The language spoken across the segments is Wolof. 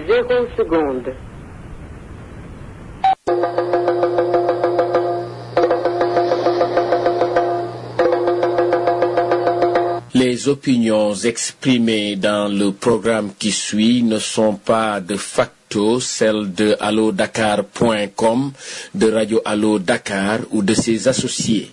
0 secondes. Les opinions exprimées dans le programme qui suit ne sont pas de facto celles de allodakar.com, de Radio Allo Dakar ou de ses associés.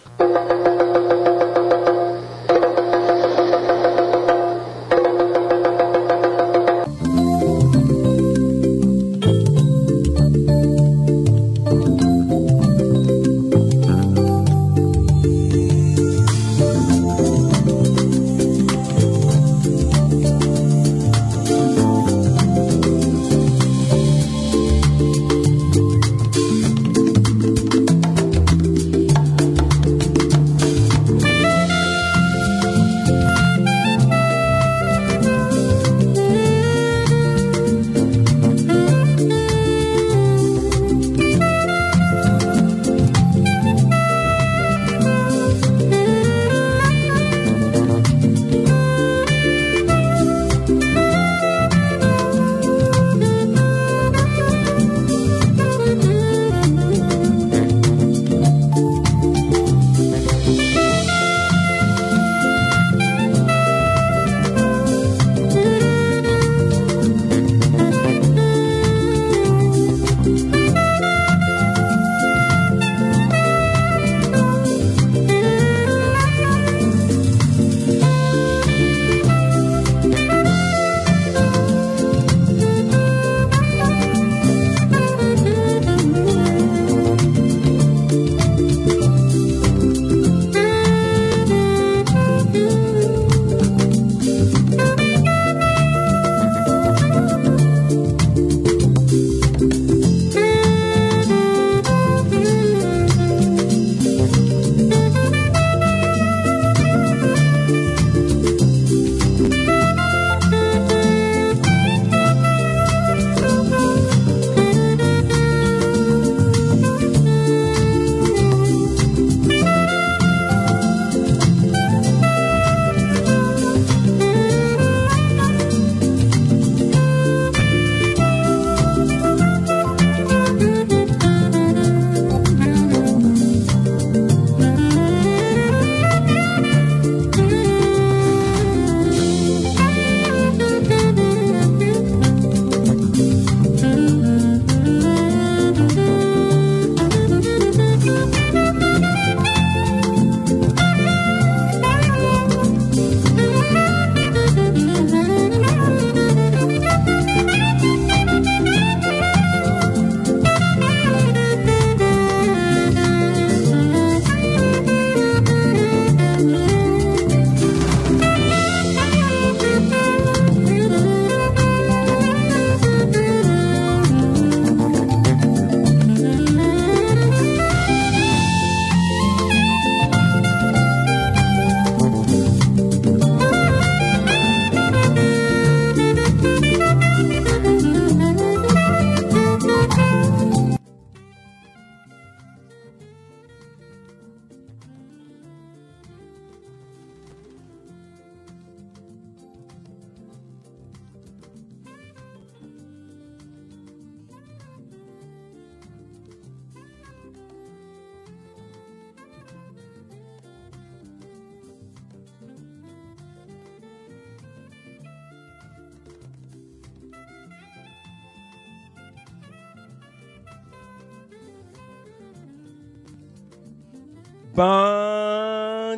ban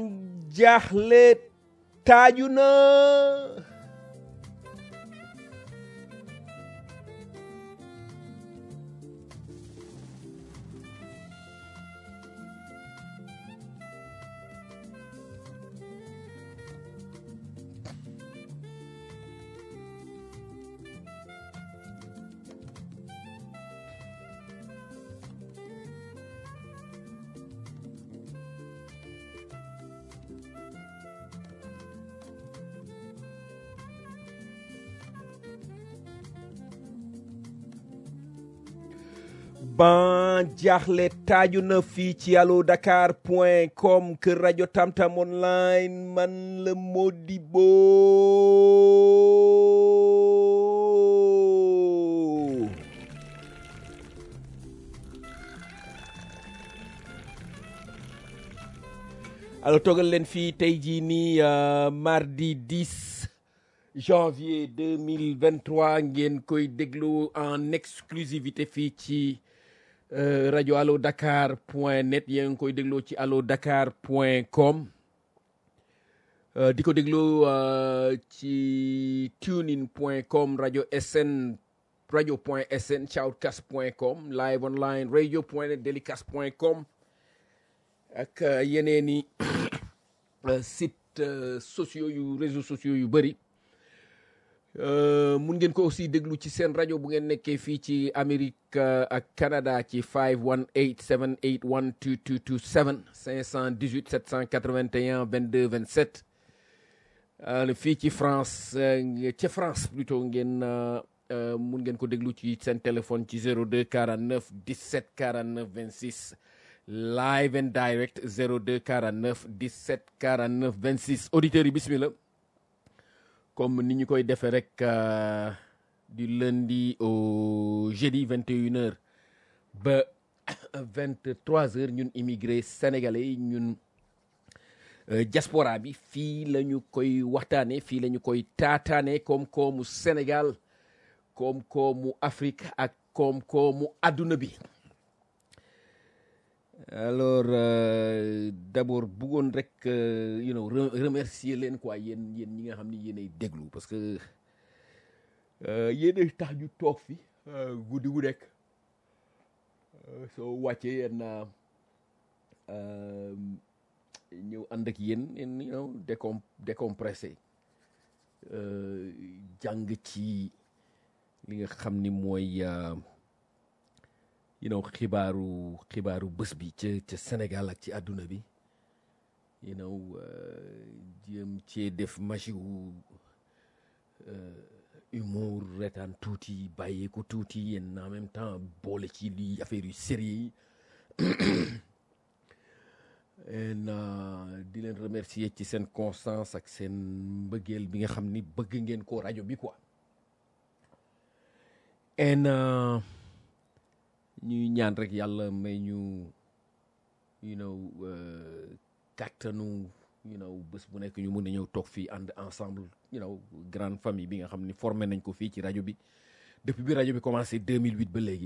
jaaxle taaju na ban jaaxle taaju na fii ci allodakar.com kër rajo Tamtam online man la Modibo alors toogal leen fii tey jii nii mardi 10 janvier 2023 ngeen koy déglu en exclusivité fii ci rajo allo dakar point net yéen ngi koy dégloo ci allo dakar point com di ko dégloo ci tunein point com rajo sn radio point sn shoutcast point com live online radio point net delicast point com ak yeneeni site sociaux yu réseaux sociaux yu bëri mun ngeen ko aussi déglu ci seen rajo bu ngeen nekkee fii ci Amérique ak Canada ci 518-781-2227 518-781-2227 fii ci France ca France plutôt ngeen mun ngeen ko déglu ci seen téléphone ci 02 49 17 49 26 live and direct 02 49 17 49 26 auditeurs yi bismillah comme ni ñu koy defee rek du lundi au jeudi 21h ba 23h ñun immigré sénégalais yi ñun diaspora bi fii la ñu koy waxtaanee fii la ñu koy taataanee koom-koomu Sénégal koom-koomu Afrique ak koom-koomu adduna bi. Alors d'abord bëggoon rek remercier leen quoi yéen ñi nga xam ni yéenay déglu parce que yéenay tax ñu toog fi guddi gu nekk soo wàccee yenn ñëw ànd ak yéen décompressé jàng ci li nga xam ni mooy xibaaru bés bi ca Sénégal ak ci àdduna bi jéem cee def magie wu humour retaan tuuti bàyyeeku tuuti en en même temps boole ci li affaire yu sérieux yi di leen remercier ci seen constance ak seen mbëggeel bi nga xam ni bëgg ngeen ko rajo bi quoi ñuy ñaan rek yàlla may ñu kàttanu bés bu nekk ñu mën a ñëw toog fii ànd ensemble grande famille bi nga xam ni formé nañ ko fii ci rajo bi depuis bi rajo bi commencé 2008 ba léegi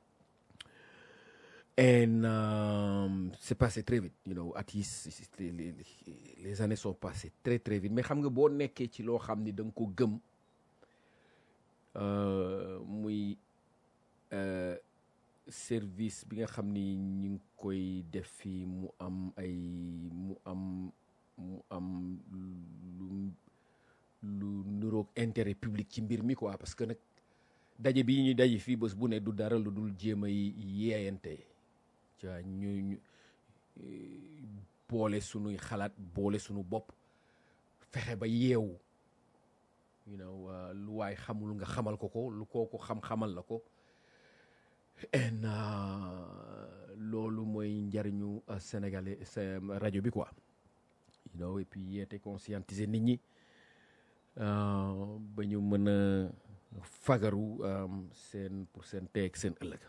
c'est passé très vite at yi les années sont passées très très vite mais xam nga boo nekkee ci loo xam ni da nga ko gëm muy service bi nga xam ni ñu ngi koy def fii mu am lu niroog intérêt public ci mbir mi quoi parce que nag daje bi ñu daje fii bés bu ne du dara lu dul jéem a yeeyante ca ñu boole sunuy xalaat boole sunu bopp fexe ba yeewu lu waay xamul nga xamal ko lu kooku xam-xamal la ko en loolu mooy njariñu sénégalais rajo bi quoi et puis yeete conscientiser nit ñi ba ñu mën a fagaru pour seen teeg seen ëllëg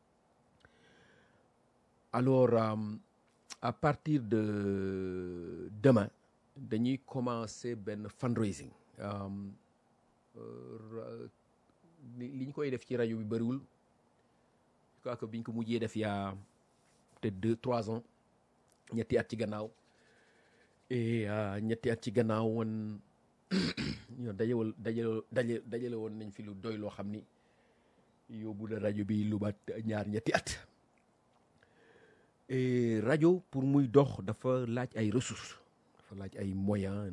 alors à partir de demain dañuy commencer benn fundraising li ñu koy def ci rajo bi bëriwul je crois que biñ ko mujjee def yaa peut-être 2-3 ans ñetti at ci gannaaw et ñetti at ci gannaaw woon dajale woon nañ fi lu doy loo xam ni yóbbu na rajo bi lu mat ñetti at et rajo pour muy dox dafa laaj ay ressources dafa laaj ay moyens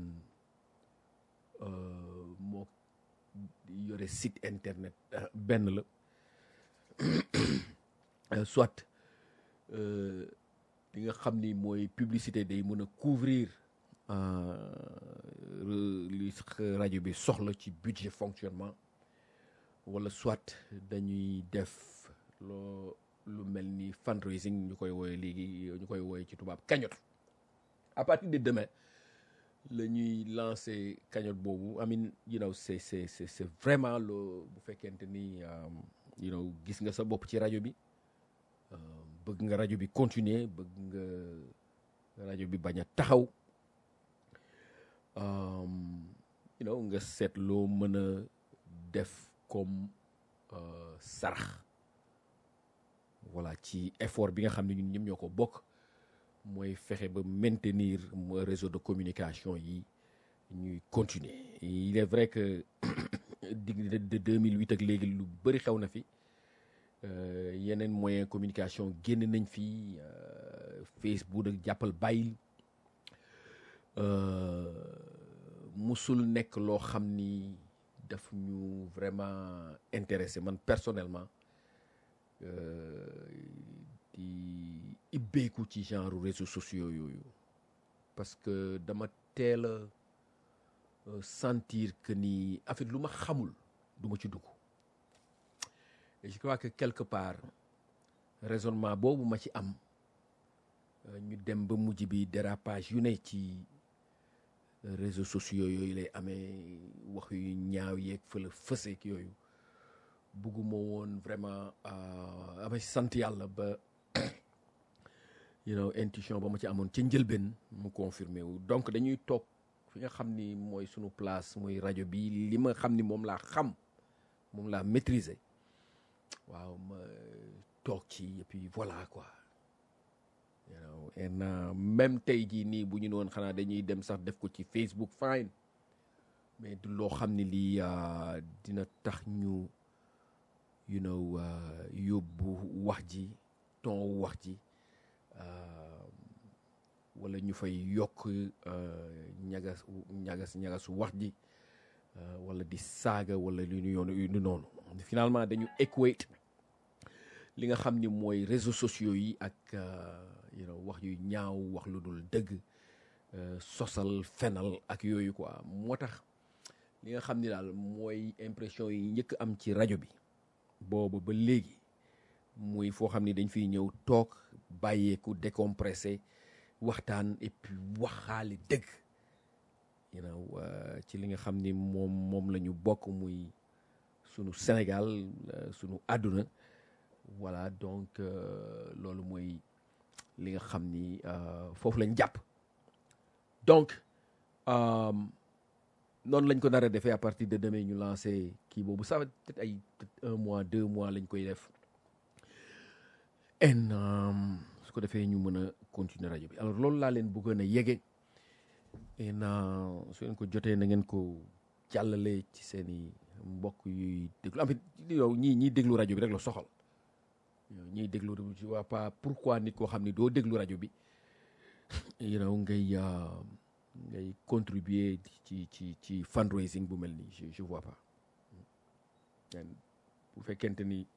moo yore site internet benn la soit li nga xam ni mooy publicité day mën a couvrir li rajo bi soxla ci budget fonctionnement wala soit dañuy def lu mel ni fundraising ñu koy wooye léegi ñu koy wooye ci tubaab cagnotte à partir de demain la ñuy lancer cagnotte boobu c'est vraiment bu fekkente ni gis nga sa bopp ci rajo bi bëgg nga rajo bi continuer bëgg nga rajo bi bañ a taxaw nga seet loo mën a def comme sarax voilà ci effort bi nga xam ne ñun ñëpp ñoo ko bokk mooy fexe ba maintenir réseau de communication yi ñuy continuer il est vrai que de 2008 ak léegi lu bëri xew na fi yeneen moyen communication génn nañ fi Facebook ak jàppal bàyyil musul nekk loo xam ni daf ñu vraiment intéressé man personnellement di ibbeeku ci genre réseaux sociaux yooyu parce que dama teel a sentir que ni en fait lu ma xamul du ma ci dugg et je crois que quelque part raisonnement boobu ma ci am ñu dem ba mujj bi dérapage yu ne ci réseaux sociaux yooyu lay amee wax yu ñaaw yeeg fële fëseeg yooyu bugguma woon vraiment amay sant yàlla ba intuition ba ma ci amoon ca njëlbeen mu confirmé wu donc dañuy toog fi nga xam ni mooy sunu place muy rajo bi li ma xam ni moom laa maîtriser waaw ma toog ci et puis voilà quoi et même tey jii nii bu ñu woon xanaa dañuy dem sax def ko ci Facebook fine mais du loo xam ne lii dina tax ñu yóbbu wax ji ton wax ji wala ñu fay yokk ñagasu wax ji wala di saaga wala lu ñu yoonu noonu finalement dañu equate li nga xam ni mooy réseaux sociaux yi ak wax yu ñaaw wax lu dul dëgg sosal fenal ak yooyu quoi moo tax li nga xam ni daal mooy impression yi njëkk am ci rajo bi boobu ba léegi muy foo xam ni dañ fiy ñëw toog bàyyeeku décompressé waxtaan et puis waxaali dëgg ci li nga xam ni moom la ñu bokk muy sunu Sénégal sunu àdduna voilà donc loolu mooy li nga xam ni foofu lañ jàpp donc noonu lañ ko nar a defee à partir de demain ñu lancé kii boobu ça va peut-être ay 1 mois 2 mois lañ koy def en su ko defee ñu mën a continuer rajo bi alors loolu laa leen bëggoon a yege en su ngeen ko jotee na ngeen ko jàllale ci seen i mbokk yuy déglu en fait ñii déglu rajo bi rek la soxal ñiy déglu rajo bi tu vois pas pourquoi nit koo xam ni doo déglu rajo bi ngay contribuer ci fundraising bu mel nii je vois pas bu fekkente ni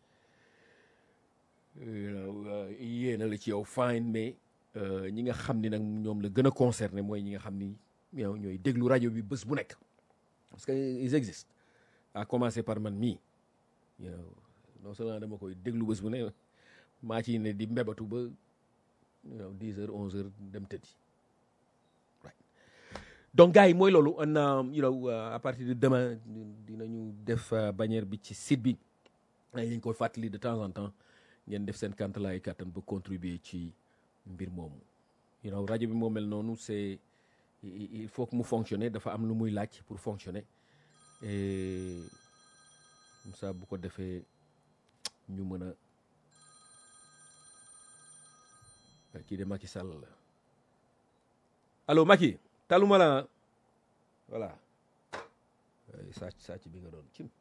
yéena la ci yow fine mais ñi nga xam ni nag ñoom la gën a concerné mooy ñi nga xam ni ñooy déglu rajo bi bés bu nekk parce que ils existent à commencer par man mii non seulement dama koy déglu bés bu ne maa ci ne di mbebatu ba 10 heures 11 heures dem tëddi donc gars yi mooy loolu à partir de demain dinañu def bannière bi ci site bi lañ koy fàttali de temps en temps ngeen def seen kantalaay kàttan ba contribuer ci mbir moomu rajo bi moo mel noonu c'est il faut que mu fonctionner dafa am lu muy laaj pour fonctionner et comme ça bu ko defee ñu mën a kii de Macky Sall la allo Macky taluma la voilà sàcc bi nga doon cim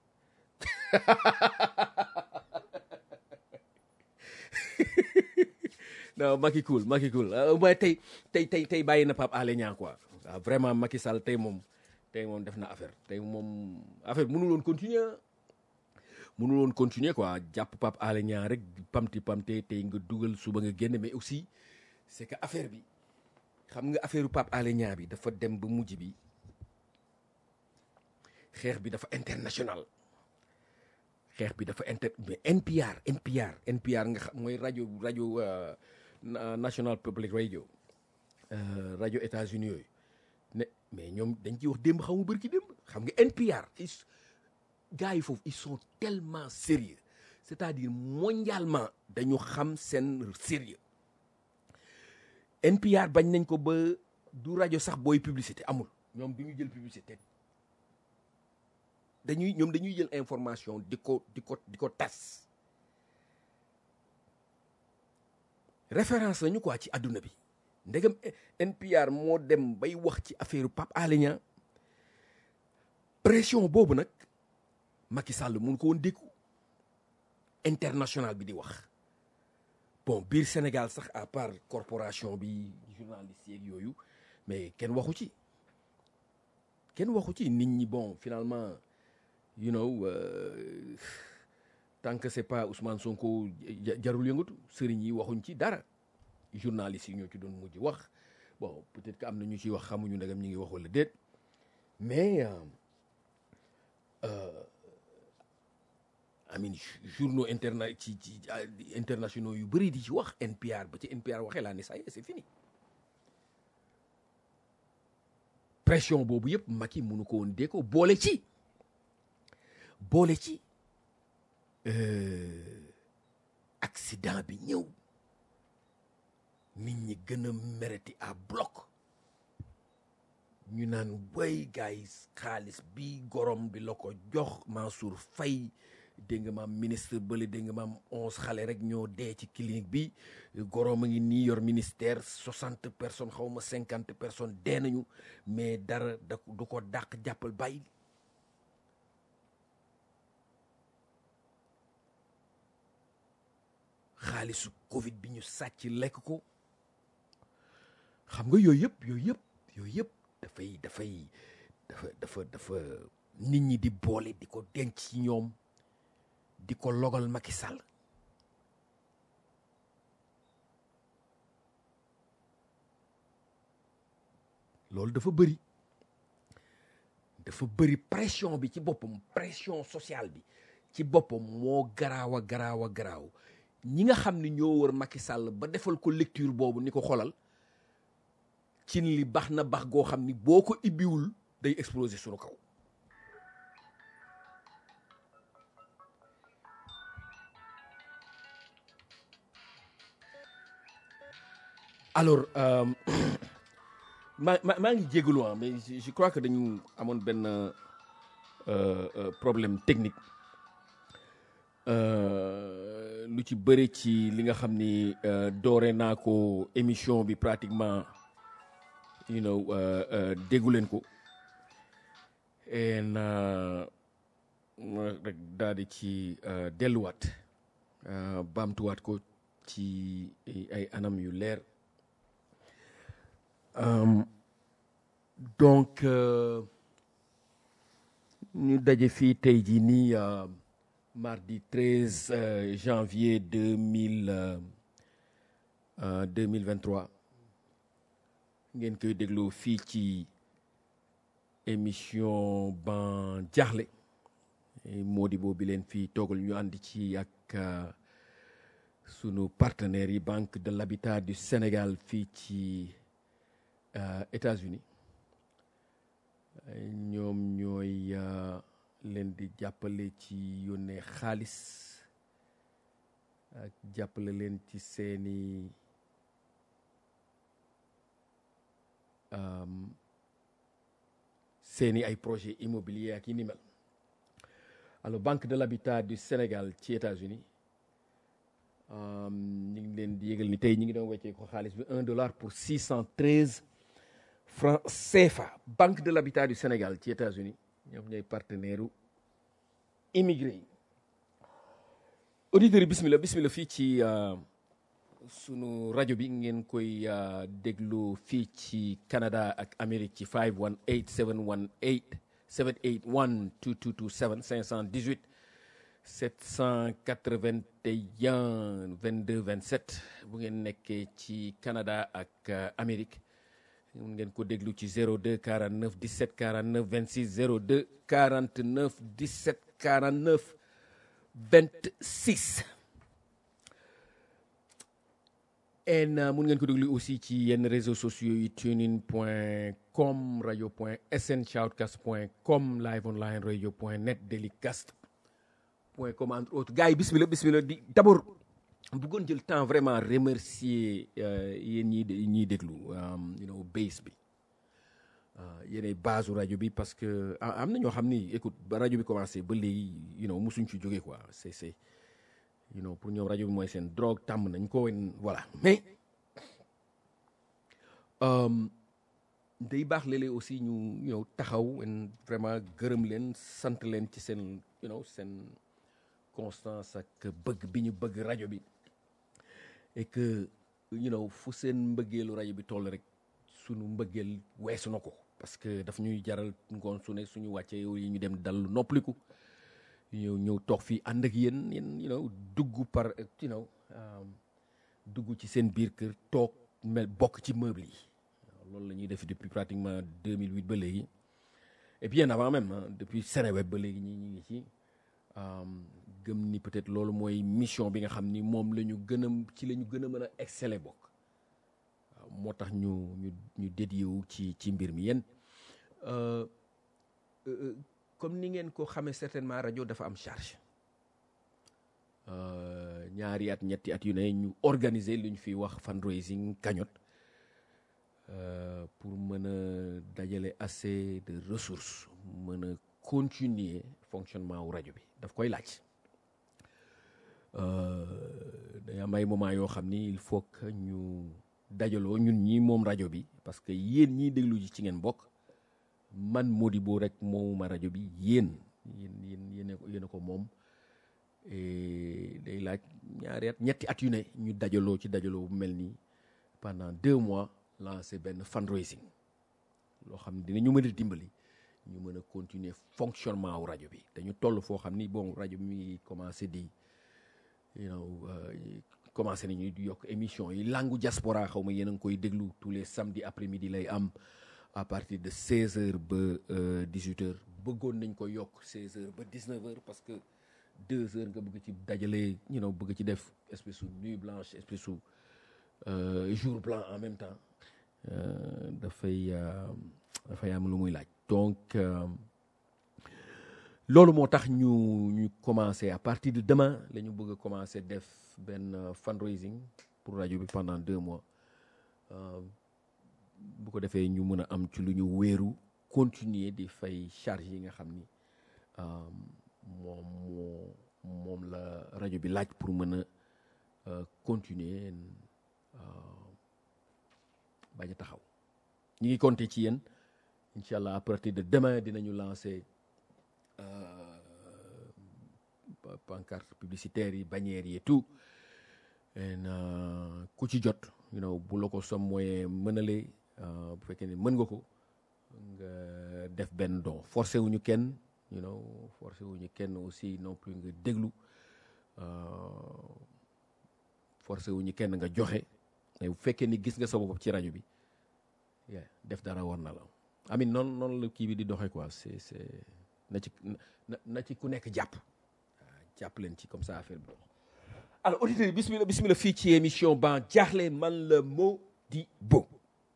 non Macky cool mooy tey bàyyi na Pape Alé Niang quoi waaw vraiment Macky Sall tey moom def na affaire tey moom affaire mënuloon continuer quoi jàpp Pape Alé Niang rek pamti tey nga dugal suba nga génn mais aussi c'est que affaire bi xam nga affaire Pape Alé Niang bi dafa dem ba mujj bi xeex bi dafa international mais NPR nga xam mooy rajo National Public Radio rajo États-Unis yooyu mais ñoom dañ ciy wax démb xamu bërki démb xam nga NPR gars yi foofu ils sont tellement sérieux c'est-à-dire mondialement dañu xam seen sérieux NPR bañ nañ ko ba du rajo sax booy publicité amul ñoom du ñu jël publicité dañuy jël information di ko tas référence lañu quoi ci àdduna bi ndegam NPR moo dem bay wax ci affaire Pape Alé Niang pression boobu nag Macky Sall mun ko woon dékku international bi di wax bon biir Sénégal sax à part corporation bi journaliste yeeg yooyu mais kenn waxu ci nit ñi bon finalement you know tant que c'est pas Ousmane Sonko jarul yëngatu sëriñ yi waxuñ ci dara journalistes yi ñoo ci doon mujj wax bon peut-être que am na ñu ciy wax xamuñu ndegam ñu ngi wax wala déet mais amin journaux internationaux yu bëri di ci wax NPR ba ci NPR waxee laa ne ça y est c'est fini pression boobu yëpp Macky mënu ko woon dee ko boole ci accident bi ñëw nit ñi gën a mereti à bloc ñu naan way guys xaalis bi gorom bi la ko jox Mansour Faye dégg nga maam ministre bële dégg nga maam 11 xale rek ñoo dee ci clinique bi gorom a ngi nii yor ministère 60 personnes xaw ma 50 personnes dee nañu mais dara du ko dàq jàppal bàyyi xaalisu Covid bi ñu sàcc lekk ko xam nga yooyu yëpp dafa nit ñi di boole di ko denc ci ñoom di ko logal Macky Sall loolu dafa bëri pression bi ci boppam pression sociale bi ci boppam moo garaaw ñi nga xam ne ñoo wër Macky Sall ba defal ko lecture boobu ni ko xolal cin li baax na baax goo xam ni boo ko ibbiwul day exploser sunu kaw alors maa ngi jégalu mais je crois que dañu amoon benn problème technique lu ci bëri ci li nga xam ni doore naa ko émission bi pratiquement you know déggu leen ko en rek daal di ci delluwaat baamtuwaat ko ci ay anam yu leer donc ñu daje fii tey jii nii mardi 13 janvier 2023 ngeen koy déglu fii ci émission Ban Diakhli Modibo bi leen fii toogal ñu ànd ci ak sunu partenaires yi Banque de l'Habitat du Sénégal fii ci États-Unis ñoom ñooy leen di jàppale ci yónnee xaalis ak jàppale leen ci seeni ay projet immobilier ak yi ni mel alors Banque de l'Habitat du Sénégal ci États-Unis ñu ngi leen di yëgal ni tey ñu ngi doon weccee ko xaalis bi $1 pour 613 francs CFA. Banque de l'Habitat du Sénégal ci États-Unis ñoom ñooy partenaire u immigré yi auditeurs yi bismillah fii ci sunu rajo bi ngeen koy déglu fii ci Canada ak Amérique ci 518-781-2227 781 22 27 bu ngeen nekkee ci Canada ak Amérique mun ngeen ko déglu ci 02 49 17 49 26 02 49 17 49 26 en mun ngeen ko déglu aussi ci yenn réseaux sociaux yi tunein.com radio.sn shoutcast.com live online radio.net delicast.com entre autres gars yi bismillah di d'abord bëggoon jël temps vraiment remercier yéen ñiy déglu base bi yéenay base rajo bi parce que am na ñoo xam ni écoute ba rajo bi commencé ba léegi musuñ ci jógee quoi c'est pour ñoom rajo bi mooy seen drogue tàmm nañ ko voilà mais day baax léeg-léeg aussi ñu taxaw vraiment gërëm leen sant leen ci seen seen constance ak bëgg bi ñu bëgg rajo bi et que fu seen mbëggeelu rajo bi toll rek sunu mbëggeel weesu na ko parce que daf ñuy jaral ngoon su ne suñu wàccee yi ñu dem dallu noppaliku ñëw toog fii ànd ak yéen dugg par dugg ci seen biir kër toog bokk ci meuble yi loolu la ñuy def depuis pratiquement 2008 ba léegi et bien avant même depuis Seneweb ba léegi ñu ngi ci gëm ni peut-être loolu mooy mission bi nga xam ni moom la ñu gën a ci la ñu gën a mën a exceller bokk waaw moo tax ñu dédié wu ci mbir mi yéen comme ni ngeen ko xamee certainement rajo dafa am charge ñaari at ñetti at yu ne ñu organiser lu ñu fiy wax fundraising cagnotte pour mën a dajale assez de ressources mën a continuer fonctionnement wu rajo bi daf koy laaj day am ay moment yoo xam ni il faut que ñu dajaloo ñun ñi moom rajo bi parce que yéen ñiy déglu ji ci ngeen bokk man Modibo rek moomuma rajo bi yéen a ko moom day laaj ñaari at ñetti at yu ne ñu dajaloo bu mel nii pendant 2 mois lancer benn fundraising loo xam ne dinañu mën a dimbali ñu mën a continuer fonctionnement wu rajo bi dañu toll foo xam ni bon rajo bi mi ngi commencé di commencé nañu di yokk émission yi langu diaspora xaw ma yéen a ngi koy déglu tous les samedis après-midi lay am à partir de 16h ba 18h bëggoon nañ ko yokk 16h ba 19h parce que 2h nga bëgg ci dajale bëgg ci def espèce de nuit blanche espèce de jour blanc en même temps dafay am lu muy laaj donc loolu moo tax ñu commencé à partir de demain la ñu bëgg a commencé def benn fundraising pour rajo bi pendant 2 mois bu ko defee ñu mën a am ci lu ñu wéeru continuer di fay charge yi nga xam ni moom la rajo bi laaj pour mën a continuer bañ a taxaw ñu ngi compter ci yéen incha allah à partir de demain dinañu lancer pancarte publicitaire yi bannières yi et tout ku ci jot bu la ko som moyen mënalee bu fekkee ne mën nga ko nga def benn don forcé wuñu kenn forcé wuñu kenn aussi non plus nga déglu forcé wuñu kenn nga joxe mais bu fekkee ni gis nga sa bopp ci rajo bi def dara war na la amin noonu la kii bi di doxee quoi c'est na ci ku nekk jàpp leen ci comme ça affaire bi dox. Alors auditeurs yi bismillah fii ci émission Ban Diakhli man la Modibo.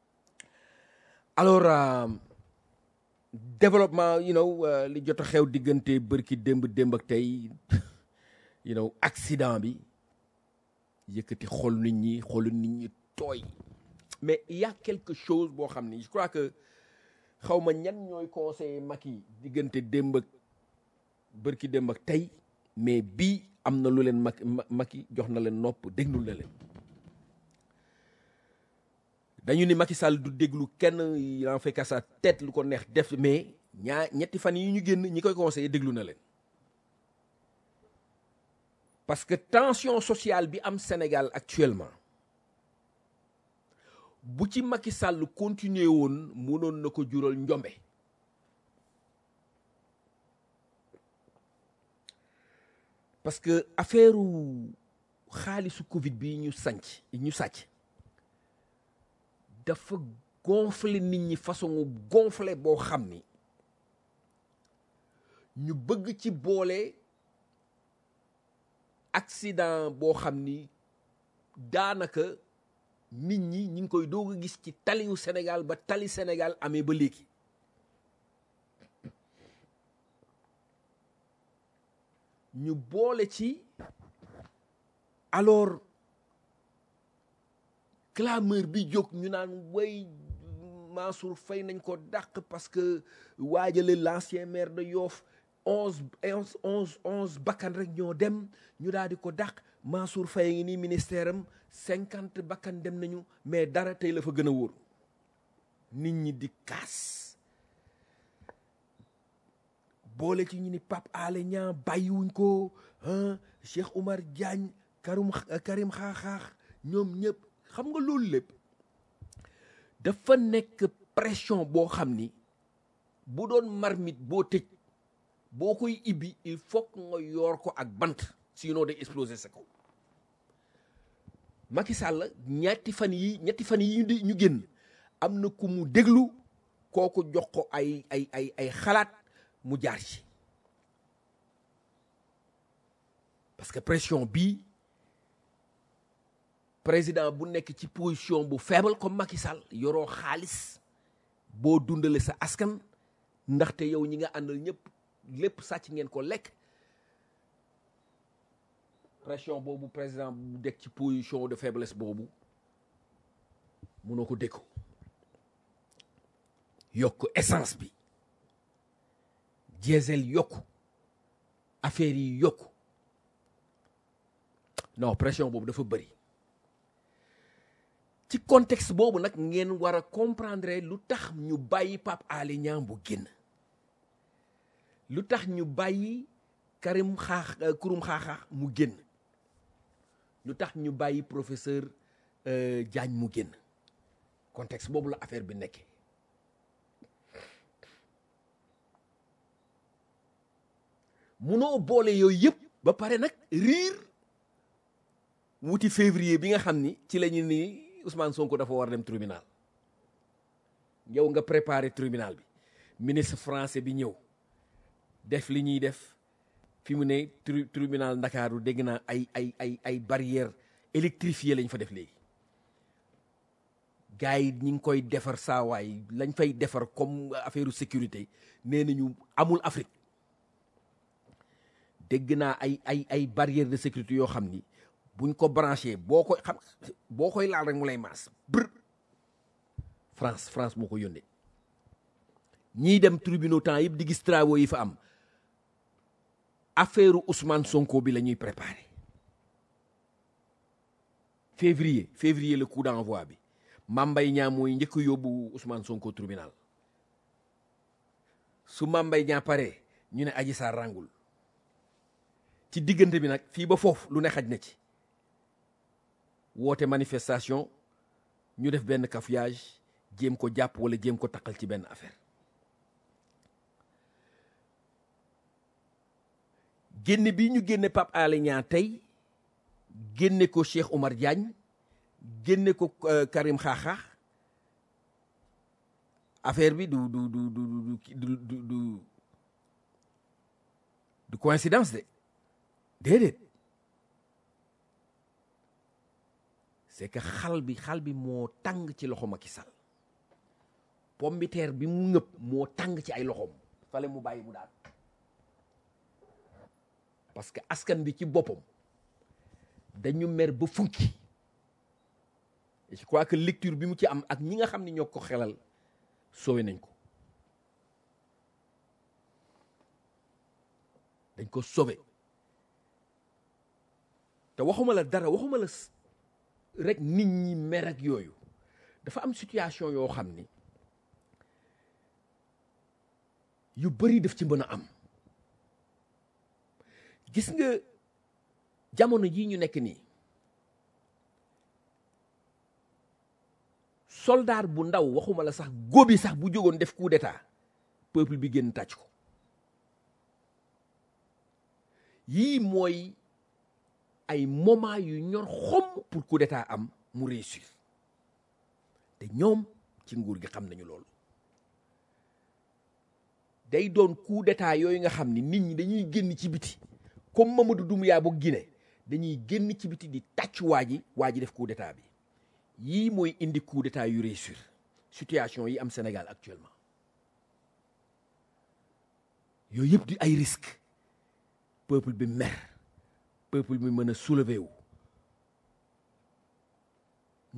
Alors développement li jot a xew diggante bërki démb ak tey accident bi yëkkati xolu nit ñi tooy mais il y a quelque chose boo xam ni je crois que xaw ma ñan ñooy conseiller Macky diggante bërki démb ak tey mais bii am na lu leen Macky jox na leen nopp déglul na leen dañu ni Macky Sall du déglu kenn il en fait qu'à sa tête lu ko neex def mais ñetti fan yi ñu génn ñi koy conseiller déglu na leen parce que tension sociale bi am Sénégal actuellement bu ci Macky Sall continuer woon mënoon na ko jural njombe parce que affaire xaalisu Covid bi ñu sàcc dafa gonfler nit ñi façon gonfler boo xam ni ñu bëgg ci boole accident boo xam ni daanaka nit ñi ñu ngi koy doog a gis ci taliwu Sénégal ba tali Sénégal amee ba léegi ñu boole ci alors clameur bi jóg ñu naan way Mansour Faye nañ ko dàq parce que waajale l'ancien maire de Yoff 11 bakkan rek ñoo dem ñu daal di ko dàq Mansour Faye ngi nii ministère am 50 bakkan dem nañu mais dara tey la fa gën a wóor nit ñi di kaas boole ci ñu ni Pape Alé Niang bàyyiwuñ ko Cheikh Oumar Diagne Karim Xaaxaax ñoom ñëpp xam nga loolu lépp dafa nekk pression boo xam ni bu doon marmite boo tëj boo koy ibbi il faut que nga yoor ko ak bant sinon day exploser sa kaw Macky Sall ñetti fan yi ñu génn am na ku mu déglu kooku jox ko ay xalaat mu jaar ci parce que pression bii président bu nekk ci position bu faible comme Macky Sall yoroo xaalis boo dundale sa askan ndaxte yow ñi nga àndal ñëpp lépp sàcc ngeen ko lekk pression boobu président bu nekk ci position de faiblesse boobu mënoo ko dékku yokk essence bi diesel yokku affaire yi yokku non pression boobu dafa bëri ci contexte boobu nag ngeen war a comprendre lu tax ñu bàyyi Pape Alé Niang bu génn lu tax ñu bàyyi Kurum Xaaxaax mu génn lu tax ñu bàyyi professeur Diagne mu génn contexte boobu la affaire bi nekkee munoo boole yooyu yëpp ba pare nag riir wuti février bi nga xam ni ci la ñu ni Ousmane Sonko dafa war dem tribunal yow nga préparé tribunal bi ministre français bi ñëw def li ñuy def fi mu ne tribunal Ndakaaru dégg naa ay barrières électrifiées lañ fa def léegi gars yi ñi ngi koy defar saawaay lañ fay defar comme affaire sécurité nee nañu amul Afrique dégg naa ay barrières de sécurité yoo xam ni buñ ko branché boo koy laal rek mu lay maas brr France moo ko yónnee ñiy dem tribunaux temps yëpp di gis travaux yi fa am affaire Ousmane Sonko bi la ñuy préparé février le coup d'envoi bi Mame Mbaye Niang mooy njëkk yóbbu Ousmane Sonko tribunal su Mame Mbaye Niang paree ñu ne Adji Sarr ràngul ci diggante bi nag fii ba foofu lu ne xaj na ci woote manifestation ñu def benn cafouillage jéem ko jàpp wala jéem ko taqal ci benn affaire génne bi ñu génne Pape Alé Niang tey génne ko Cheikh Oumar Diagne génne ko Karim Xaaxaax affaire bi du coïncidence de déedéet c'est que xal bi moo tàng ci loxo Macky Sall pombiteer bi mu ngëpp moo tàng ci ay loxoom fale mu bàyyi mu daal parce que askan bi ci boppam dañu mer ba funki et je crois que lecture bi mu ci am ak ñi nga xam ne ñoo ko xelal soowe nañ ko dañ ko sauvé te waxuma la dara waxuma la rek nit ñi mer ak yooyu dafa am situation yoo xam ni yu bari daf ci mën a am gis nga jamono jii ñu nekk nii soldat bu ndaw waxuma la sax góobi sax bu jógoon def coup d'état peuple bi génn tàcc ko yii mooy ay moment yu ñor xom pour coup d'état am mu réussir te ñoom ci nguur gi xam nañu loolu day doon coup d'état yooyu nga xam ni nit ñi dañuy génn ci biti comme Mamadou Doumbouya bu Guinée dañuy génn ci biti di tàcc waa ji def coup d'état bi yii mooy indi coup d'état yu réussir situation yi am Sénégal actuellement yooyu yëpp di ay risque peuple bi mer peuple bi mën a soulever wu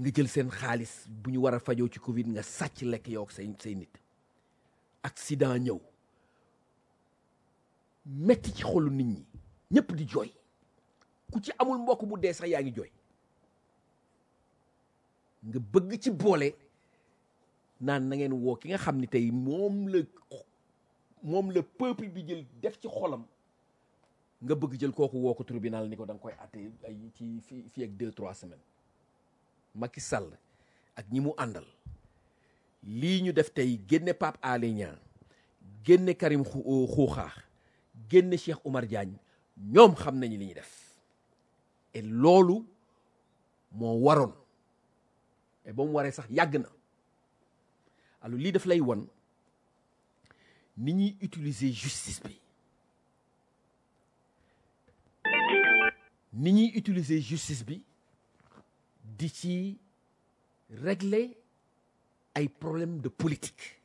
nga jël seen xaalis bu ñu war a fajoo ci Covid nga sàcc lekk yow ak say nit accident ñëw metti ci xolu nit ñi ñëpp di jooy ku ci amul mbokk bu dee sax yaa ngi jooy nga bëgg ci boole naan na ngeen woo ki nga xam ni tey moom la peuple bi jël def ci xolam nga bëgg jël kooku woo ko tribunal ni ko da nga koy àtte ay ci fii ak 2-3 semaines Macky Sall ak ñi mu àndal lii ñu def tey génne Pape Alé Niang génne Karim Xuuxaax génne Cheikh Oumar Diagne ñoom xam nañu li ñuy def et loolu moo waroon et ba mu waree sax yàgg na alors lii daf lay won ni ñuy utiliser justice bi ni ñuy utiliser justice bi di ci régler ay problèmes de politique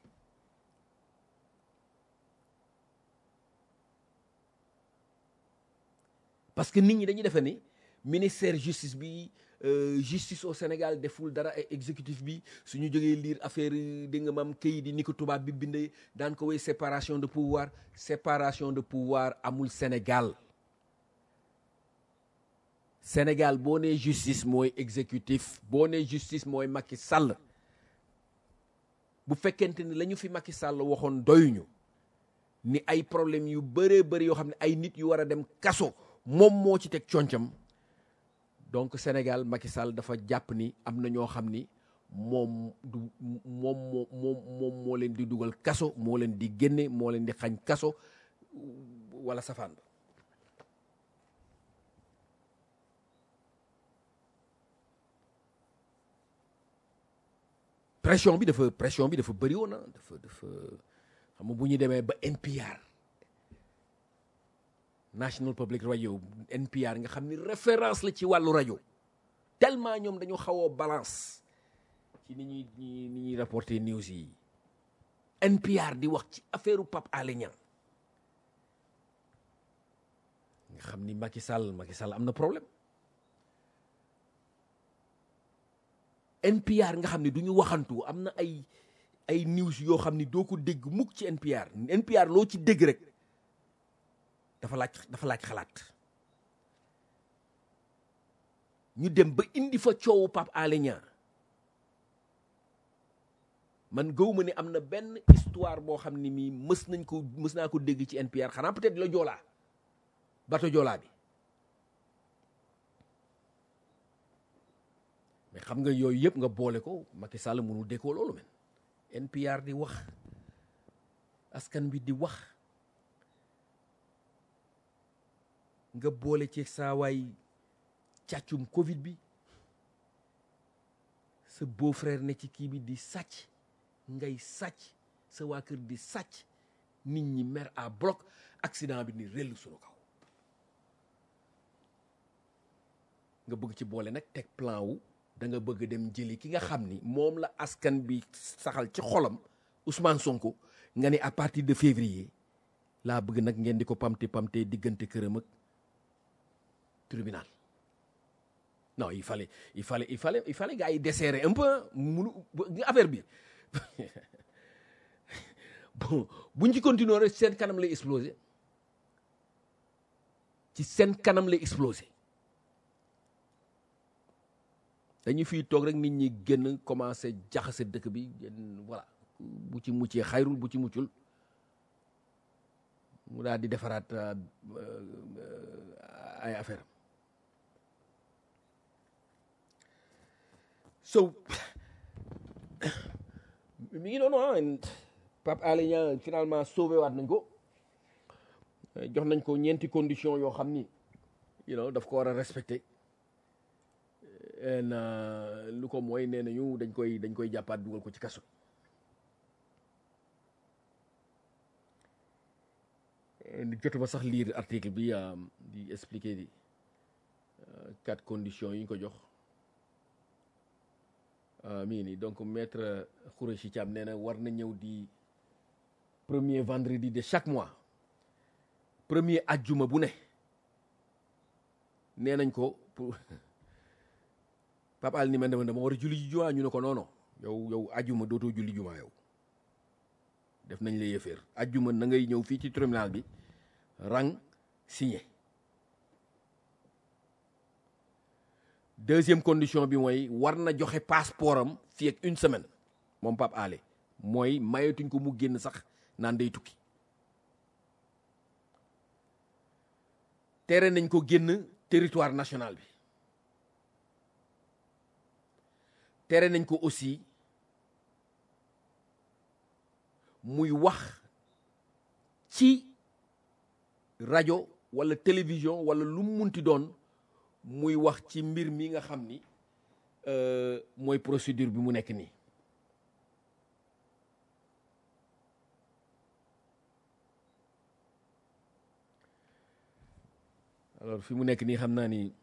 parce que nit ñi dañuy defe ni ministère justice bi justice au Sénégal deful dara ay exécutif bi suñu jógee lire affaire di nga maam këyit yi ni ko tubaab bi bindee daan ko woy séparation de pouvoir amul Sénégal Sénégal boo nee justice mooy exécutif boo nee justice mooy Macky Sall bu fekkente ni la ñu fi Macky Sall waxoon doyuñu ni ay problème yu bëree bëri yoo xam ne ay nit yu war a dem kaso moom moo ci teg concam donc Sénégal Macky Sall dafa jàpp ni am na ñoo xam ni moom moo leen di dugal kaso moo leen di génne moo leen di xañ kaso wala safaan ba pression bi dafa bëri woon na dafa xam nga bu ñu demee ba NPR National Public Radio NPR nga xam ni référence la ci wàllu rajo tellement ñoom dañu xawoo balance ci ni ñuy rapporter news yi NPR di wax ci affaire Pape Alé Niang nga xam ni Macky Sall am na problème NPR nga xam ne du ñu waxantu am na ay news yoo xam ni doo ko dégg mukk ci NPR loo ci dégg rek dafa laaj xalaat ñu dem ba indi fa coowu Pape Alé Niang man gëwuma ni am na benn histoire boo xam ni mii mës naa ko dégg ci NPR xanaa peut-être la Joolaa bato Joolaa bi mais xam nga yooyu yëpp nga boole ko Macky Sall mënul déggoo loolu men NPR di wax askan bi di wax nga boole ci saawaay càccum Covid bi sa beau-frère ne ci kii bi di sàcc ngay sàcc sa waa kër di sàcc nit ñi mer à bloc accident bi ni rell sunu kaw nga bëgg ci boole nag teg plan wu da nga bëgg dem jëli ki nga xam ni moom la askan bi saxal ci xolam Ousmane Sonko nga ni à partir de février laa bëgg nag ngeen di ko pamte diggante këram ak tribunal non il fallait gars yi desserrer un peu munu affaire bi bon buñ ci continuer rek seen kanam lay exploser ci seen kanam lay exploser dañu fiy toog rek nit ñi génn commencé jaxase dëkk bi voilà bu ci muccee xayrul bu ci muccul mu daal di defaraat ay affaire am so mi ngi noonu Pape Alé Niang finalement sauvé waat nañ ko jox nañ ko ñeenti condition yoo xam ni daf ko war a respecté lu ko mooy nee nañu dañ koy jàppaat dugal ko ci kaso jotuma sax lire article bi di expliquer di 4 conditions yi ñu ko jox mi ngi nii donc maître Khoureyssi Thiam nee na war na ñëw di premier vendredi de chaque mois premier ajjuma bu ne nee nañ ko pour Pape Al ni man dama war a julli ji jumaa ñu ne ko non non yow ajjuma dootoo julli jumaa yow def nañ la yëfeer ajjuma na ngay ñëw fii ci tribunal bi rang signé. Deuxième condition bi mooy war na joxe passeport am fii ak une semaine moom Pape Alé mooy mayetuñ ko mu génn sax naan day tukki. tere nañ ko génn territoire national bi tere nañ ko aussi muy wax ci rajo wala télévision wala lu mu munti doon muy wax ci mbir mi nga xam ni mooy procédure bi mu nekk nii. alors fi mu nekk nii xam naa ni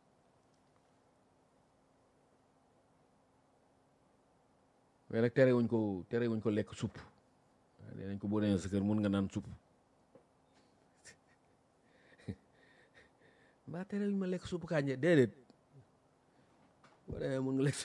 mais nag terewuñ ko lekk supp nee nañ ko boo demee sa kër mun nga naan supp mbaa terewuñ ma lekk supp kànja déedéet boo demee mun nga lekk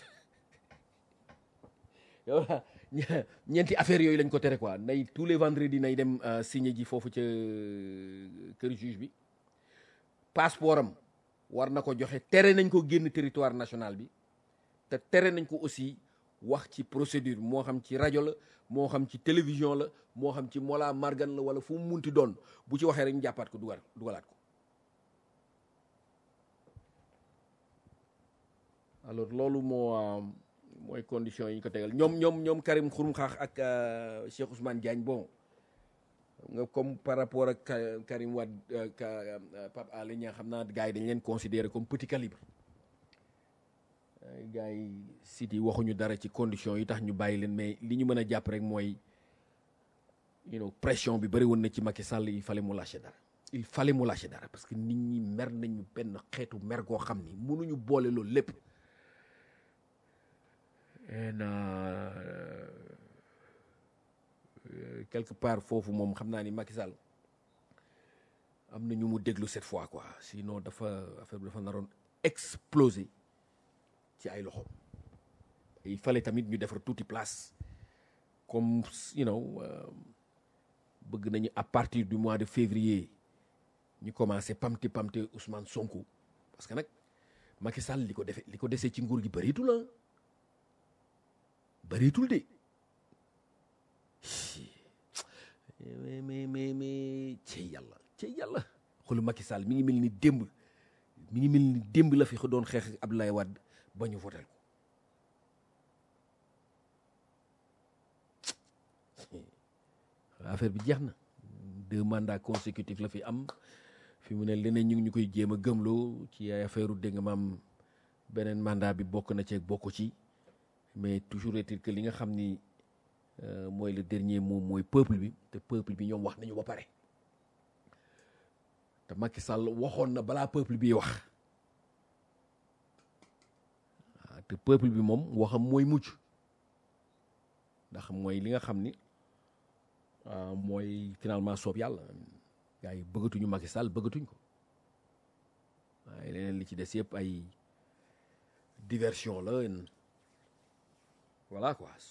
yow ñeenti affaire yooyu lañ ko tere quoi nay tous les vendredis nay dem signer ji foofu ca kër juge bi. passeport am war na ko joxe tere nañ ko génn territoire national bi te tere nañ ko aussi wax ci procédure moo xam ci rajo la moo xam ci télévision la moo xam ci Mola Margan la wala fu mu munti doon bu ci waxee rek ñu jàppaat ko dugalaat ko. alors loolu mooy condition yi ñu ko tegal ñoom Karim Xurum Xaax ak Cheikh Ousmane Diagne bon. nga comme par rapport ak Karim Wade Pape Alé Niang xam naa gars yi dañ leen considérer comme petit calibre gars yi site yi waxuñu dara ci conditions yi tax ñu bàyyi leen mais li ñu mën a jàpp rek mooy pression bi bëri woon na ci Macky Sall il fallait mu lâcher dara parce que nit ñi mer nañu benn xeetu mer goo xam ni mënuñu boole loolu lépp quelque part foofu moom xam naa ni Macky Sall am na ñu mu déglu cette fois quoi sinon affaire bi dafa naroon exploser ci ay loxo il fallait tamit ñu defar tuuti place comme bëgg nañu à partir du mois de février ñu commencé pamte Ousmane Sonko parce que nag Macky Sall li ko desee ci nguur gi bëriitul de. mais cey yàlla xoolu Macky Sall mi ngi mel ni démb la fi doon xeex ak Abdoulaye Wade ba ñu votel ko affaire bi jeex na 2 mandats consécutifs la fi am fi mu ne leneen ñu ngi ñu koy jéem a gëmloo ci ay affaire dégg nga maam beneen mandat bi bokk na ci bokk ci mais toujours est-il que li nga xam ni mooy le dernier mot mooy peuple bi te peuple bi ñoom wax nañu ba pare te Macky Sall waxoon na balaa peuple bi wax te peuple bi moom waxam mooy mujj ndax mooy li nga xam ni mooy finalement soob yàlla gars yi bëggatuñu Macky Sall bëggatuñ ko waaye leneen li ci des yëpp ay diversion la voilà quoi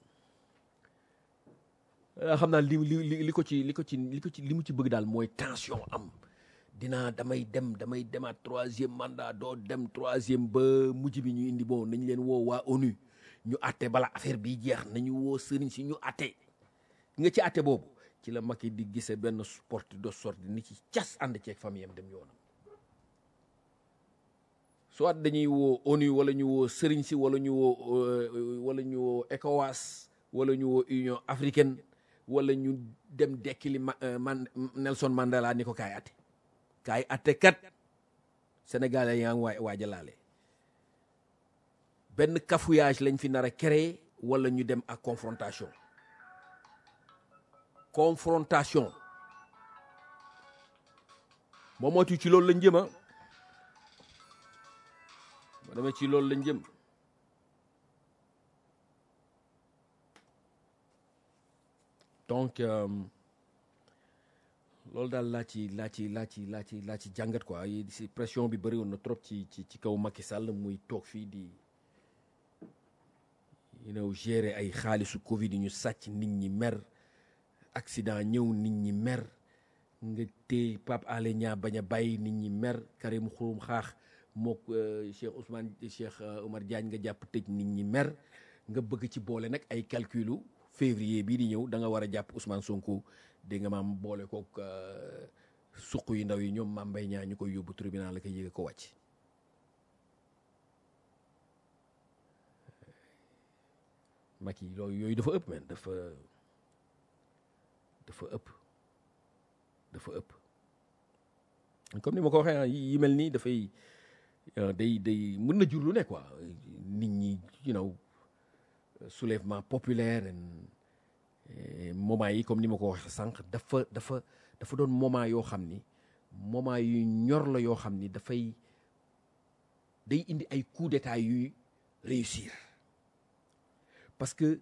xam naa li mu ci bëgg daal mooy tension am damay demaat 3e mandat doo dem 3e ba mujj bi ñu indi bon nañ leen woo waa ONU ñu àtte bala affaire bi jeex nañu woo sëriñ si ñu àtte nga ci àtte boobu ci la Macky di gise benn porte de sortie ni ci cas ànd ceeg famille am dem yoonam soit dañuy woo ONU wala ñu woo sëriñ si wala ñu woo ECOWAS wala ñu woo Union africaine wala ñu dem dekkili Nelson Mandela ni ko kaay atte kat sénégalais yaa ngi waaj a laale benn cafouillage lañ fi nar a créer wala ñu dem ak confrontation moom mootu ci loolu lañ jëm moo demee ci loolu lañ jëm donc loolu daal laa ci jàngat quoi si pression bi bëri woon na trop ci kaw Macky Sall muy toog fii gérer ay xaalisu Covid yi ñu sàcc nit ñi mer accident ñëw nit ñi mer nga téye Pape Alé Niang bañ a bàyyi nit ñi mer Karim Xurum Xaax mook Cheikh Omar Diagne nga jàpp tëj nit ñi mer nga bëgg ci boole nag ay calculu février bii di ñëw da nga war a jàpp Ousmane Sonko dégg nga maam boole kook suq yu ndaw yi ñoom Mame Mbaye Niang ñu koy yóbbu tribunal la koy yéege ko wàcc. Macky loolu yooyu dafa ëpp men dafa ëpp comme ni ma ko waxee yi mel nii dafay day mën na jur lu ne quoi nit ñi soulèvement populaire moment yi comme ni ma ko waxee sànq dafa doon moment yoo xam ni moment yu ñor la yoo xam ni day indi ay coup d'état yuy réussir parce que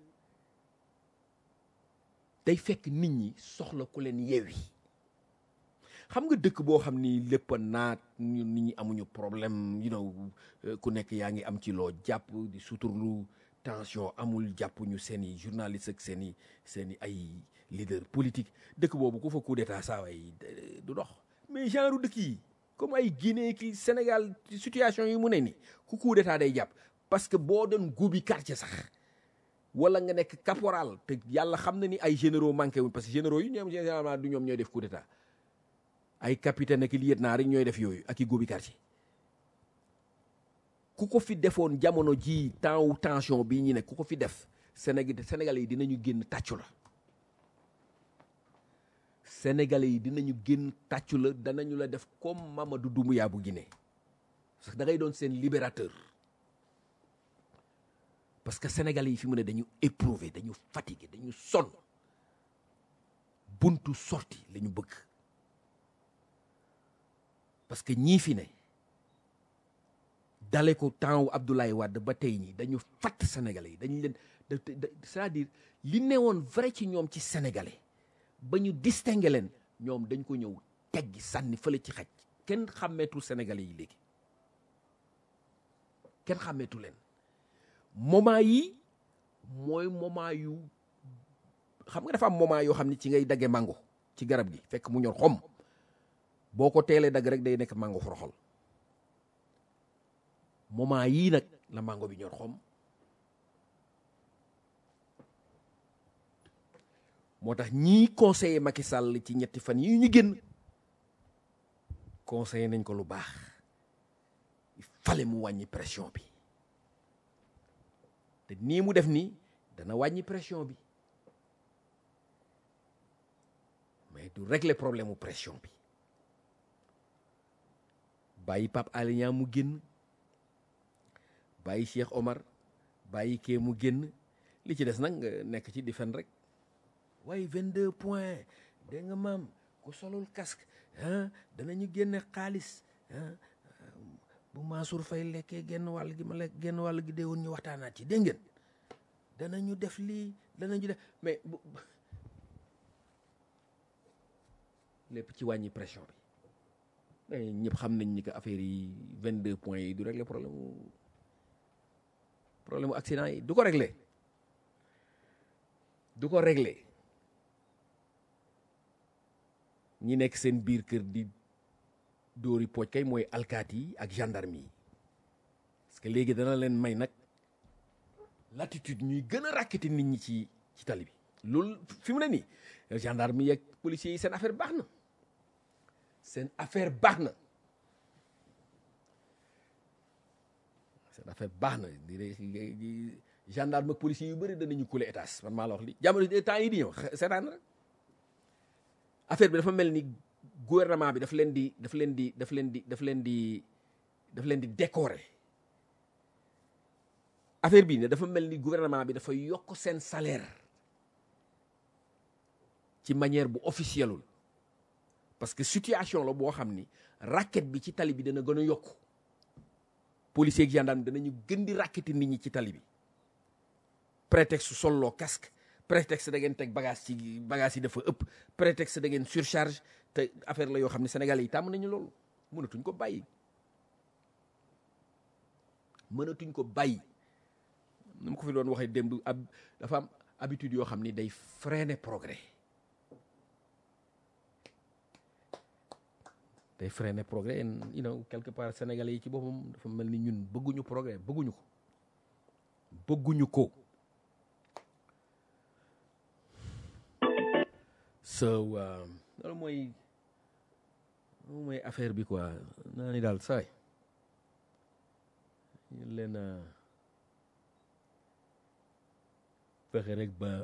day fekk nit ñi soxla ku leen yeewi xam nga dëkk boo xam ni lépp a naat nit ñi amuñu problème ku nekk yaa ngi am ci loo jàpp di suturlu tension amul jàppuñu seen i journaliste ak seen i ay leader politique dëkk boobu ku fa coup d'état saa waay du dox mais genre dëkk yi comme ay Guinée ki Sénégal situation yi mu ne ni ku coup d'état day jàpp parce que boo doon guubi quartier sax wala nga nekk caporal te yàlla xam na ni ay généraux manqué wuñ parce que généraux yi ñoom généralement du ñoom ñooy def coup d'état ay capitaine ak i lieutenant rek ñooy def yooyu ak i góobi quartier ku ko fi defoon jamono ji temps wu tension bii ñu ne ku ko fi def Sénégalais yi dinañu génn tàccu la Sénégalais yi dinañu génn tàccu la danañu la def comme Mamadou Doumbouya bu Guinée parce que da ngay doon seen libérateur parce que Sénégalais yi fi mu ne dañu éprouvé dañu fatigué dañu sonn buntu sorti la ñu bëgg parce que ñii fi ne dale ko temps wu Abdoulaye Wade ba tey ñi dañu fatt Sénégalais yi dañu leen c'est-à-dire li newoon vrai ci ñoom ci Sénégalais ba ñu distingué leen ñoom dañ ko ñëw teggi sànni fële ci xaj kenn xàmmeetul Sénégalais yi léegi kenn xàmmeetu leen moment yi mooy moment yu xam nga dafa am moment yoo xam ne ci ngay dagge mango ci garab gi fekk mu ñor xom boo ko teelee dagg rek day nekk mango foroxol moment yii nag la mango bi ñor xom moo tax ñii conseiller Macky Sall ci ñetti fan yi ñu génn conseiller nañ ko lu baax il fallait mu wàññi pression bi te nii mu def nii dana wàññi pression bi mais du régler problème mu pression bi bàyyi Pape Alé Niang mu génn bàyyi Cheikh Omar bàyyi kee mu génn li ci des nag nga nekk ci di fen rek waaye 22 points dégg nga maam ku solul casque danañu génne xaalis bu Mansour Faye lekkee genn wàll gi ma lekk genn wàll gi dee woon ñu waxtaanaat ci dégg ngeen danañu def lii danañu def mais lépp ci wàññi pression bi mais ñëpp xam nañ ni que affaire yi 22 points yi du régler problème mu accident yi du ko régler ñi nekk seen biir kër di dóori pooj kay mooy alkaati yi ak gendarme yi parce que léegi dana leen may nag latitude ñuy gën a rakkati nit ñi ci tali bi loolu fi mu ne nii gendarme yi ak policiers yi seen affaire baax na seen affaire baax na di gendarme ak policiers yu bëri danañu couler étage man maa la wax li jamono temps yi di ñëw seetaan rek affaire bi dafa mel ni gouvernement bi daf leen di décorer affaire bii ne dafa mel ni gouvernement bi dafa yokk seen salaire ci manière bu officielul parce que situation la boo xam ni racket bi ci tali bi dana gën a yokk policier ak gendarme danañu gën di racketi nit ñi ci tali bi prétexte solloo casque prétexte da ngeen teg bagage yi dafa ëpp prétexte da ngeen surcharge te affaire la yoo xam ne sénégalais yi tàmm nañu loolu mënatuñ ko bàyyi nu mu ko fi doon waxee démb dafa am habitude yoo xam ni day freiner progrès and you know quelque part sénégalais yi ci boppam dafa mel ni ñun bëgguñu progrès bëgguñu ko so loolu mooy affaire bi quoi naa ni daal saay ñu leen fexe rek ba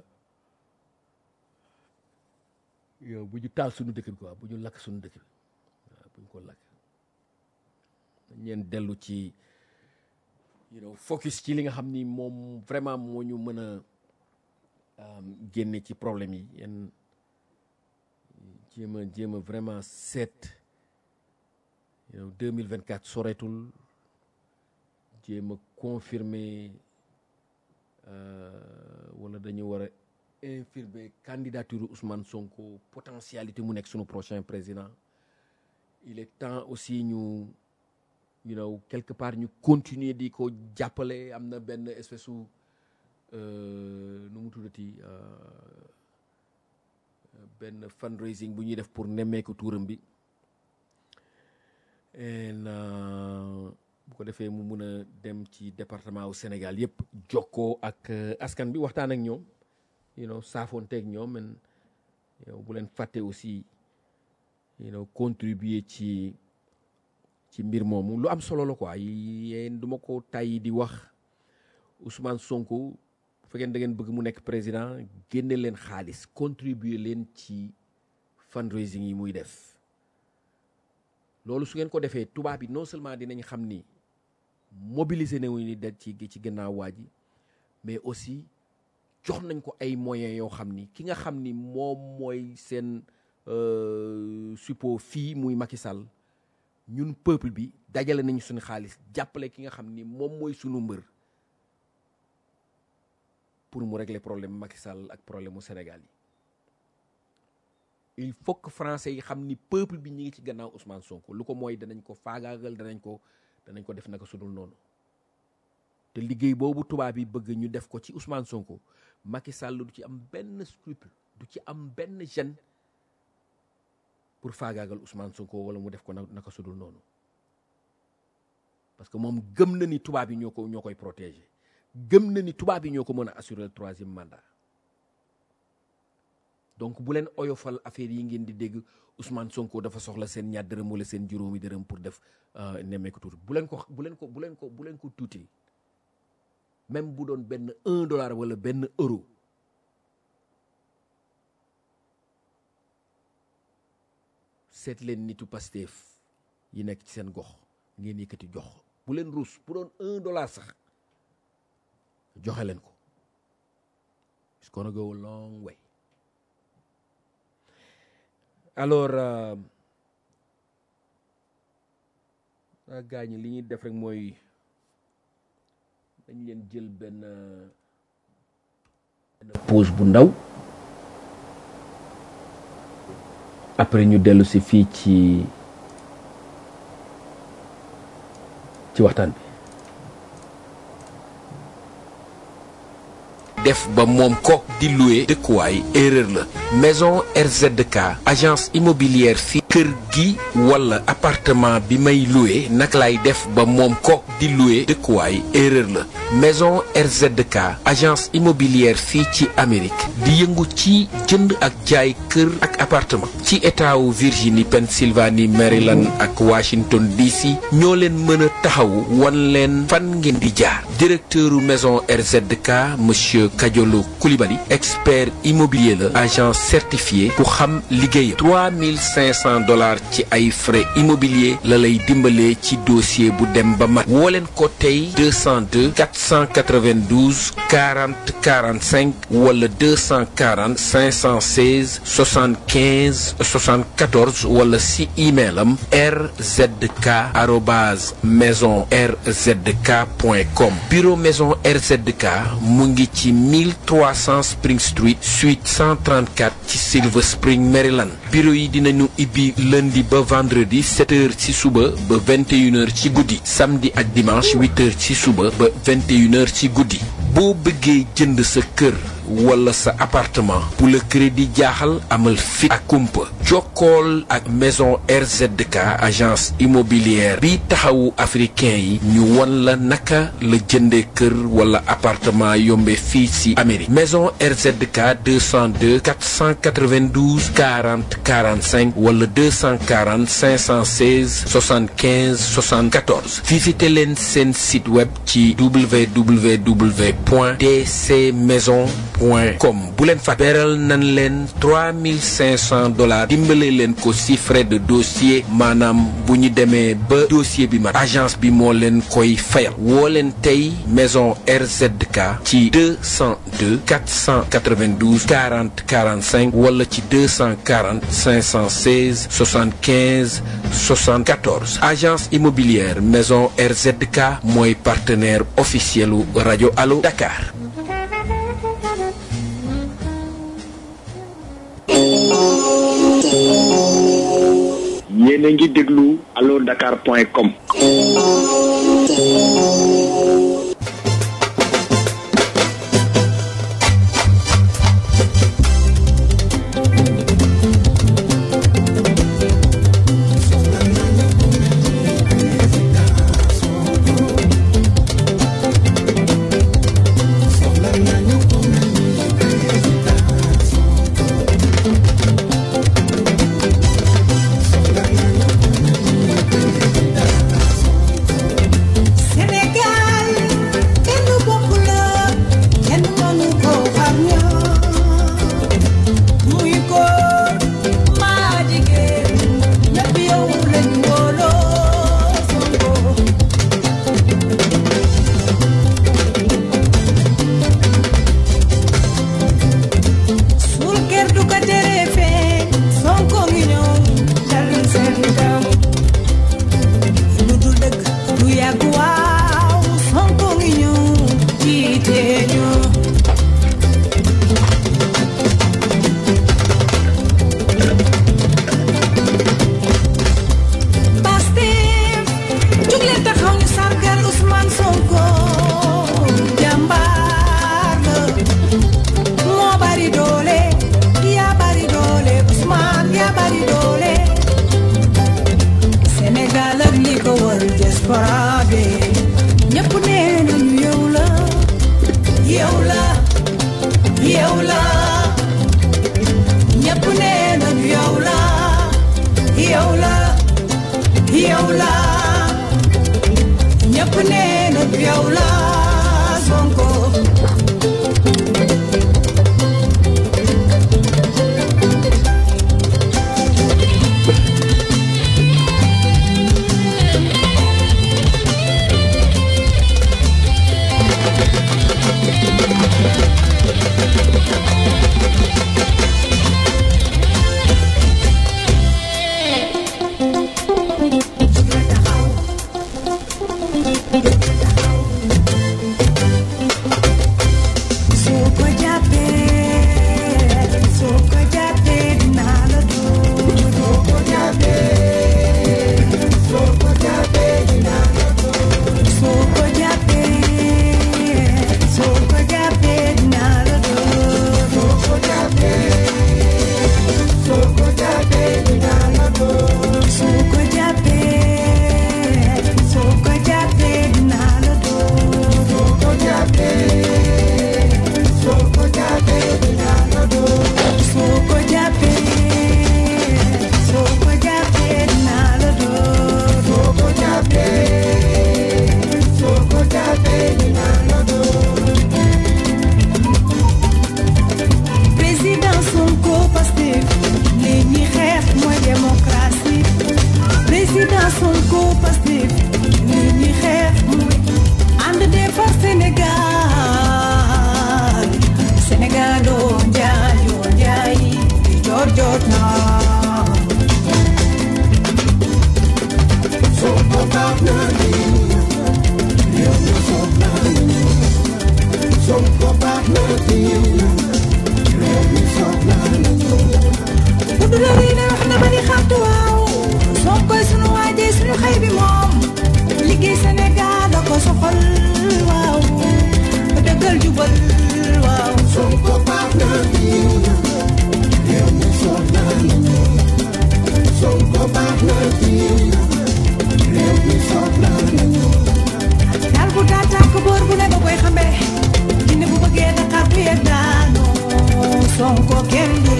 yow bu ñu taal suñu dëkk bi quoi bu ñu lakk suñu dëkk bi waaw bu ñu ko lakk ñeen dellu ci you know focus ci li nga xam ni moom vraiment moo ñu mën a génne ci problème yi yenn jéem a vraiment seet you know 2024 soreetul jéem a confirmer wala dañu war a infirmer candidature Ousmane Sonko potentialité mu nekk sunu prochain président il est temps aussi ñu you know quelque part ñu continuer di ko jàppale am na benn espèce su nu mu tuddati benn fundraising bu ñuy def pour nemmeeku tuuram bi bu ko defee mu mun a dem ci département wu Sénégal yëpp jokkoo ak askan bi waxtaan ak ñoom you know saafoonteeg ñoom men yow bu leen fàtte aussi you know contribuer ci mbir moomu lu am solo la quoi yéen du ma ko tàyyi di wax Ousmane Sonko bu fekkee da ngeen bëgg mu nekk président génne leen xaalis contribuer leen ci fundraising yi muy def loolu su ngeen ko defee tubaab bi non seulement dinañ xam ni mobiliser ne wu ni det ci gannaaw waa ji mais aussi jox nañ ko ay moyens yoo xam ni ki nga xam ni moom mooy seen support fii muy Macky Sall ñun peuple bi dajale nañu suñu xaalis jàppale ki nga xam ni moom mooy sunu mbër pour mu régler problème Macky Sall ak problème mu Sénégal yi il faut que français yi xam ni peuple bi ñu ngi ci gannaaw Ousmane Sonko lu ko mooy danañ ko faagaagal danañ ko def naka sudul noonu te liggéey boobu tubaab yi bëgg ñu def ko ci Ousmane Sonko Macky Sall du ci am benn scrupule du ci am benn gêne pour faagaagal Ousmane Sonko wala mu def ko naka sudul noonu parce que moom gëm na ni tubaab yi ñoo koy protéger gëm na ni tubaab yi ñoo ko mën a assurer le 3e mandat donc bu leen oyofal affaire yi ngeen di dégg Ousmane Sonko dafa soxla seen ñaar dërëm wala seen juróomi dërëm pour def nemmeeku tuuti bu leen ko tuuti même bu doon benn $1 wala benn euro seet leen nitu Pastef yi nekk ci seen gox ngeen yëkkati jox bu leen ruus bu doon $1 sax joxe leen ko it's gonna go a long way. Alors gars ñi li ñuy def rek mooy dañ leen jël benn pause bu ndaw après ñu dellu si fii ci waxtaan bi. def ba moom ko di louer dëkkuwaay erreur la maison RZK agence immobilière fii kër gi wala appartement bi may louer naka lay def ba moom ko di louer dëkkuwaay erreur la maison RZK agence immobilière fii ci Amérique di yëngu ci jënd ak jaay kër ak appartement ci état wu Virginie Pennsylvanie Maryland ak Washington DC ñoo leen mën a taxawu wan leen fan ngeen di jaar directeuru maison RZK monsieur Kadiolo Koulibaly expert immobilier la agent certifié ku xam liggéeyam $3500 ci ay frais immobilier la lay dimbalee ci dossier bu dem ba mat woo leen ko tey 202 492 40 45 wala 240 516 75 74 wala si email am rzk@maisonrzk.com bureau maison RZK mu ngi ci 1300 Spring Street suite 134 ci Silver Spring Maryland bureau yi dinañu ibbi lundi ba vendredi 7h ci suba ba 21h ci guddi samedi ak dimanche 8h ci suba ba 21h ci guddi boo bëggee jënd sa kër wala sa appartement bu le crédit jaaxal amal fit ak kumpa jokkool ak maison RZK agence immobilière bi taxawu africain yi ñu won la naka la jëndee kër wala appartement yombe fii ci Amérique maison RZK 202 492 40 45 wala 240 516 75 74 visitez leen seen site web ci www.dcmaison.com bu leen fa beral nan leen $3,500 dimbale leen ko ci frais de dossier maanaam bu ñu demee ba dossier bi mat agence bi moo leen koy fayal woo leen tey maison RZK ci 202 492 40 45 wala ci 240 516 75 74 agence immobilière maison RZK mooy partenaire officiel u rajo Allo Dakar. yéen a ngi déglu allodakar.com. Now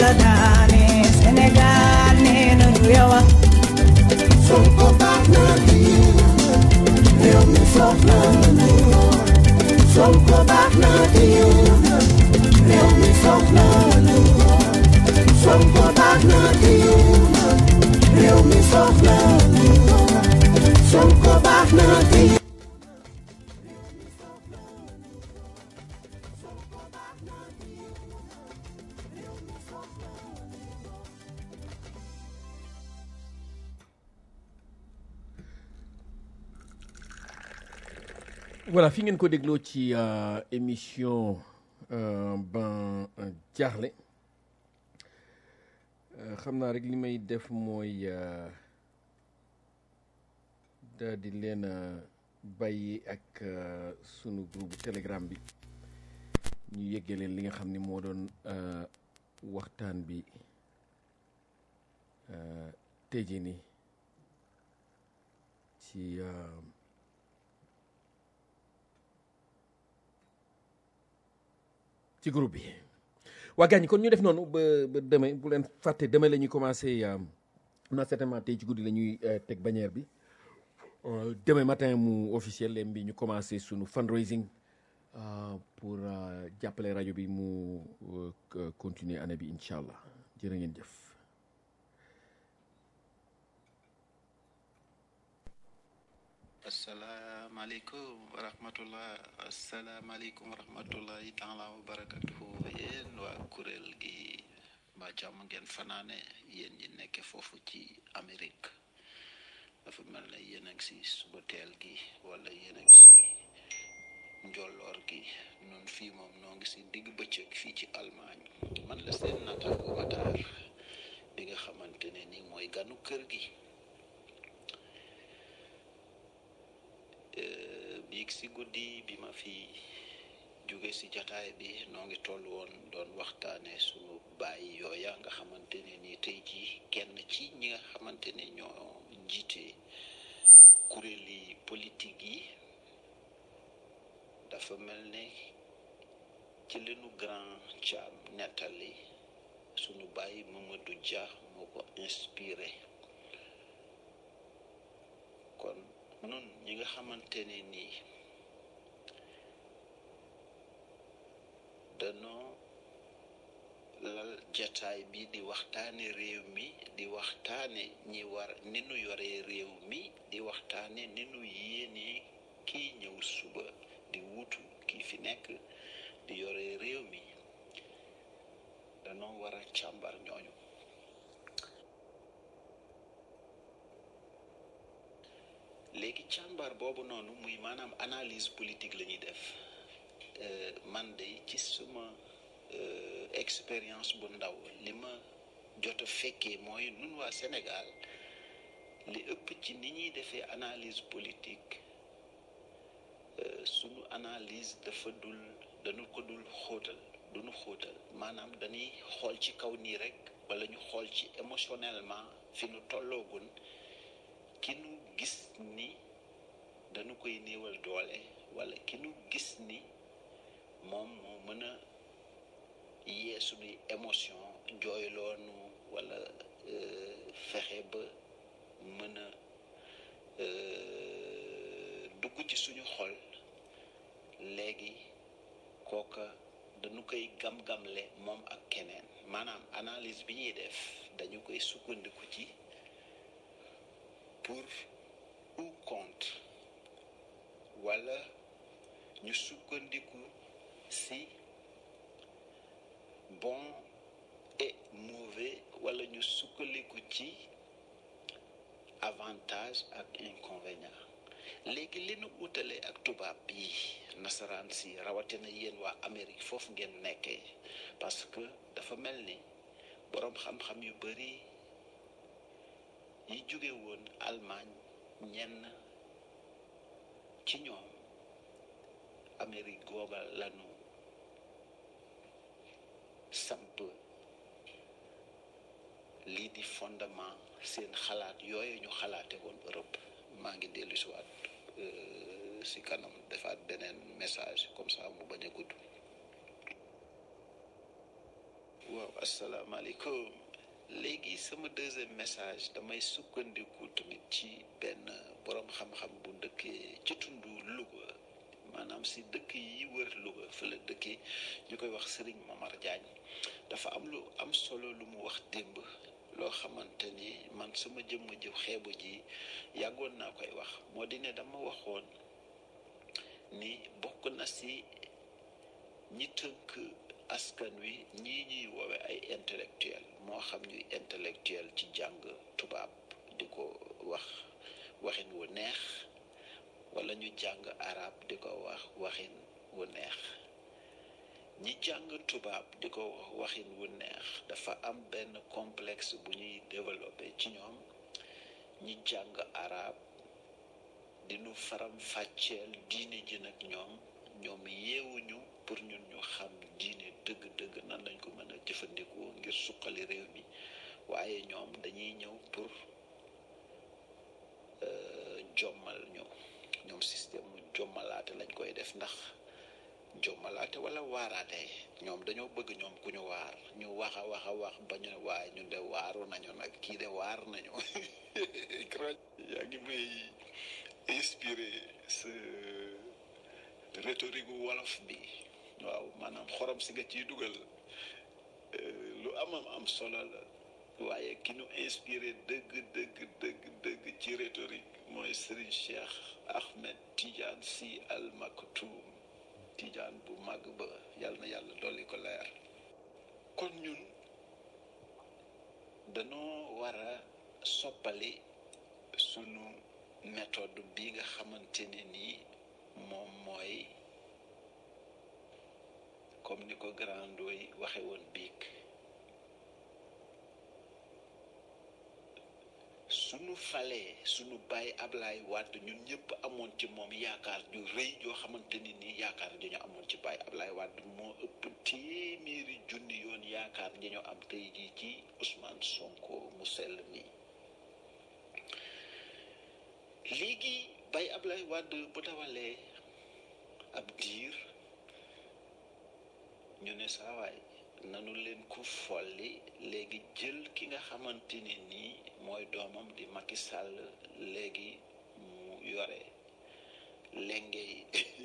la daane Sénégal nee nañu yow a Sonko baax na ci réew mi soxla nañu Sonko baax na ci réew mi soxla nañu Sonko baax na ci réew mi soxla nañu Sonko baax na ci voilà fi ngeen ko dégloo ci émission ban jaaxle xam naa rek li may def mooy daal di leen bàyyi ak sunu groupe telegram bi ñu yëggee leen li nga xam ni moo doon waxtaan bi tey jii nii ci groupe bi waa gaañ kon ñu def noonu ba demain bu leen fàtte demain la ñuy commencé on a certainement tey ci guddi la ñuy teg bannière bi demain matin mu officiel leen bi ñu commencé sunu fundraising pour jàppale rajo bi mu continuer année bi incha allah jërë ngeen jëf. asalaamaaleykum wa rahmatullah asalaamaaleykum wa rahmatullahi taala wa barakatuhu yéen waa kuréel gi mbaa jàmm ngeen fanaane yéen ñi nekk foofu ci Amérique dafa mel ne yéen a ngi si suba teel gi wala yéen a ngi si njolloor gi noonu fii moom noo ngi si digg bëccëg fii ci Allemagne man la seen naataango Matar bi nga xamante ne ni mooy ganu kër gi biig si guddi bi ma fi jóge si jataay bi noo ngi toll woon doon waxtaane sunu bàyyi yooya nga xamante ne ni tey ji kenn ci ñi nga xamante ne ñoo jiite kuréeli politique yi dafa mel ne ci leenu grand Thiam nettali sunu bàyyi Mamadou Dia moo ko inspiré kon nun ñi nga xamante ne nii danoo lal jataay bi di waxtaane réew mi di waxtaane ñi war ni nu yoree réew mi di waxtaane ni nu yéenee kii ñëw suba di wutu kii fi nekk di yoree réew mi danoo war a càmbar ñooñu léegi càmbar boobu noonu muy maanaam analyse politique la ñuy def man de ci suma expérience bu ndaw li ma jot a fekkee mooy nun waa Sénégal li ëpp ci ni ñuy defee analyse politique sunu analyse dañu ko dul xóotal maanaam dañuy xool ci kaw nii rek wala ñu xool ci émotionnellement fi nu tolloogun ki nu gis ni dañu koy néewal doole wala ki nu gis ni moom moo mën a yee suñuy émotion jooyloonu wala fexe ba mën a dugg ci suñu xol léegi kooka dañu koy gam-gamle moom ak keneen maanaam analyse bi ñuy def dañu koy sukkandiku ci pour ou contre wala ñu sukkandiku si bon et mauvais wala ñu sukkandiku ci avantage ak inconvénient léegi li nu utalee ak tubaab yi nasaraan si rawatina yéen waa Amérique foofu ngeen nekkee parce que dafa mel ni boroom xam-xam yu bari yi jóge woon Allemagne ñenn ci ñoom Amérique googa lanu samp lii di fondement seen xalaat yooyu ñu xalaate woon Europe maa ngi dellu si waat si kanam defaat beneen message comme ça mu bañ a gudd waaw asalaamaaleykum léegi sama deuxième message damay sukkandiku tamit ci benn borom xam-xam bu dëkkee ci tundu Louga maanaam si dëkk yi wër Louga fa la dëkkee ñu koy wax Serigne Momar Diagne dafa am lu am solo lu mu wax démb loo xamante ni man sama jëmm ji xeebu ji yàggoon naa koy wax moo di ne dama waxoon ni bokk na si ñi tënk askan wi ñii ñuy woowe ay intellectuel moo xam ñuy intellectuel ci jàng tubaab di ko wax waxin wu neex wala ñu jàng arab di ko wax waxin wu neex ñi jàng tubaab di ko wax waxin wu neex dafa am benn complexe bu ñuy développé ci ñoom ñi jàng arab dinu faram fàcceel diine ji nag ñoom yeewuñu pour ñun ñu xam diine dëgg-dëgg nan lañ ko mën a jëfandikoo ngir suqali réew mi waaye ñoom dañuy ñëw pour jommal ñoom système mu jommalaate lañ koy def ndax jommalaate wala waaraate ñoom dañoo bëgg ñoom ku ñu waar ñu wax a wax ba ñu ne waaye ñun de waaru nañu nag kii de waar nañu yaa ngi may inspiré ce rhétorique wolof bi waaw maanaam xorom si nga ciy dugal lu am solo la waaye ki ñu inspiré dëgg ci rhétorique mooy Serigne Cheikh Ahmed Tidiane Sy Al Maktoum Tidiane bu màgg ba yàlla na yàlla dolli ko leer kon ñun dañoo war a soppali sunu méthode bi nga xamante ne nii moom mooy comme ni ko Grand Ndoye waxe woon biig sunu falee sunu bàyyi Ablaye Wade ñun ñëpp amoon ci moom yaakaar ju rëy joo xamante ni nii yaakaar ji ñu amoon ci bàyyi Ablaye Wade moo ëpp téeméeri junni yoon yaakaar ji ñu am tey jii ci Ousmane Sonko mu sell mi léegi bàyyi Ablaye Wade bu dawalee ab diir ñu ne saawaay nanu leen ko folli léegi jël ki nga xamante ne nii mooy doomam di Macky Sall léegi mu yore lenge yi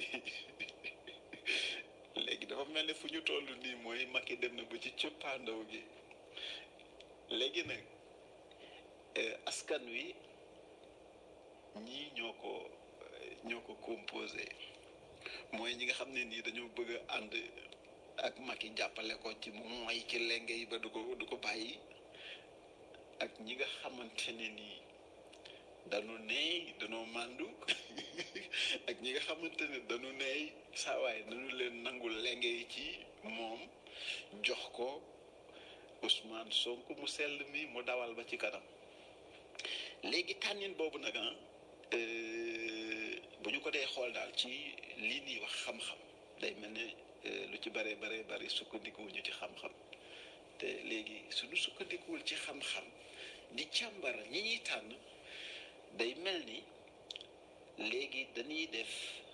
léegi dafa mel ne fu ñu toll nii mooy Macky dem na ba ci cëppaandaw gi léegi nag askan wi ñii ñoo ko composé mooy ñi nga xam ne nii dañoo bëgg a ànd ak Macky jàppale ko ci mu moy ci lenge yi ba du ko bàyyi ak ñi nga xamante ne nii dañu neey dañoo màndu ak ñi nga xamante ne dañu neey saawaay dañu leen nangul lenge yi ci moom jox ko Ousmane Sonko mu sell mi mu dawal ba ci kanam léegi tànnin boobu nag bu ñu ko dee xool daal ci lii nii wax xam-xam day mel ne lu ci bare sukkandikuwuñu ci xam-xam te léegi suñu sukkandikuwul ci xam-xam di càmbar ñi ñuy tànn day mel ni léegi dañuy def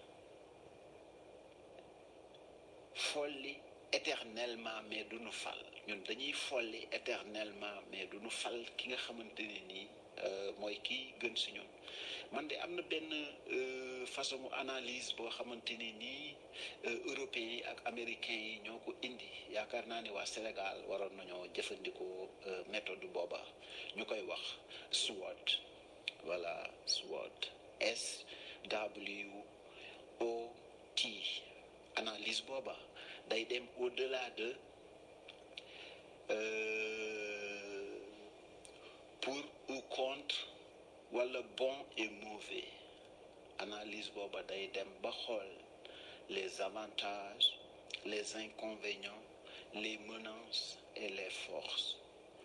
folli éternellement mais duñu fal ñun dañuy folli éternellement mais duñu fal ki nga xamante ne nii mooy kii gën si ñun man de am na benn façon analyse boo xamante ni nii européens yi ak américains yi ñoo ko indi yaakaar naa ne waa Sénégal waroon nañoo jëfandikoo méthode booba ñu koy wax SWOT voilà SWOT SWOT analyse booba day dem au-delà de pour ou contre wala bon et mauvais analyse booba day dem ba xool les avantages les inconvénients les menaces et les forces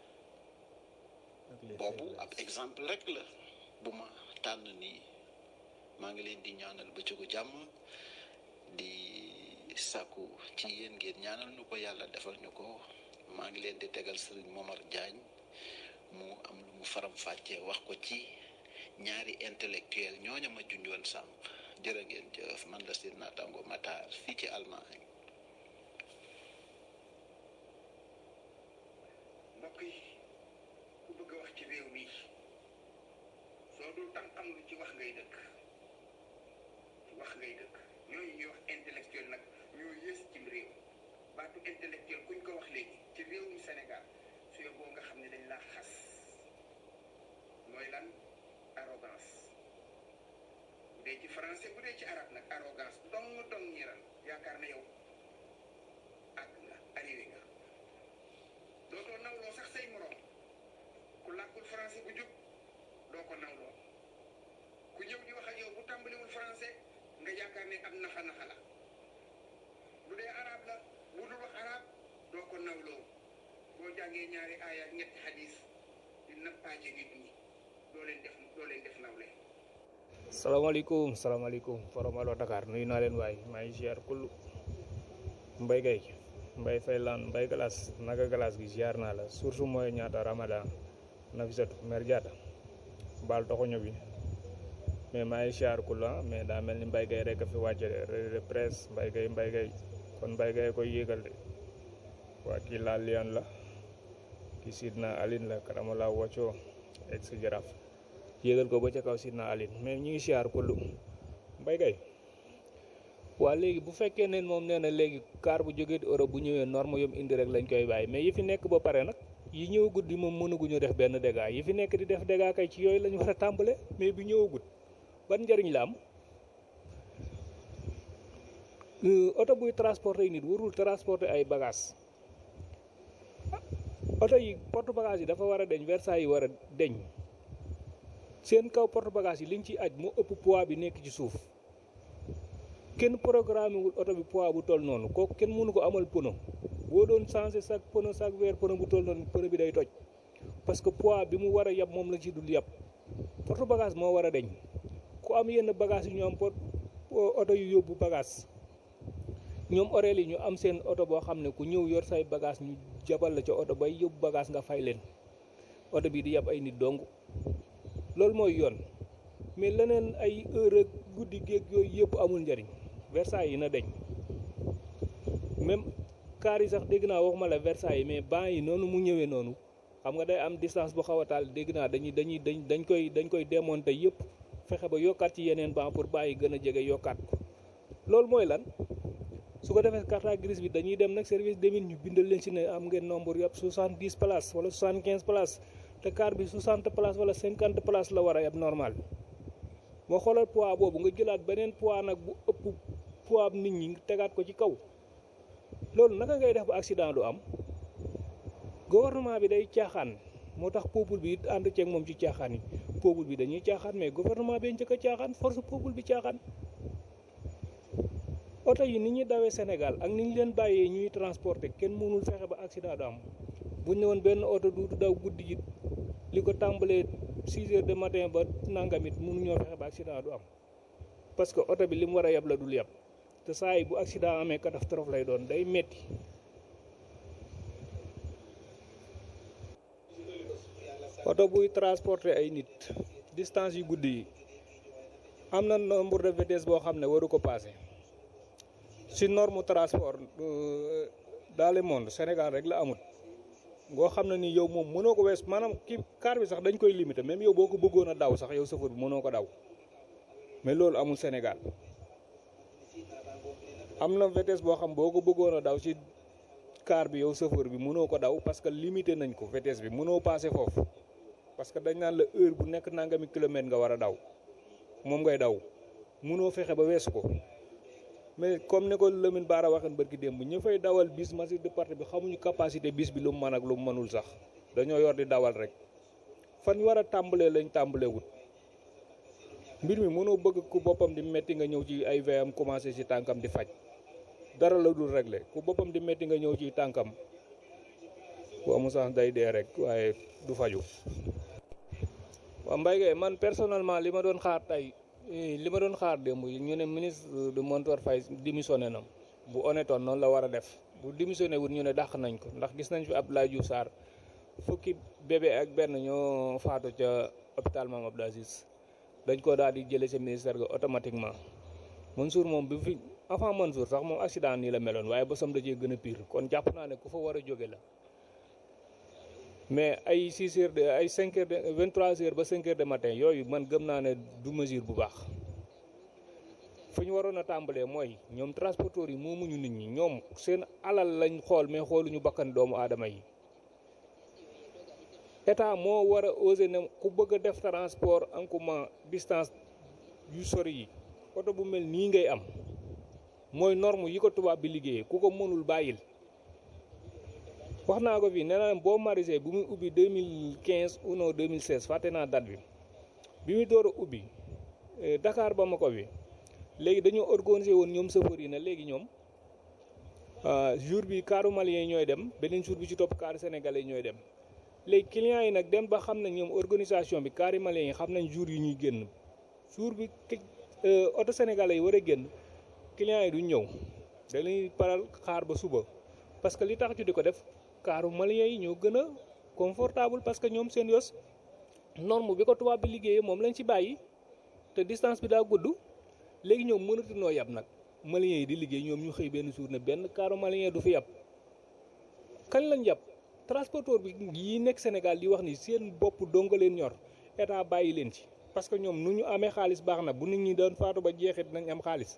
boobu ab exemple rek la bu ma tànn nii maa ngi leen di ñaanal bëccëgu jàmm di sàkku ci yéen ngeen ñaanal ñu ko yàlla defal ñu ko maa ngi leen di tegal Serigne Momar Diagne mu am lu mu faram fàccee wax ko ci ñaari intellectuel ñooña ma junjoon sànq jërë ngeen jëf man la seen naataango Matar fii ci Allemagne yi ku bëgg a wax ci réew mi soo dul tànqam lu ci wax ngay dëkk ñooñu ñuy wax intellectuel nag ñoo yées cim réew baatu intellectuel kuñ ko wax léegi ci réewum Sénégal su yóbboo nga xam ne dañ laa xas mooy lan arrogance bu dee ci français bu dee ci arabe nag arrogance dong ñiral yaakaar na yow àgg nga arrivé nga dootoo nawloo sax say moroom ku làkkul français bu jub doo ko nawloo ku ñëw di wax ak yow bu tàmbaliwul français nga yaakaar ne am naxa la bu dee arabe la bu dul wax arabe doo ko nawloo boo jàngee ñaari aaya ak ñetti xadis di nappaaje nit ñi doo leen def nawle. salaamaaleykum forom Allo Dakar nuyu naa leen waay maa ngi ziar kullu Mbaye Gueye Mbaye Faye Lan Mbaye Galas naka Galas gi ziar naa la surtout mooy ñaata Ramadan Nafisatu Mère Diatta baal toxoño bi mais maa ngi ziar kullu mais daa mel ni Mbaye Gueye rek a fi wàcce de revue de presse Mbaye Gueye kon Mbaye Gueye koy yéegal de waa kii laa liyan la kii Sidna Aline la karama la wàccoo ex jaraaf yéegal ko ba ca kaw Sidna Aline mais ñu ngi siyaar kullu Mbaye Gueye waa léegi bu fekkee ne moom nee na léegi car bu jógee di Europe bu ñëwee norme yom indi rek lañ koy bàyyi mais yi fi nekk ba pare nag yi ñëwagut di moom mënaguñu def benn dégât yi fi nekk di def dégât kay ci yooyu lañ war a tàmbale mais bi ñëwagut ban njëriñ la am oto buy transporter nit warul transporter ay bagages oto yi porte bagage yi dafa war a deñ Versailles yi war a deñ seen kaw porte bagage yi liñ ciy aj moo ëpp poids bi nekk ci suuf kenn programme wul oto bi poids bu toll noonu kooku kenn mënu ko amal pneu boo doon changé chaque pneu chaque weer pneu bu toll noonu pneu bi day toj parce que poids bi mu war a yab moom la ci dul yab porte bagage moo war a deñ ku am yenn bagage yi ñu am oto yu yóbbu bagage ñoom orel yi ñu am seen oto boo xam ne ku ñëw yor say bagage ñu jabal la ca oto bay yóbbu bagage nga fay leen oto bi di yab ay nit dong loolu mooy yoon mais leneen ay heure ak guddi géeg yooyu yëpp amul njariñ Versailles yi na deñ même car yi sax dégg naa waxuma la Versailles yi mais ban yi noonu mu ñëwee noonu xam nga day am distance bu xaw a taal dégg naa dañ koy démonter yëpp fexe ba yokkaat ci yeneen ban pour ban yi gën a jege yokkaat ko loolu mooy lan su ko defee carte grise bi dañuy dem nag service des mines ñu bindal leen ci ne am ngeen nombre yëpp 70 places wala 75 places te car bi 60 places wala 50 places la war a yab normal moo xoolal poids boobu nga jëlaat beneen poids nag bu ëpp poids nit ñi tegaat ko ci kaw loolu naka ngay def ba accident du am gouvernement bi day caaxaan moo tax peuple bi it ànd ceeg moom ci caaxaan yi peuple bi dañuy caaxaan mais gouvernement bi njëkk a caaxaan force peuple bi caaxaan oto yi ni ñuy dawee Sénégal ak ni ñu leen bàyyee ñuy transporter kenn mënul fexe ba accident du am buñ ne woon benn oto du daw guddi ji li ko tàmbalee 6 heures de matin ba nangamit mënuñoo fexe ba accident du am parce que oto bi li mu war a yab la dul yab te saa yi bu accident amee catastrophe lay doon day metti oto buy transporter ay nit distance yu guddi yi am na nombre de vitesse boo xam ne waru ko passé si norme transport dans le monde Sénégal rek la amut ngoo xam ne ni yow moom mënoo ko wees maanaam kii car bi sax dañ koy limité même yow boo ko bëggoon a daw sax yow chauffeur bi mënoo ko daw mais loolu amul Sénégal am na vitesse boo xam boo ko bëggoon a daw ci car bi yow chauffeur bi mënoo ko daw parce que limité nañ ko vitesse bi mënoo passé foofu parce que dañ naan la heure bu nekk nangami kilomètre nga war a daw moom ngay daw mënoo fexe ba weesu ko mais comme ni ko Lamine Bara waxeen barki démb ñu fay dawal bis massif de parti bi xamuñu capacité bis bi lu mu mën ak lu mu mënul sax dañoo yor di dawal rek fan war a tàmbalee lañ tàmbalee wut mbir mi mënoo bëgg ku boppam di metti nga ñëw ci ay VM commencé ci tànkam di faj dara la dul réglé ku boppam di metti nga ñëw ci tànkam bu amul sax day dee rek waaye du faju waaw Mbaye Gueye man personnellement li ma doon xaar démb ñu ne ministre de Montor Faye démissionné na bu honnêtoon noonu la war a def bu démissionné wut ñu ne dàq nañ ko ndax gis nañ fi Abdoulaye Diouf Sarr fukki bébé ak benn ñoo faatu ca hôpital Mame Abdou Aziz dañ ko daal di jëlee sa ministère ga automatiquement Mansour moom bi fi avant Mansour sax moom accident nii la meloon waaye bosam da cee gën a pire kon jàpp naa ne ku fa war a jóge la mais ay 6 heures de ay 5 heures de 23 heures ba 5 heures de matin yooyu man gëm naa ne du mesure bu baax fu ñu waroon a tàmbalee mooy ñoom transporteurs yi moomuñu nit ñi ñoom seen alal lañ xool mais xooluñu bakkan doomu aadama yi état moo war a osé ne ku bëgg a def transport en commun distance yu sori yi oto bu mel nii ngay am mooy norme yi ko tubaab bi liggéeyee ku ko mënul bàyyil wax naa ko fii nee naa boo marisé bu muy ubbi 2015 ou non 2016 fàtte naa date bi muy door a ubbi Dakar Bamako bi léegi dañoo organisé woon ñoom chauffeur yi ne léegi ñoom jour bi kaaru malien yi ñooy dem beneen jour bi ci topp kaaru sénégalais yi ñooy dem léegi clients yi nag dem ba xam nañ ñoom organisation bi kaari malien yi xam nañ jour yi ñuy génn jour bi oto sénégalais yi war a génn clients yi duñ ñëw dañuy paral xaar ba suba parce que li tax ñu di ko def kaaru malien yi ñoo gën a confortable parce que ñoom seen yos norme bi ko tubaab bi liggéeyee moom lañ ci bàyyi te distance bi daa gudd léegi ñoom mënatu noo yab nag malien yi di liggéey ñoom ñu xëy benn jour ne benn kaaru malien du fi yab kañ lañ yab transporteur bi yi nekk Sénégal di wax ni seen bopp donga leen ñor état bàyyi leen ci parce que ñoom nu ñu amee xaalis baax na bu nit ñi doon faatu ba jeexit nañ am xaalis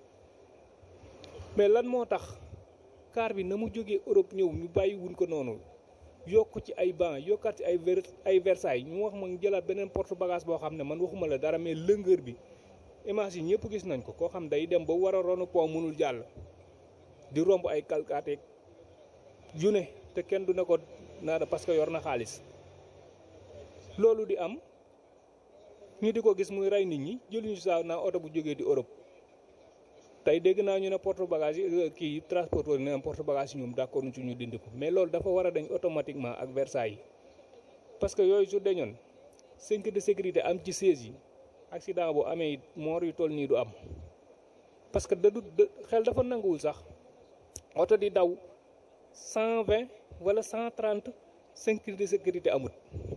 mais lan moo tax car bi na mu jógee Europe ñëw ñu bàyyi wuñ ko noonu yokk ci ay banc yokkaat ci ay Versailles ñu wax ma jëlaat beneen porte bagage boo xam ne man waxuma la dara mais lëngër bi image yi ñëpp gis nañ ko koo xam day dem ba war a ronu pont mënul jàll di romb ay kalkaateeg yu ne te kenn du ne ko naada parce que yor na xaalis loolu di am ñu di ko gis muy rey nit ñi jëluñu saa naa oto bu jógee di Europe tey dégg naa ñu ne porte bagage yi kii transporteur yi ne porte bagage yi ñoom d'accord ñu ci ñu dindi ko mais loolu dafa war a dañ automatiquement ak Versailles yi parce que yooyu su dañoon cinq de sécurité am ci siège yi accident bu amee moor yu toll nii du am parce que xel dafa nanguwul sax oto di daw 120 wala 130 cinq de sécurité amut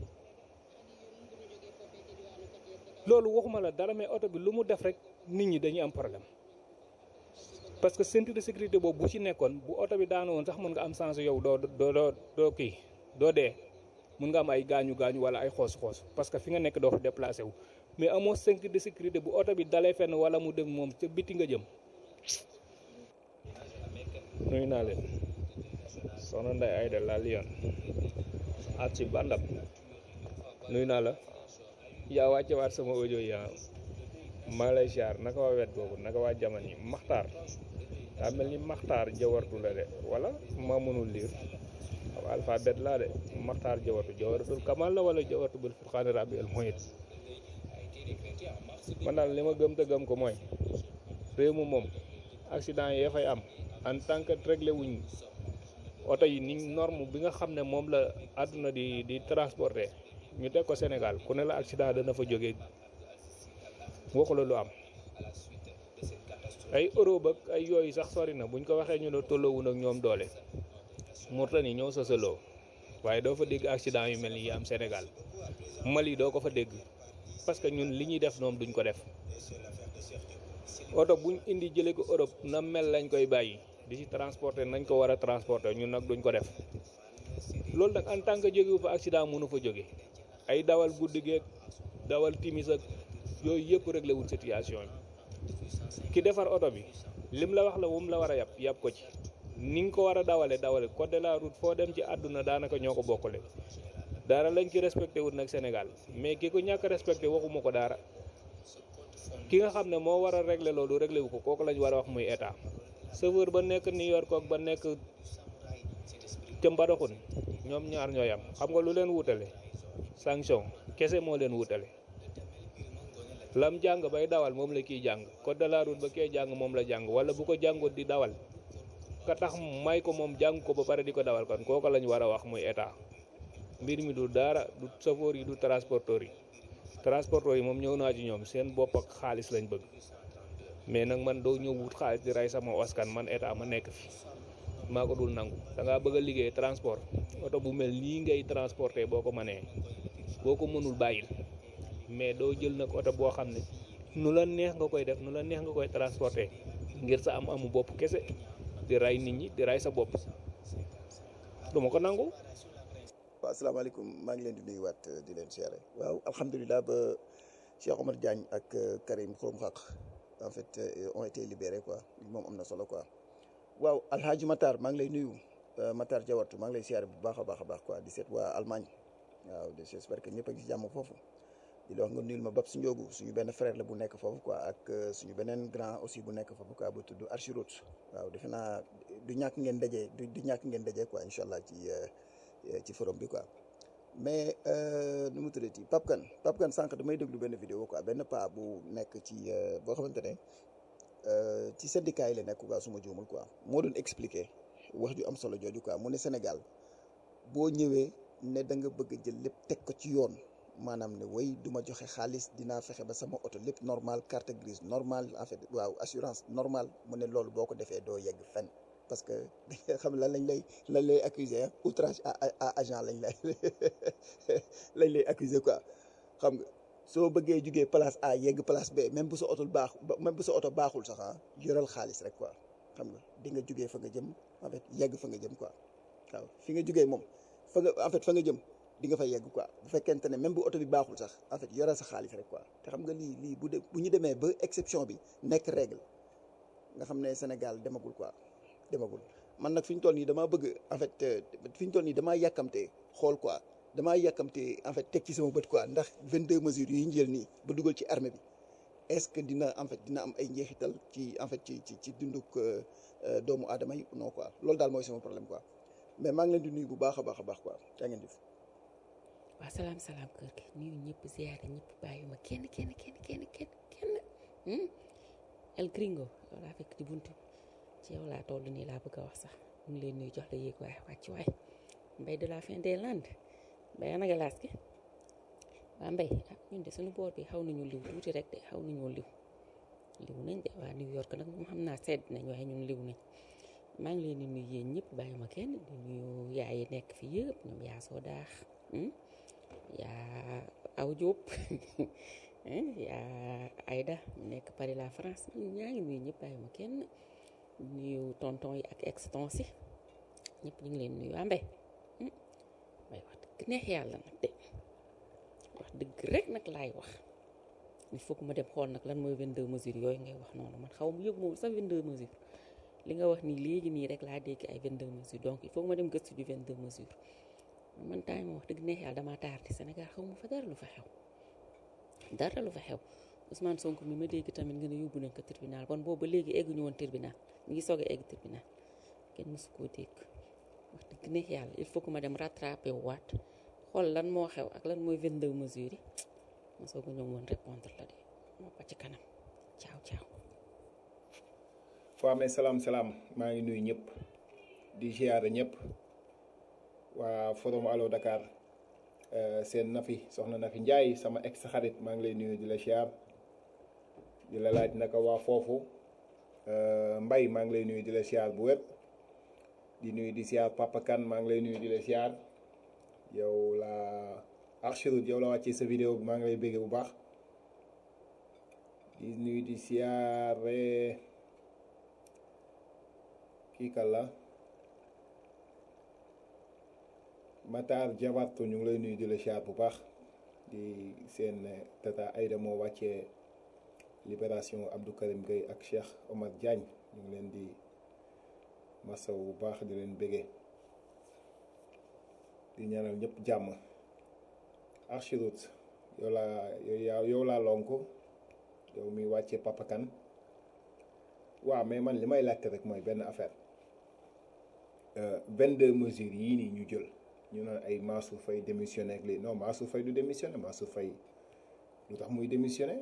loolu waxuma la dara mais oto bi lu mu def rek nit ñi dañuy am problème parce que ceinture de sécurité boobu bu ci nekkoon bu oto bi daanu woon sax mën nga am chance yow doo kii doo dee mën nga am ay gaañu wala ay xoos parce que fi nga nekk doo fa déplacé wu mais amoo ceinture de sécurité bu oto bi dalee fenn wala mu dem moom ca biti nga jëm. nuyu naa leen soxna Ndeye Aïda la Lyon at ci bandam nuyu naa la yaa wàcce waat sama audio yaa maa lay siyaar naka waa wet boobu naka waa jamono yi maxtaar daa mel ni maxtaar jawartu la de wala maa mënul liir waaw alphabet laa de maxtaar jawartul kamal la wala jawartu bil furqaani rabbi al muhit man daal li ma gëm te gëm ko mooy réew mi moom accident yee fay am en tant que réglé wuñ oto yi ni norme bi nga xam ne moom la àdduna di transporter ñu teg ko Sénégal ku ne la accident dana fa jógee waxu la lu am ay Europe ak ay yooyu sax sori na buñ ko waxee ñu ne tolloowun ak ñoom doole Mauritanie ñoo sosaloo waaye doo fa dégg accident yu mel ni yi am Sénégal Mali doo ko fa dégg parce que ñun li ñuy def noonu duñ ko def oto buñ indi jëlee ko Europe na mel lañ koy bàyyi di ci transporter nañ ko war a transporter ñun nag duñ ko def loolu nag en tant que jógewu fa accident mënu fa jóge ay dawal guddi geeg dawal timis ak yooyu yëpp réglé wul situation bi ki defar oto bi lim la wax la moom la war a yàpp ko ci ni nga ko war a dawale code de la route foo dem ci àdduna daanaka ñoo ko bokkale dara lañ ci respecté wul nag Sénégal mais ki ko ñàkk respecté waxuma ko dara ki nga xam ne moo war a réglé loolu réglé wu ko kooku lañ war a wax muy état chauffeur ba nekk New York ak ba nekk ca Mbadakhoune ñoom ñaar ñooy am xam nga lu leen wutale sanction kese moo leen wutale lam jàng bay dawal moom la kiy jàng code de la route ba kee jàng moom la jàng wala bu ko jàngoot di dawal ka tax may ko moom jàng ko ba pare di ko dawal kon kooku lañ war a wax muy état mbir mi du dara du chauffeur yi du transporteur yi moom ñëw naa ci ñoom seen bopp ak xaalis lañ bëgg mais nag man doo ñëw wut xaalis di rey sama askan man état ma nekk fi maa ko dul nangu da ngaa bëgg a liggéey transport oto bu mel nii ngay transporter boo ko mënee boo ko mënul bàyyil mais doo jël nag oto boo xam ne nu la neex nga koy def nu la neex nga koy transporter ngir sa amu bopp kese di rey nit ñi di rey sa bopp duma ko nangu. waaw asalaamaaleykum maa ngi leen di nuyuwaat di leen siyaare waaw alhamdulilah ba Cheikh Omar Diagne ak Karim Xurum Xaq en fait ont été libérés quoi moom am na solo quoi waaw Alhaji Matar maa ngi lay nuyu Matar Diawat maa ngi lay siyaare bu baax a baax quoi di seet waa Allemagne waaw j'espère que ñëpp a ngi si jàmm foofu di la wax nga nuyul ma Babs Ndiogu suñu benn frère la bu nekk foofu quoi ak suñu beneen grand aussi bu nekk foofu quoi bu tudd Archiroute waaw defe naa du ñàkk ngeen dajee du ñàkk ngeen dajee quoi incha allah ci forum bi quoi mais nu mu tuddati Pape Kane sànq damay déglu benn vidéo quoi benn pa bu nekk ci boo xamante ne ci syndicat yi la nekk quoi su ma juumul quoi moo doon expliquer wax ju am solo jooju quoi mu ne Sénégal boo ñëwee ne da nga bëgg a jël lépp teg ko ci yoon maanaam ne way du ma joxe xaalis dinaa fexe ba sama oto lépp normal carte grise normal en fait waaw assurance normal mu ne loolu boo ko defee doo yegg fenn parce que xam lan lañ lay accuser outrage à agent lañ lay accuser quoi xam nga soo bëggee jugee place A yegg place B même bu sa oto baaxul sax yoral xaalis rek quoi xam nga di nga jugee fa nga jëm en fait yegg fa nga jëm quoi waaw fi nga jugee moom fa nga jëm di nga fa yegg quoi bu fekkente ne même bu oto bi baaxul sax en fait yoral sa xaalis rek quoi te xam nga lii bu ñu demee ba exception bi nekk règle nga xam ne Sénégal demagul quoi. demagul man nag fi ñu toll nii damaa bëgg en fait fi ñu toll nii damaa yàkkamtee xool quoi damaa yàkkamtee en fait teg ci sama bët quoi ndax 22 mesures yi ñu jël nii ba dugal ci armée bi est-ce que dina en fait dina am ay njeexital ci en fait ci dunduk doomu aadama yi non quoi loolu daal mooy sama problème quoi mais maa ngi leen di nuyu bu baax a baax quoi yaa ngeen def. waaw salaam kër gi nuyu ñëpp ziyaare ñëpp bàyyuma kenn El Gringo loolu laa fekk ci buntu ci yow laa toll nii laa bëgg a wax sax mu ngi leen nuyu jox la yéeg waaye wàcc waay mbay de la fin des landes mbay ana galaas gi waa mbay ñun de suñu boor bi xaw nañu liw tuuti rek de xaw nañoo liw nañ de waa New York nag moom xam naa sedd nañ waaye ñun liw nañ maa ngi leen di nuyu yéen ñëpp bàyyi ma kenn di nuyu yaay yi nekk fi yëpp ñoom yaa soo daax yaa aw Jóob yaa Aïda nekk Paris la France ñaa ngi nuyu ñëpp bàyyi ma kenn nuyu tonton yi ak extons yi ñëpp ñu ngi leen nuyu mbay wax dëgg neex yàlla nag de wax dëgg rek nag laay wax il faut que ma dem xool nag lan mooy 22 mesures yooyu ngay wax noonu man xaw ma yëg moom sax 22 mesures li nga wax nii léegi nii rek laa dégg ay 22 mesures donc il faut que ma dem gëstu ju 22 mesures man temps ma wax dëgg neex yàlla damaa tardé Sénégal xaw ma fa dara lu fa xew Ousmane Sonko mi ma dégg tamit nga ne yóbbu nañ ko tribunal bon boobu ba léegi egguñu woon tribunal ñu ngi soog a egg tribunal kenn mësu koo dégg wax dëgg neex yàlla il faut que ma dem rattrapé waat xool lan moo xew ak lan mooy 22 mesures yi ma soog a ñëw woon répondre la de moo ba ci kanam ciao. foo amee salaam maa ngi nuyu ñëpp di ziare ñëpp waa forum Allo Dakar seen Nafi soxna Nafi Njaay sama ex xarit maa ngi lay nuyu di la ziar di la laaj naka waa foofu Mbay maa ngi lay nuyu di la ziar bu wér di nuyu di ziar Papa Kane maa ngi lay nuyu di la ziar yow la Archiroute yow la wàccee sa vidéo bi maa ngi lay bégge bu baax di nuyu di ziare kii kan la Matar Jabartu ñu ngi lay nuyu di la ziar bu baax di seen tata Aïda moo wàccee libération Abdou Karim Gueye ak Cheikh Omar Diagne ñu ngi leen di masaw bu baax di leen béggee di ñaanal ñëpp jàmm. Archiroute yow laa lonk yow mi wàccee Papa Kane waaw mais man li may laajte rek mooy benn affaire 22 mesures yii nii ñu jël ñu naan ay Mansour Faye démissionné ak lii non Mansour Faye du démissionné Mansour Faye lu tax muy démissionné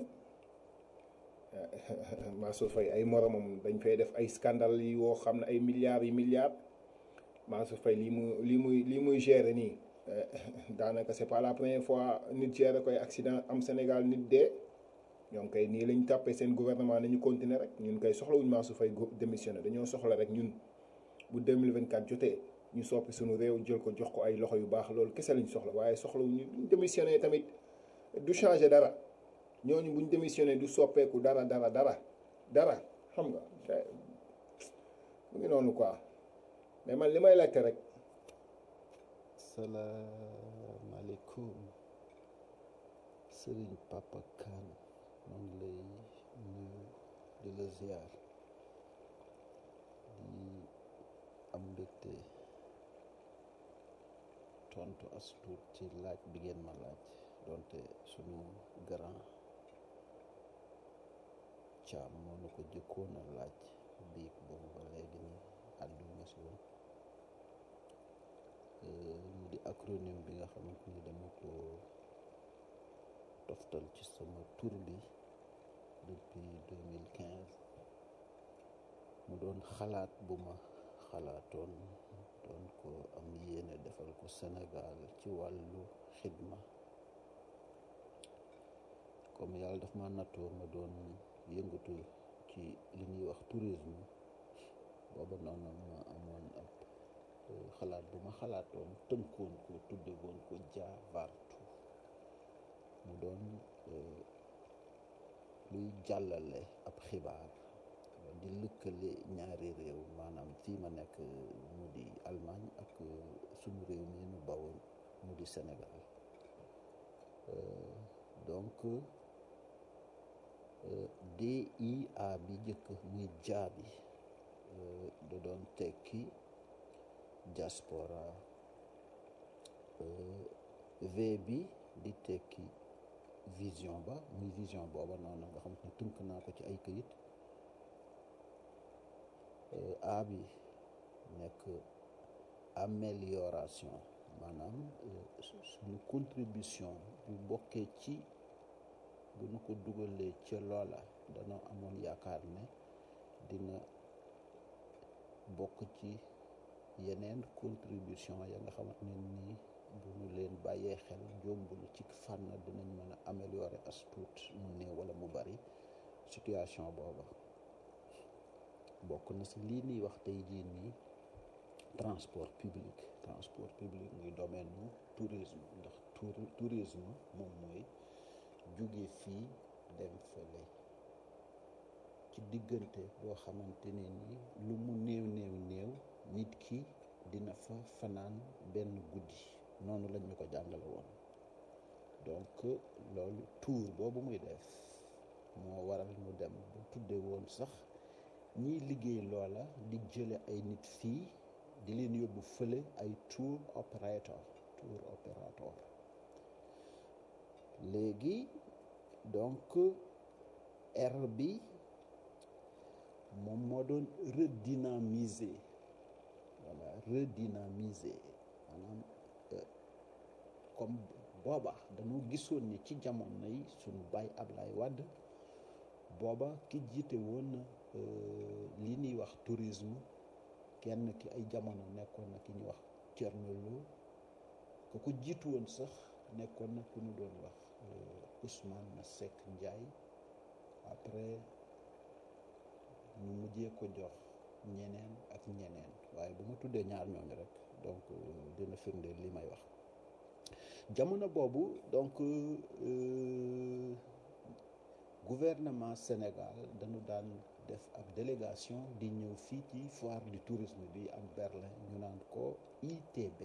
Mansour Faye ay moromam dañ fay def ay scandale yi woo xam ne ay milliards Mansour Faye lii muy gérer nii daanaka c'est pas la première fois nit gérer koy accident am Sénégal nit dee ñoom kay nii lañ tàppee seen gouvernement nañu continuer rek ñun kay soxlawuñu Mansour Faye démissionné dañoo soxla rek ñun bu 2024 jotee ñu soppi suñu réew jël ko jox ko ay loxo yu baax loolu kese lañ soxla waaye soxlawuñu démissionné tamit du changer dara ñooñu buñ démissionné du soppeeku dara xam nga mu ngi noonu quoi mais man li may laajte rek asalaamaaleykum Serigne Papa Kane maa ngi lay nuyu di la ziar di am mbégte tontu as tuut ci laaj bi ngeen ma laaj donte sunu grand caam moo nu ko jëkkoon a laaj biig boobu ba léegi ni àddu ma si woon mu di acronyme bi nga xamante ni dama ko toftal ci sama tur bi depuis 2015 mu doon xalaat bu ma xalaatoon doon ko am yéene defal ko Sénégal ci wàllu xidma comme yàlla daf ma nattoo ma doon yëngatu ci li ñuy wax tourisme booba noonu ma amoon ab xalaat bu ma xalaatoon tënkoon ko tudde woon ko Jaavartu mu doon luy jàllale ab xibaar di lëkkale ñaari réew maanaam fii ma nekk mu di Allemagne ak suñu réew mi nu bawoon mu di Sénégal donc DIA bi jëkk muy jaabi da doon tekki diaspora V bi di tekki vision ba muy vision booba noonu nga xam ne tënk naa ko ci ay këyit A bi nekk amélioration maanaam suñu contribution bu bokkee ci bu nu ko dugalee ca loola dana amoon yaakaar ne dina bokk ci yeneen contribution ya nga xamante ne nii bu ñu leen bàyyee xel jombul ci fànn dinañ mën a améliorer as tuut mu néew wala mu bari situation booba bokk na si lii nii wax tey jii nii transport public muy domaine nu tourisme ndax tourisme moom mooy jóge fii dem fële ci diggante boo xamante ne ni lu mu néew nit ki dina fa fanaan benn guddi noonu lañ ñu ko jàngale woon donc loolu tour boobu muy def moo waral mu dem bu tudde woon sax ñiy liggéey loola di jële ay nit fii di leen yóbbu fële ay tour opérateur léegi donc R bi moom moo doon redynamiser maanaam comme booba dañoo gisoon ni ci jamono yi suñu baay Ablaye Wade booba ki jiite woon li ñuy wax tourisme kenn ki ay jamono nekkoon na ki ñuy wax Thierno Lo ku ko jiitu woon sax nekkoon na ku ñu doon wax Ousmane Masseck Ndiaye après ñu mujjee ko jox ñeneen ak ñeneen waaye bu ma tuddee ñaar ñooñu rek donc dina firndeel li may wax jamono boobu donc gouvernement Sénégal dañu daan def ab délégation di ñëw fii ci foire du tourisme bi am Berlin ñu naan ko ITB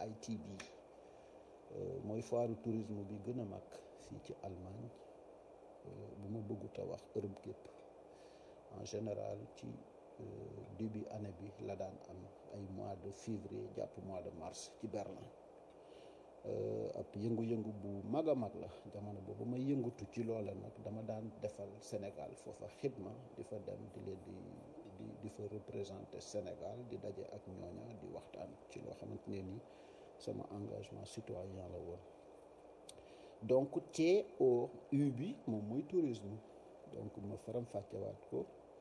mooy foire du tourisme bi gën a mag fii ci Allemagne bu ma bëggut a wax Europe gépp en général ci début année bi la daan am ay mois de février jàpp mois de mars ci Berlin ab yëngu-yëngu bu mag a mag la jamono boobu may yëngatu ci loola nag dama daan defal Sénégal foofa xidma di fa dem di leen di fa représenter Sénégal di daje ak ñooña di waxtaan ci loo xamante ne ni sama engagement citoyen la woon donc TOU bi moom mooy tourisme donc ma faram fàccewaat ko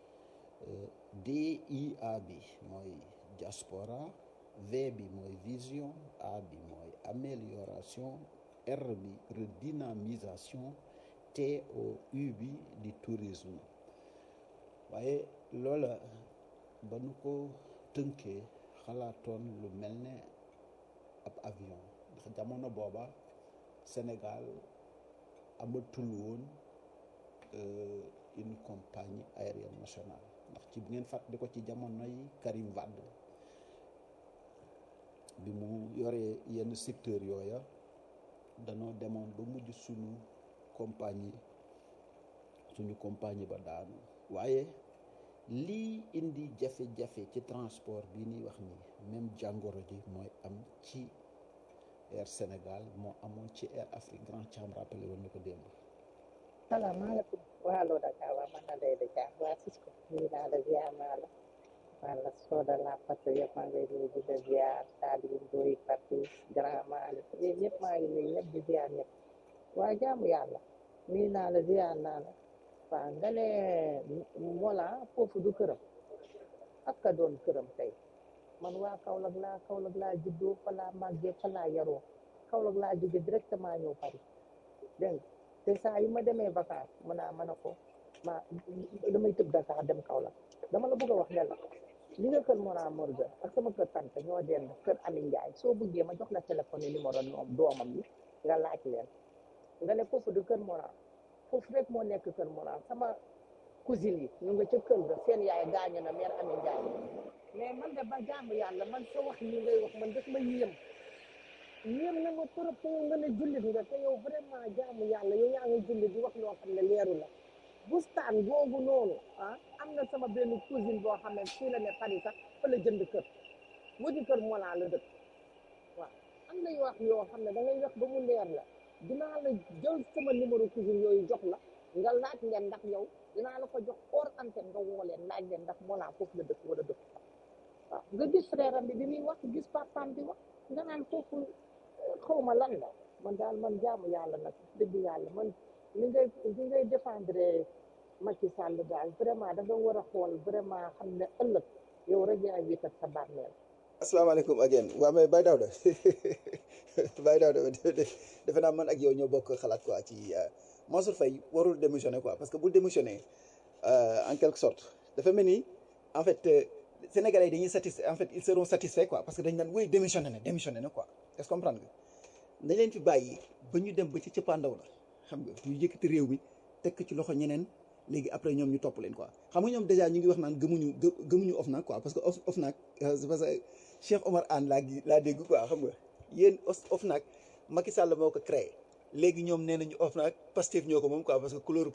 DIA bi mooy diaspora V bi mooy vision A bi mooy amélioration R bi redynamisation TOU bi di tourisme waaye loola ba nu ko tënkee xalaatoon lu mel ne ab avion ndax jamono booba Sénégal amatul woon une compagnie aérienne nationale ndax ci bu ngeen fàttali ko ci jamono yi Karim Wade bi mu yoree yenn secteur yooya danoo demoon ba mujj suñu compagnie ba daanu waaye lii indi jafe-jafe ci transport bi ñuy wax ni même jàngoro ji mooy am ci Air Sénégal moo amoon ci Air Afrique Grand Thiam rappelé woon na ko démb. salaamaaleykum waa Allo Dakar waa man la Ndeye Dakar waa Cisco nuyu naa la ziar naa la wala Soda la Fatou yëpp maa ngi lay nuyu di la ziar Saliou Ndoye Fatou Grand Malick yéen ñëpp maa ngi nuyu ñëpp di ziar ñëpp waa jaamu yàlla nuyu naa la ziar naa la waaw nga ne Mollah foofu du këram ak ka doon këram tey man waa Kaolack laa juddoo fa laa màggee fa laa yaroo Kaolack laa jóge directement ñëw Paris dégg nga te saa yu ma demee vacances mën a ko damay tëb Dakar dem Kaolack dama la bëgg a wax ne la li nga kër Mollah Morgun ak sama kër tante ñoo dend kër Ami Ndiaye soo bëggee ma jox la téléphone numéro ñoom doomam yi nga laaj leen nga ne foofu du kër Mollah foofu rek moo nekk kër Mollah sama cousine yi ñu nga ca kër ga seen yaay gaañu na mère Ami Ndiaye mais man de ba jaamu yàlla man sa wax yi ngay wax man daf ma yéem na ma trop nga ne jullit nga te yow vraiment jaamu yàlla yow yaa ngi jullit di wax loo xam ne leeru la bustaan googu noonu am na sama benn cousine boo xam ne fii la ne Paris sax fa la jënd kër wuti kër Mollah la dëkk waaw am na yoo xam ne da ngay wax ba mu leer la dinaa la jël sama numéro cousine yooyu jox la nga laaj leen ndax yow dinaa la ko jox hors antenne nga woo leen laaj leen ndax Mollah foofu la dëkk wala dëkk waaw nga gis frère am bi muy wax gis papaam bi wax nga naan foofu xaw ma lan la man daal man jaamu yàlla nag dëgg yàlla man li ngay défendre Macky Sall daal vraiment da nga war a xool vraiment xam ne ëllëg yow rek yaa wéetal sa bàmmeel. asalaamaaleykum again waa mais Baye Daouda Baye Daouda defe naa man ak yow ñoo bokk xalaat quoi ci Mansour Faye warul démissionner quoi parce que bu démissionner en quelque sorte dafa mel ni en fait Sénégalais yi dañuy satisfait en fait ils seront satisfaits quoi parce que dañ naan wéy démissionné na quoi est-ce que comprendre nga nañ leen fi bàyyi ba ñu dem ba ci cëppaandaw la xam nga ñu yëkkati réew mi tekk ci loxo ñeneen léegi après ñoom ñu topp leen quoi xam nga ñoom déjà ñu ngi wax naan gëmuñu OFNAC quoi parce que OFNAC c'est parce que Cheikh Omar Anne laa dégg quoi xam nga yéen OFNAC Macky Sall moo ko créé léegi ñoom nee nañu OFNAC Pastef ñoo ko moom quoi parce que couleur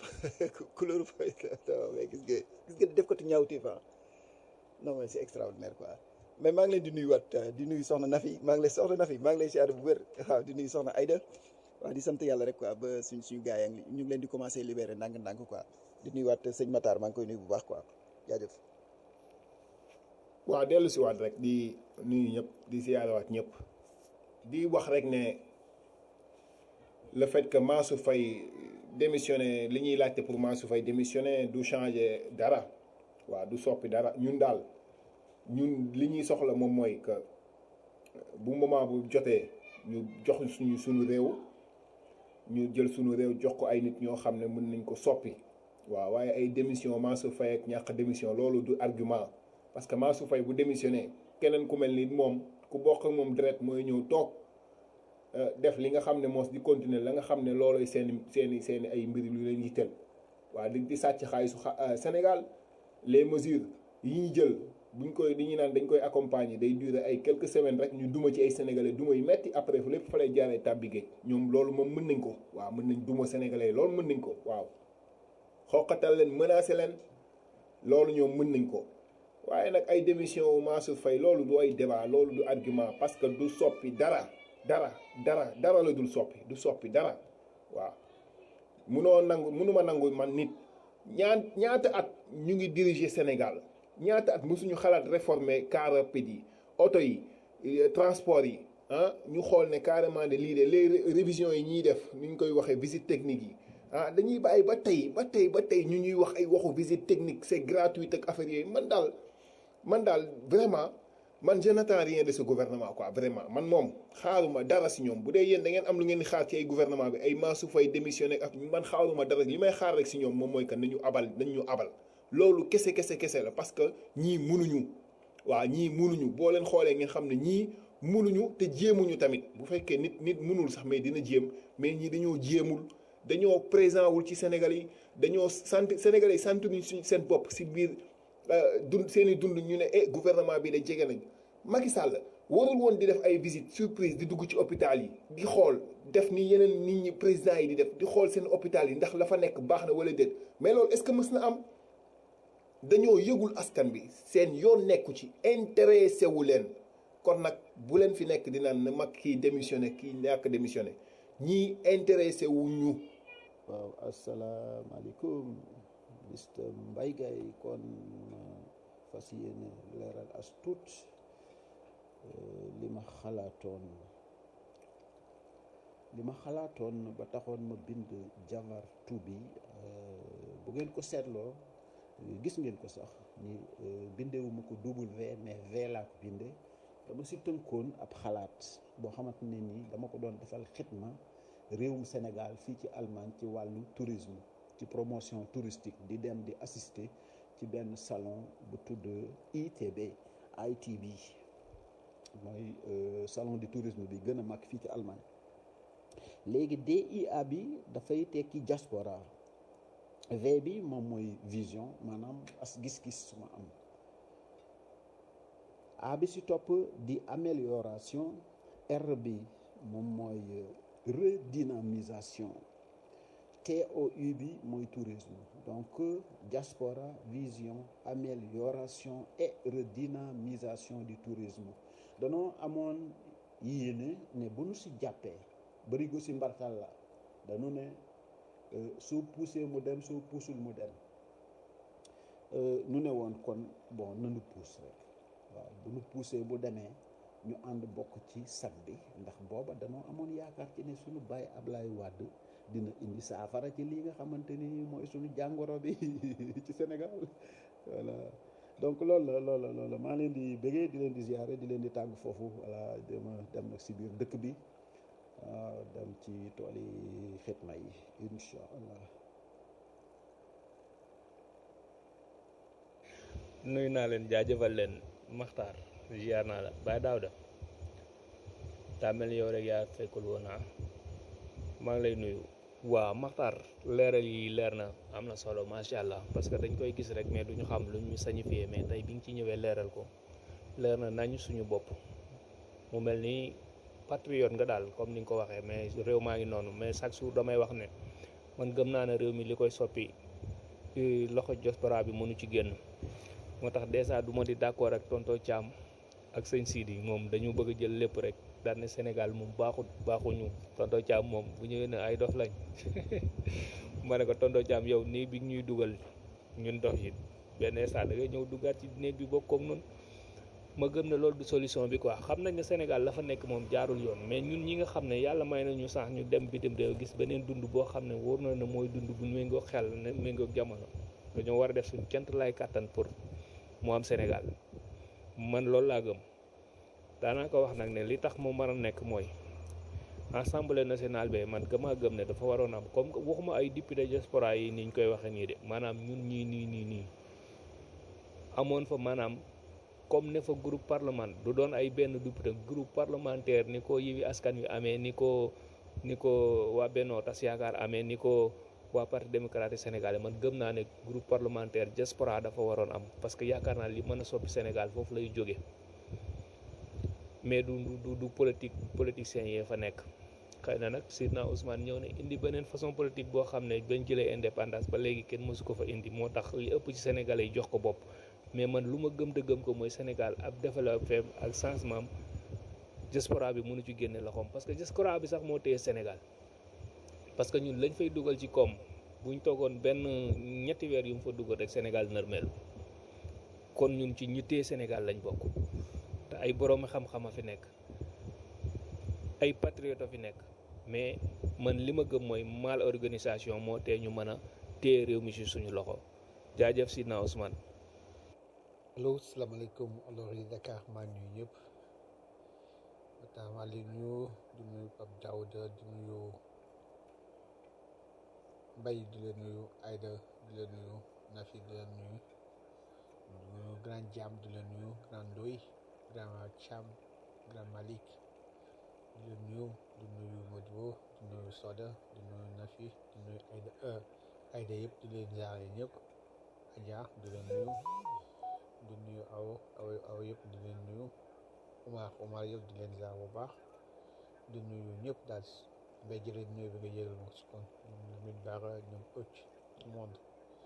mais gis nga def ko ti ñaawteef non mais c'est extraordinaire quoi mais maa ngi leen di nuyuwaat di nuyu soxna Nafi maa ngi lay siyaare bu wér waaw di nuyu soxna Aïda waaw di sant yàlla rek quoi ba suñu gars yi ñu ngi leen di commencer libérer ndànk-ndànk quoi di nuyuwaat sëñ Matar maa ngi koy nuyu bu baax quoi jaajëf. waaw dellu si waat rek di nuyu ñëpp di siyaarewaat ñëpp di wax rek ne le fait que Mansour Faye démissionné li ñuy laajte pour Mansour Faye démissionné du changer dara waaw du soppi dara ñun li ñuy soxla moom mooy que bu moment bu jotee ñu jox suñu réew ñu jël suñu réew jox ko ay nit ñoo xam ne mën nañ ko soppi waaw waaye ay démission Mansour Faye ak ñàkk démission loolu du argument parce que Mansour Faye bu démissionné keneen ku mel ni moom ku bokk ak moom direct mooy ñëw toog def li nga xam ne moos di continuer la nga xam ne looloy seeni ay mbir yu leen yitteel waaw di sàcc xaalisu Sénégal les mesures yi ñu jël buñ koy di ñu naan dañ koy accompagner day durer ay quelques semaines rek ñu duma ci ay sénégalais duma yu metti après fu lépp fa lay jaaree tàbbi géej ñoom loolu moom mën nañ ko waaw mën nañ duma sénégalais loolu mën nañ ko waaw xoqatal leen menacer leen loolu ñoom mën nañ ko waaye nag ay démission Mansour Faye loolu du ay débat loolu du argument parce que du soppi dara la du soppi dara waaw mënuma nangu man nit ñaata at ñu ngi diriger Sénégal ñaata at mësuñu xalaat réformer car rapide yi oto yi transport yi ñu xool ne carrément de lii de les révisions yi ñuy def ni ñu koy waxee visite technique yi dañuy bàyyi ba tey ñu ñuy wax ay waxu visite technique c'est gratuit ak affaire yooyu man daal vraiment man je n'attends rien de ce gouvernement quoi vraiment man moom xaaruma dara si ñoom bu dee yéen da ngeen am lu ngeen di xaar ci ay gouvernement bi ay Mansour Faye démissionné ak man xaaruma dara li may xaar rek si ñoom moom mooy que nañu abal loolu kese la parce que ñii munuñu boo leen xoolee ngeen xam ne ñii munuñu te jéemuñu tamit bu fekkee nit munul sax mais dina jéem mais ñii dañoo jéemul dañoo présent wul ci Sénégal yi dañoo Sénégalais yi santuñu seen bopp si biir dund seen i dund ñu ne gouvernement bi da jege nañ Macky Sall warul woon di def ay visite surprise di dugg ci hôpital yi di xool def ni yeneen nit ñi président yi di def di xool seen hôpital yi ndax la fa nekk baax na wala déet mais loolu est-ce que mës na am dañoo yëgul askan bi seen yoon nekku ci intéressé wu leen kon nag bu leen fi nekk di naan na mag kii démissionné kii ñàkk démissionné ñii intéressé wu ñu. waaw asalaamaaleykum Mr Mbaye Gaye kon fas yéene leeral as tuut li ma xalaatoon ba taxoon ma bind Jawar Tubi bu ngeen ko seetloo gis ngeen ko sax ni bindewuma ko W mais V laa ko binde dama si tënkoon ab xalaat boo xamante ne ni dama ko doon defal xitma réewum Sénégal fii ci Allemagne ci wàllu tourisme ci promotion touristique di dem di assister ci benn salon bu tudd ITB mooy salon du tourisme bi gën a mag fii ci Allemagne léegi DIA bi dafay tekki diaspora V bi moom mooy vision maanaam as gis-gis su ma am A bi si topp di amélioration R bi moom mooy redynamisation TOU bi mooy tourisme donc diaspora vision amélioration et redynamisation du tourisme danoo amoon yéene ne bu nu si jàppee barigo si mbartal la dañu ne soo poussé mu dem soo puusul mu dem nu ne woon kon bon nanu puus rek waaw bu nu poussé bu demee ñu ànd bokk ci sag bi ndax booba danoo amoon yaakaar ci ne suñu baay Ablaye Wade dina indi saafara ci lii nga xamante ni mooy suñu jàngoro bi ci Sénégal voilà donc loolu la maa leen di bëggee di leen di ziare di leen di tàgg foofu voilà dem nag si biir dëkk bi waaw dem ci tool yi xitma yi incha allah. nuyu naa leen jaajëfal leen Maxtaar ziar naa la Baye Daouda daa mel ni yow rek yaa fekkul woon maa ngi lay nuyu. waaw Maxtaar leeral yi leer na am na solo macha allah parce que dañ koy gis rek mais duñu xam lu ñu signifié mais tey bi nga ci ñëwee leeral ko leer na nañu suñu bopp mu mel ni patriote nga daal comme ni nga ko waxee mais réew maa ngi noonu mais chaque jour damay wax ne man gëm naa ne réew mi li koy soppi loxo diaspora bi mënu ci génn moo tax dèjà du ma di d'accord ak tonto Thiam ak sëñ Sidi moom dañu bëgg a jël lépp rek daal ne Sénégal moom baaxuñu tonto Thiam moom bu ñëwee ne ay dof lañ ma ne ko tonto Thiam yow nii bi ñuy dugal ñun dof yi benn instant da ngay ñëw duggaat ci néeg bi bokk comme noonu ma gëm ne loolu du solution bi quoi xam nañ ne Sénégal la fa nekk moom jaarul yoon mais ñun ñi nga xam ne yàlla may nañu sax ñu dem bitim réew gis beneen dund boo xam ne wóor na ne mooy dund bu méngoo xel ne méngoo jamono dañoo war a def suñ kent lay kàttan pour mu am Sénégal man loolu laa gëm daanaka wax nag ne li tax mu mën a nekk mooy assemblée nationale bi man gëmaa gëm ne dafa waroon am comme waxuma ay député diaspora yi ni ñu koy waxee nii de maanaam ñun nii amoon fa maanaam comme ne fa groupe parlement du doon ay benn député groupe parlementaire ni ko Yewwi Askan Wi amee ni ko waa Benno Tas Yaakaar amee ni ko waa parti démocratique sénégalais man gëm naa ne groupe parlementaire diaspora dafa waroon am parce que yaakaar naa li mën a soppi Sénégal foofu lay jóge mais du politiciens yi fa nekk xëy na nag Sidna Ousmane ñëw ne indi beneen façon politique boo xam ne bañ jëlee indépendance ba léegi kenn mësu ko fa indi moo tax li ëpp ci sénégalais yi jox ko bopp mais man lu ma gëm te gëm ko mooy Sénégal ab développé ak changement diaspora bi mënu ci génne loxoom parce que diaspora bi sax moo téye Sénégal parce que ñun lañ fay dugal ci koom buñ toogoon benn ñetti weer yu mu fa dugal rek Sénégal nërmeelu kon ñun ci ñi téye Sénégal lañ bokk te ay boroomi xam-xam a fi nekk ay patriote a fi nekk mais man li ma gëm mooy mal organisation moo tee ñu mën a téye réew mi ci suñu loxo jaajëf Sidna Ousmane. allo salaamaaleykum alors yi Dakar maa ngi nuyu ñëpp maa ngi nuyu di nuyu Pape Daouda di nuyu Mbaye di leen nuyu Aïda di leen nuyu Nafi di leen nuyu Grand Diam di leen nuyu Grand Ndoy Grand Cham Grand Malik di leen nuyu Modibo di nuyu Soda di nuyu Nafi di nuyu Aïda yëpp di leen jaare ñëpp Adja di leen nuyu di nuyu aw yëpp di leen nuyu Omar yëpp di leen ziar bu baax di nuyu ñëpp daal mbay jëlee nuyu bi nga yëgal ma si kon ñoom Lamine Bara ñoom ëcc tout le monde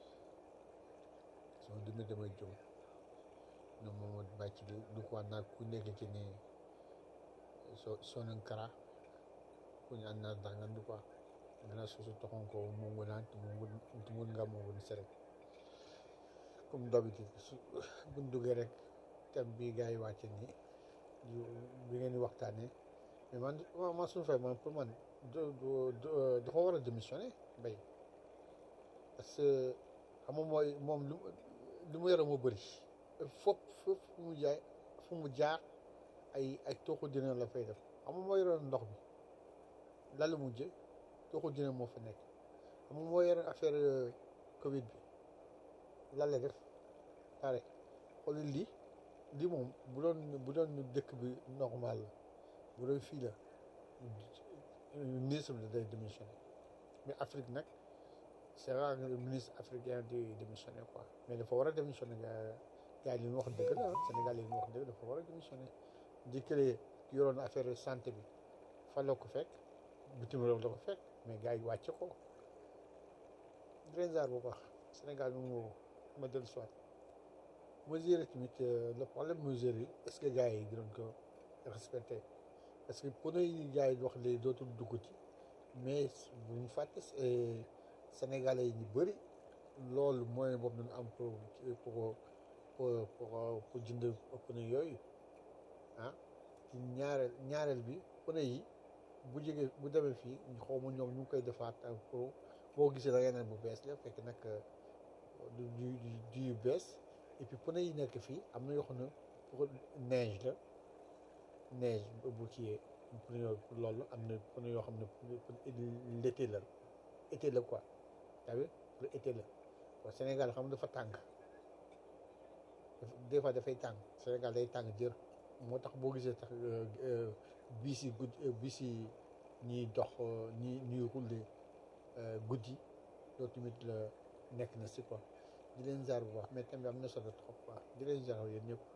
sama dimi damay jëm ñoom Mamadou Bàcc bi du ko naa ku nekk ci ne Sonankara ku ñu ànd naa dangan du quoi gana susu toxon ko mongolan tumun nga mongon serek comme d'habitude buñ duggee rek thème bi gars yi wàcce ni bi ngeen di waxtaanee mais man suñu fay man pour man dafa war a démissionner Mbaye parce que xam nga mooy moom lu mu yore moo bëri fopp fu mu jaar ay tooxu dina la fay def xam nga moo yore ndox bi lalu mujj tooxu dina moo fa nekk xam nga moo yore affaire Covid bi lan la def pare xool lii moom bu doon dëkk bi normal la bu doon fii la ministre bi day démissionné mais Afrique nag c'est rare que le ministre africain di démissionné quoi mais dafa war a démissionné gars yi li ñu wax dëgg la Sénégal yi ñu wax dëgg dafa war a démissionné jëkkëlee ki yoroon affaire santé bi fa la ko fekk bitim réew la ko fekk mais gars yi wàcce ko di leen ziar bu baax Sénégal ma dellu soit mesures yi tamit le problème mesures yi est-ce que gars yi dinañ ko respecté parce que pour yi gars yi wax léegi dootul dugg ci mais bu ñu fàtte Sénégalais yi ñu bëri loolu moyen boobu nañu am pour jënd pneu yooyu ah ci ñaareel bi pneu yi bu jógee bu demee fii xaw ma ñoom ñu ngi koy defaat pour boo gisee la yeneen bu bees la fekk nag du yu bees et puis pneu yi nekk fii am na yoo xam ne pour neige la neige bu kii pneu loolu am na pneu yoo xam ne l'été la quoi yaa ngi pour été la waaw Sénégal xam nga dafa tàng des fois dafay tàng Sénégal day tàng jër moo tax boo gisee tax bis yi ñiy dox ñuy rouler guddi loolu tamit la nekk na si quoi di leen jaar bu baax mais tamit am na solo trop quoi di leen jaar yéen ñëpp.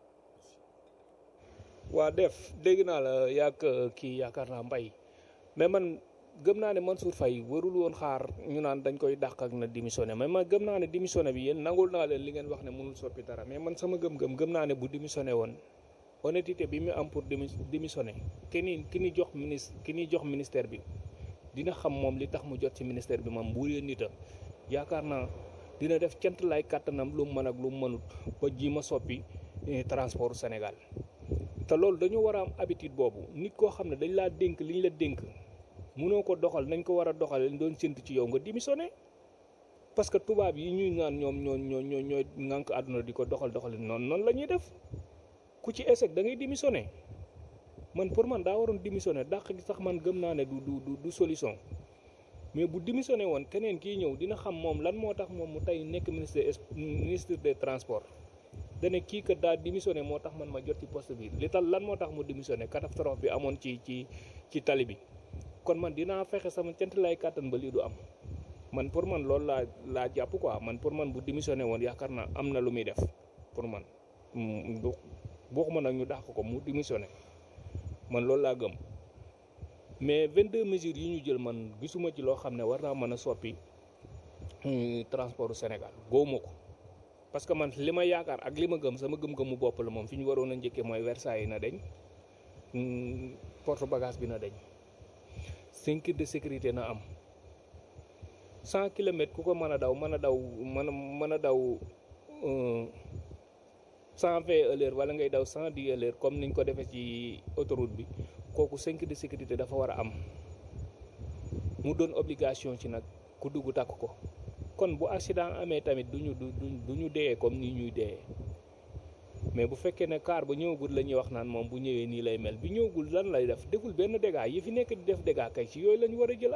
waa def dégg naa la yàgg kii yaakaar naa mbay mais man gëm naa ne Mansour Faye warul woon xaar ñu naan dañ koy dàq ak na démissionné mais man gëm naa ne démissionné bi yéen nangul naa leen li ngeen wax ne mënul soppi dara mais man sama gëm naa ne bu démissionné woon honnêteté bi mu am pour démissionné ki ni jox ministère bi dina xam moom li tax mu jot ci ministère bi moom bu leen nit a yaakaar naa dina def cant lay kàttanam lu mu mën ak lu mu mënut ba ji ma soppi transport Sénégal te loolu dañoo war a am habitude boobu nit koo xam ne dañ laa dénk liñ la dénk mënoo ko doxal nañ ko war a doxal leen doon séntu ci yow nga démissionné parce que tubaab yi ñuy naan ñoom ñooy ŋànk àdduna di ko doxal noonu la ñuy def ku ci échec da ngay démissionné man pour man daa waroon démissionné dàq gi sax man gëm naa ne du solution mais bu démissionné woon keneen kii ñëw dina xam moom lan moo tax moom mu tey nekk ministre des transports dane kii kat daa démissionné moo tax man ma jot ci poste bi li tal lan moo tax mu démissionné catastrophe bi amoon ci tali bi kon man dinaa fexe sama cant lay kàttan ba lii du am man pour man loolu laa jàpp quoi man pour man bu démissionné woon yaakaar naa am na lu muy def pour man bokkuma nag ñu dàq ko mu démissionné man loolu laa gëm mais 22 mesures yi ñu jël man gisuma ci loo xam ne war naa mën a soppi transportu Sénégal góobu ma ko parce que man li ma yaakaar ak li ma gëm sama gëm-gëmu bopp la moom fi ñu waroon a njëkkee mooy Versailles na dañ porte bagage bi na dañ ceinture de sécurité na am 100 kilomètres ku ko mën a daw 120 à l'heure wala ngay daw 110 à l'heure comme niñ ko defee ci autoroute bi kooku ceinture de sécurité dafa war a am mu doon obligation ci nag ku dugg takk ko kon bu accident amee tamit du ñu dee comme ni ñuy dee mais bu fekkee ne car ba ñëwagul la ñuy wax naan moom bu ñëwee nii lay mel bi ñëwagul lan lay def deful benn dégâts yi fi nekk di def dégâts kay ci yooyu la ñu war a jël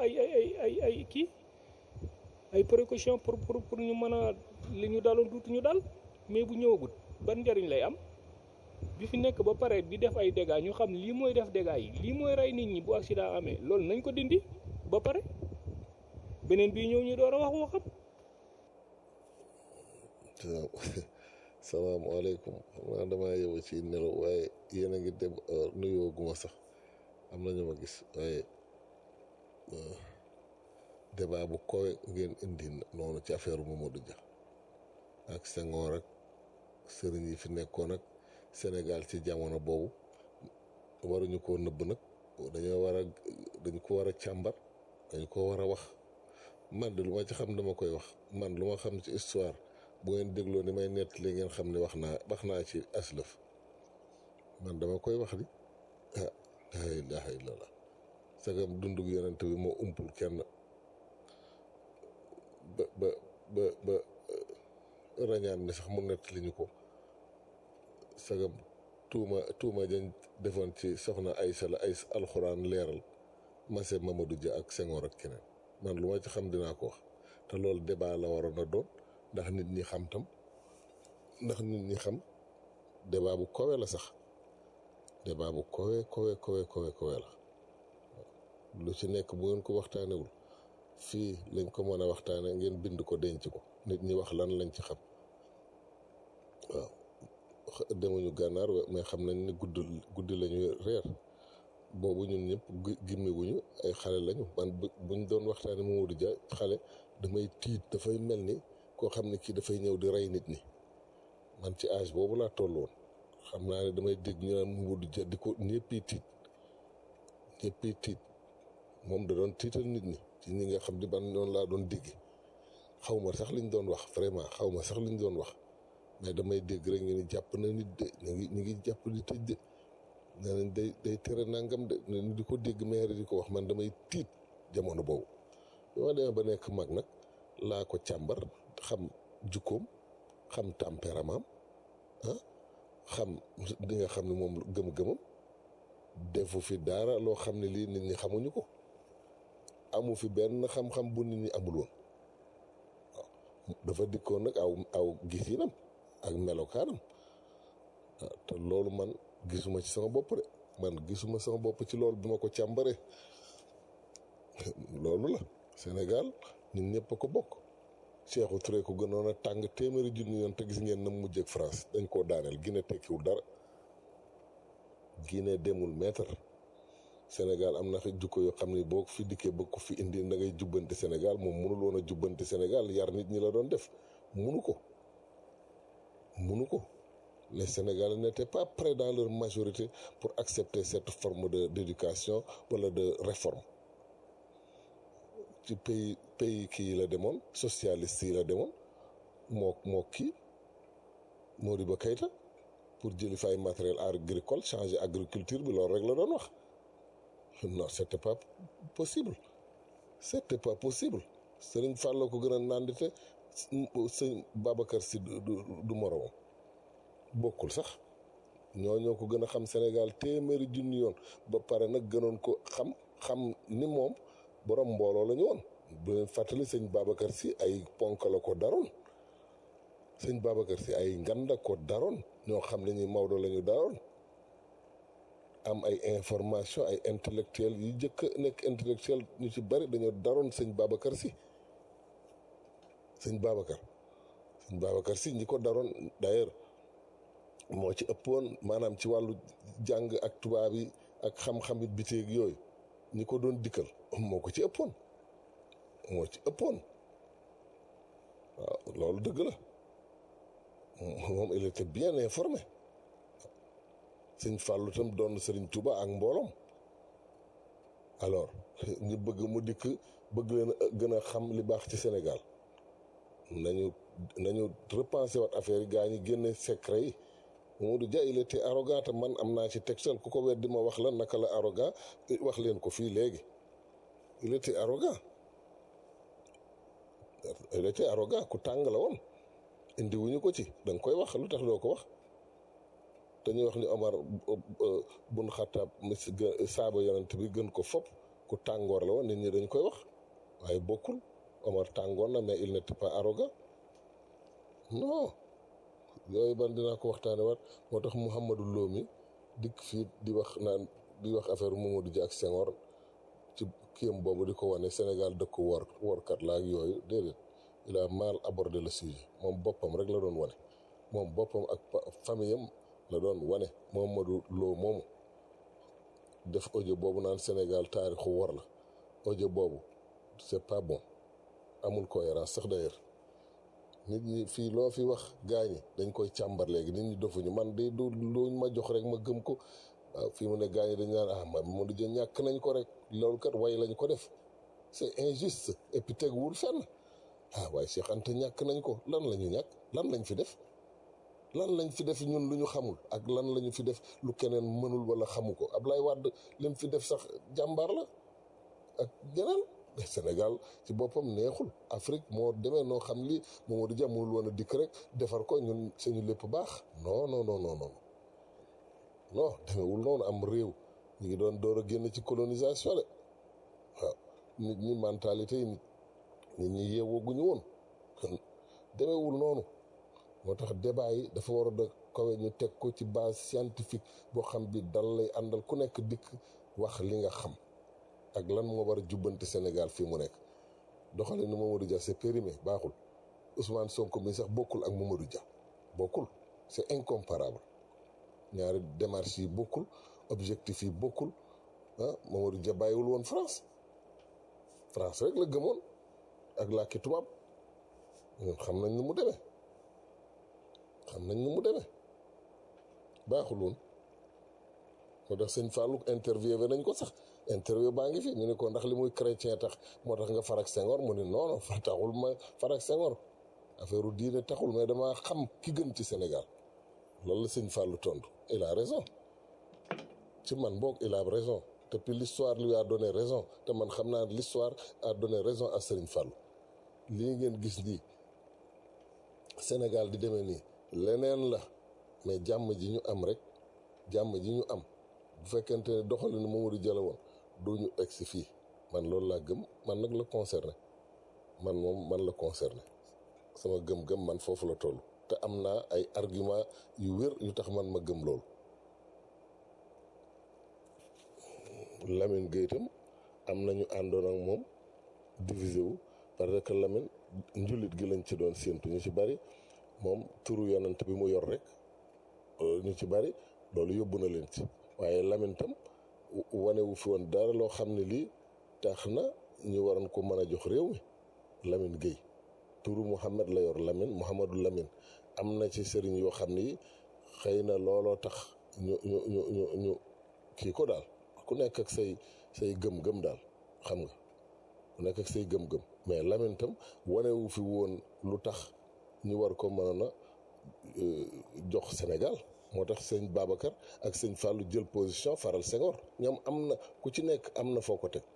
ay précaution pour ñu mën a li ñu daloon duutu ñu dal mais bu ñëwagul ban njariñ lay am bi fi nekk ba pare di def ay dégâts ñu xam lii mooy def dégâts yi lii mooy rey nit ñi bu accident amee loolu nañ ko dindi ba pare beneen bii ñëw ñu door a wax waxam. salaamaaleykum xam naa damaa yeewu ci nelaw waaye yéen a ngi dem nuyoo guma sax am na ñu ma gis waaye débat bu kowe ngeen indi noonu ci affaire Mamadou Dia ak Senghor ak sëriñ yi fi nekkoon ak Sénégal ci jamono boobu waruñu koo nëbb nag dañ ko war a càmbar dañ ko war a wax man de lu ma ci xam dama koy wax man lu ma xam ci histoire bu ngeen dégloo ni may nettali ngeen xam ne wax naa ci aslëf man dama koy wax di la ilaha illallah sagam dundug yonent bi moo umpul kenn ba rañaan ni sax mu nettali ñu ko sagam tuuma jañ defoon ci soxna Aysa la ay alxuraan leeral mase Mamadou Dia ak Senghor ak keneen man lu ma ci xam dinaa ko wax te loolu débat la waroon a doon ndax nit ñi xam tam ndax nit ñi xam débat bu kowe la sax débat bu kowe la lu ci nekk bu ngeen ko waxtaanewul fii lañ ko mën a waxtaane ngeen bind ko denc ko nit ñi wax lan lañ ci xam waaw demuñu gànnaar mais xam nañ ne guddi lañu reer boobu ñun ñëpp gimmiwuñu ay xale lañu man buñ doon waxtaane Mamadou Dia xale damay tiit dafay mel ni koo xam ne kii dafay ñëw di rey nit ñi man ci âge boobu laa toll woon xam naa ne damay dégg ñu naan Mamadou Dia di ko ñëppi tiit moom da doon tiital nit ñi ci ñi nga xam di ban noonu laa doon dégg xaw ma sax liñ doon wax vraiment xaw ma sax liñ doon wax mais damay dégg rek ñu ni jàpp na nit de ñu ngi jàpp di tëj de nee nañ day tere nangam de ñu di ko dégg maire di ko wax man damay tiit jamono boobu bi ma demee ba nekk mag nag laa ko càmbar xam jukkoom xam tempérament xam li nga xam ne moom gëm-gëmam defu fi dara loo xam ne lii nit ñi xamuñu ko amu fi benn xam-xam bu nit ñi amul woon waaw dafa dikkoon nag aw gisinam ak melokaanam te loolu man gisuma ci sama bopp de man gisuma sama bopp ci loolu bi ma ko càmbaree loolu la Sénégal ñun ñëpp a ko bokk Sékou Touré ko gënoon a tàng téeméeri junni yoon te gis ngeen na mujj ak France dañ koo daaneel Guinée tekkiwul dara Guinée demul mètre Sénégal am na fi jukko yoo xam ne boo ko fi dikkee bëgg ko fi indi da ngay jubbanti Sénégal moom mënul woon a jubbanti Sénégal yar nit ñi la doon def munu ko les Sénégalais n'étaient pas prêts dans leur majorité pour accepter cette forme d'éducation wala de réforme ci pays kii yi la demoon socialiste yi la demoon moo kii Modibo Keïta pour jëli fay matériel agricole changer agriculture bi loolu rek la doon wax non c'était pas possible Serigne Fallou ko gën a nandite sëñ Babacar Sy du moromam bokkul sax ñoo ko gën a xam Sénégal téeméeri junni yoon ba pare nag gënoon ko xam ni moom borom mbooloo la ñu woon bu leen fàttali sëñ Babacar Sy ay ponk la ko daroon sëñ Babacar Sy ay nganda ko daroon ñoo xam ne ñi Maodo la ñu daroon am ay information ay intellectuel yu jëkk nekk intellectuel ñu ci bari dañoo daroon sëñ Babacar Sy sëñ Babacar Sy ñi ko daroon d'ailleurs moo ci ëppoon maanaam ci wàllu jàng ak tubaab yi ak xam-xamit biteeg yooyu ñi ko doon dikkal moo ci ëppoon waaw loolu dëgg la moom il était bien informé sëñ Fallou tam doon Sëriñ Touba ak mbooloom alors ñu bëgg mu dikk bëgg leen a gën a xam li baax ci Sénégal nañu repenser wat affaire yi gaa ñi génne secret yi Mamadou Dia il était arrogant te man am naa ci texte ku ko weddi ma wax la naka la arrogant wax leen ko fii léegi il était arrogant ku tàng la woon indi wuñu ko ci da nga koy wax lu tax doo ko wax dañuy wax ni Omar bun Xattaab saaba yonent bi gën ko fopp ku tàngoor la woon nit ñi dañ koy wax waaye bokkul Omar tàngoor na mais il n'était pas arrogant non yooyu ban dinaa ko waxtaane waat moo tax Mouhamadou Lo mi dikk fii di wax affaire Mamadou Dia ak Senghor ci kiyam boobu di ko wane Sénégal dëkk workat la ak yooyu déedéet il a mal abordé le sujet moom boppam rek la doon wane moom boppam ak famille am la doon wane Mamadou Lo moomu def audio boobu naan Sénégal taarixu war la audio boobu c'est pas bon amul cohérence sax d'ailleurs nit ñi fii loo fi wax gaañi dañ koy càmbar léegi nit ñi dofuñu man de du luñ ma jox rek ma gëm ko waaw fii mu ne gaañi dañ naan ah Mamadou Dia ñàkk nañ ko rek loolu kat way lañ ko def c'est injuste et puis teguwul fenn waaye Cheikh Anta ñàkk nañ ko lan la ñu ñàkk lan lañ fi def lan lañ fi def ñun lu ñu xamul ak lan lañu fi def lu keneen mënul wala xamu ko Ablaye Wade lim fi def sax jàmbaar la ak geneen Sénégal ci boppam neexul Afrique moo demee noo xam li Mamadou Dia mënul woon a dikk rek defar ko ñun suñu lépp baax non demewul noonu am réew ñu ngi doon door a génn ci colonisation de waaw nit ñi mentalité yi nit ñi yeewooguñu woon kon demewul noonu moo tax débat yi dafa war a da kawe ñu teg ko ci base scientifique boo xam bi dal lay àndal ku nekk dikk wax li nga xam ak lan moo war a jubbanti Sénégal fii mu nekk doxale ni Mamadou Dia c'est périmé baaxul Ousmane Sonko mi sax bokkul ak Mamadou Dia bokkul c'est incomparable ñaari démarches yi bokkul objectif yi bokkul Mamadou Dia bàyyiwul woon France rek la gëmoon ak làkki tubaab ñun xam nañ ni mu demee baaxul woon moo tax sëñ Fallou interviewé nañ ko sax interview baa ngi fi ñu ne ko ndax li muy chrétien tax moo tax nga farak Senghor mu ni non fa taxul ma farak Senghor affaire u diine taxul mais dama xam ki gën ci Sénégal loolu la sëñ Fallou tontu il a raison ci man boog il a raison te puis l'histoire lui a donné raison te man xam naa l'histoire a donné raison à Serigne Fallou lii ngeen gis nii Sénégal di demee nii leneen la mais jàmm ji ñu am rek jàmm ji ñu am bu fekkente ne doxalinu Mamadou Dia la woon doo ñu egg si fii man loolu laa gëm man nag la concerné man la concerné sama gëm-gëm man foofu la toll te am naa ay argument yu wér yu tax man ma gëm loolu Lamine Gueye tam am nañu àndoon ak moom divisé wu parce que Lamine njulit gi lañ ci doon séentu ñu ci bari moom turu yonent bi mu yor rek ñu ci bari loolu yóbbu na leen ci waaye Lamine tam wane wu fi woon dara loo xam ne lii tax na ñu waroon ko mën a jox réew mi Lamine Gueye turu Mouhamed la yor Mouhamadou Lamine am na ci sëriñ yoo xam ni xëy na looloo tax ñu kii ko daal ku nekk ak say gëm-gëm daal xam nga ku nekk ak say gëm-gëm mais Lamine tam wane wu fi woon lu tax ñu war ko mën a jox Sénégal moo tax sëñ Babacar ak sëñ Fallou jël position faral Senghor ñoom am na ku ci nekk am na foo ko teg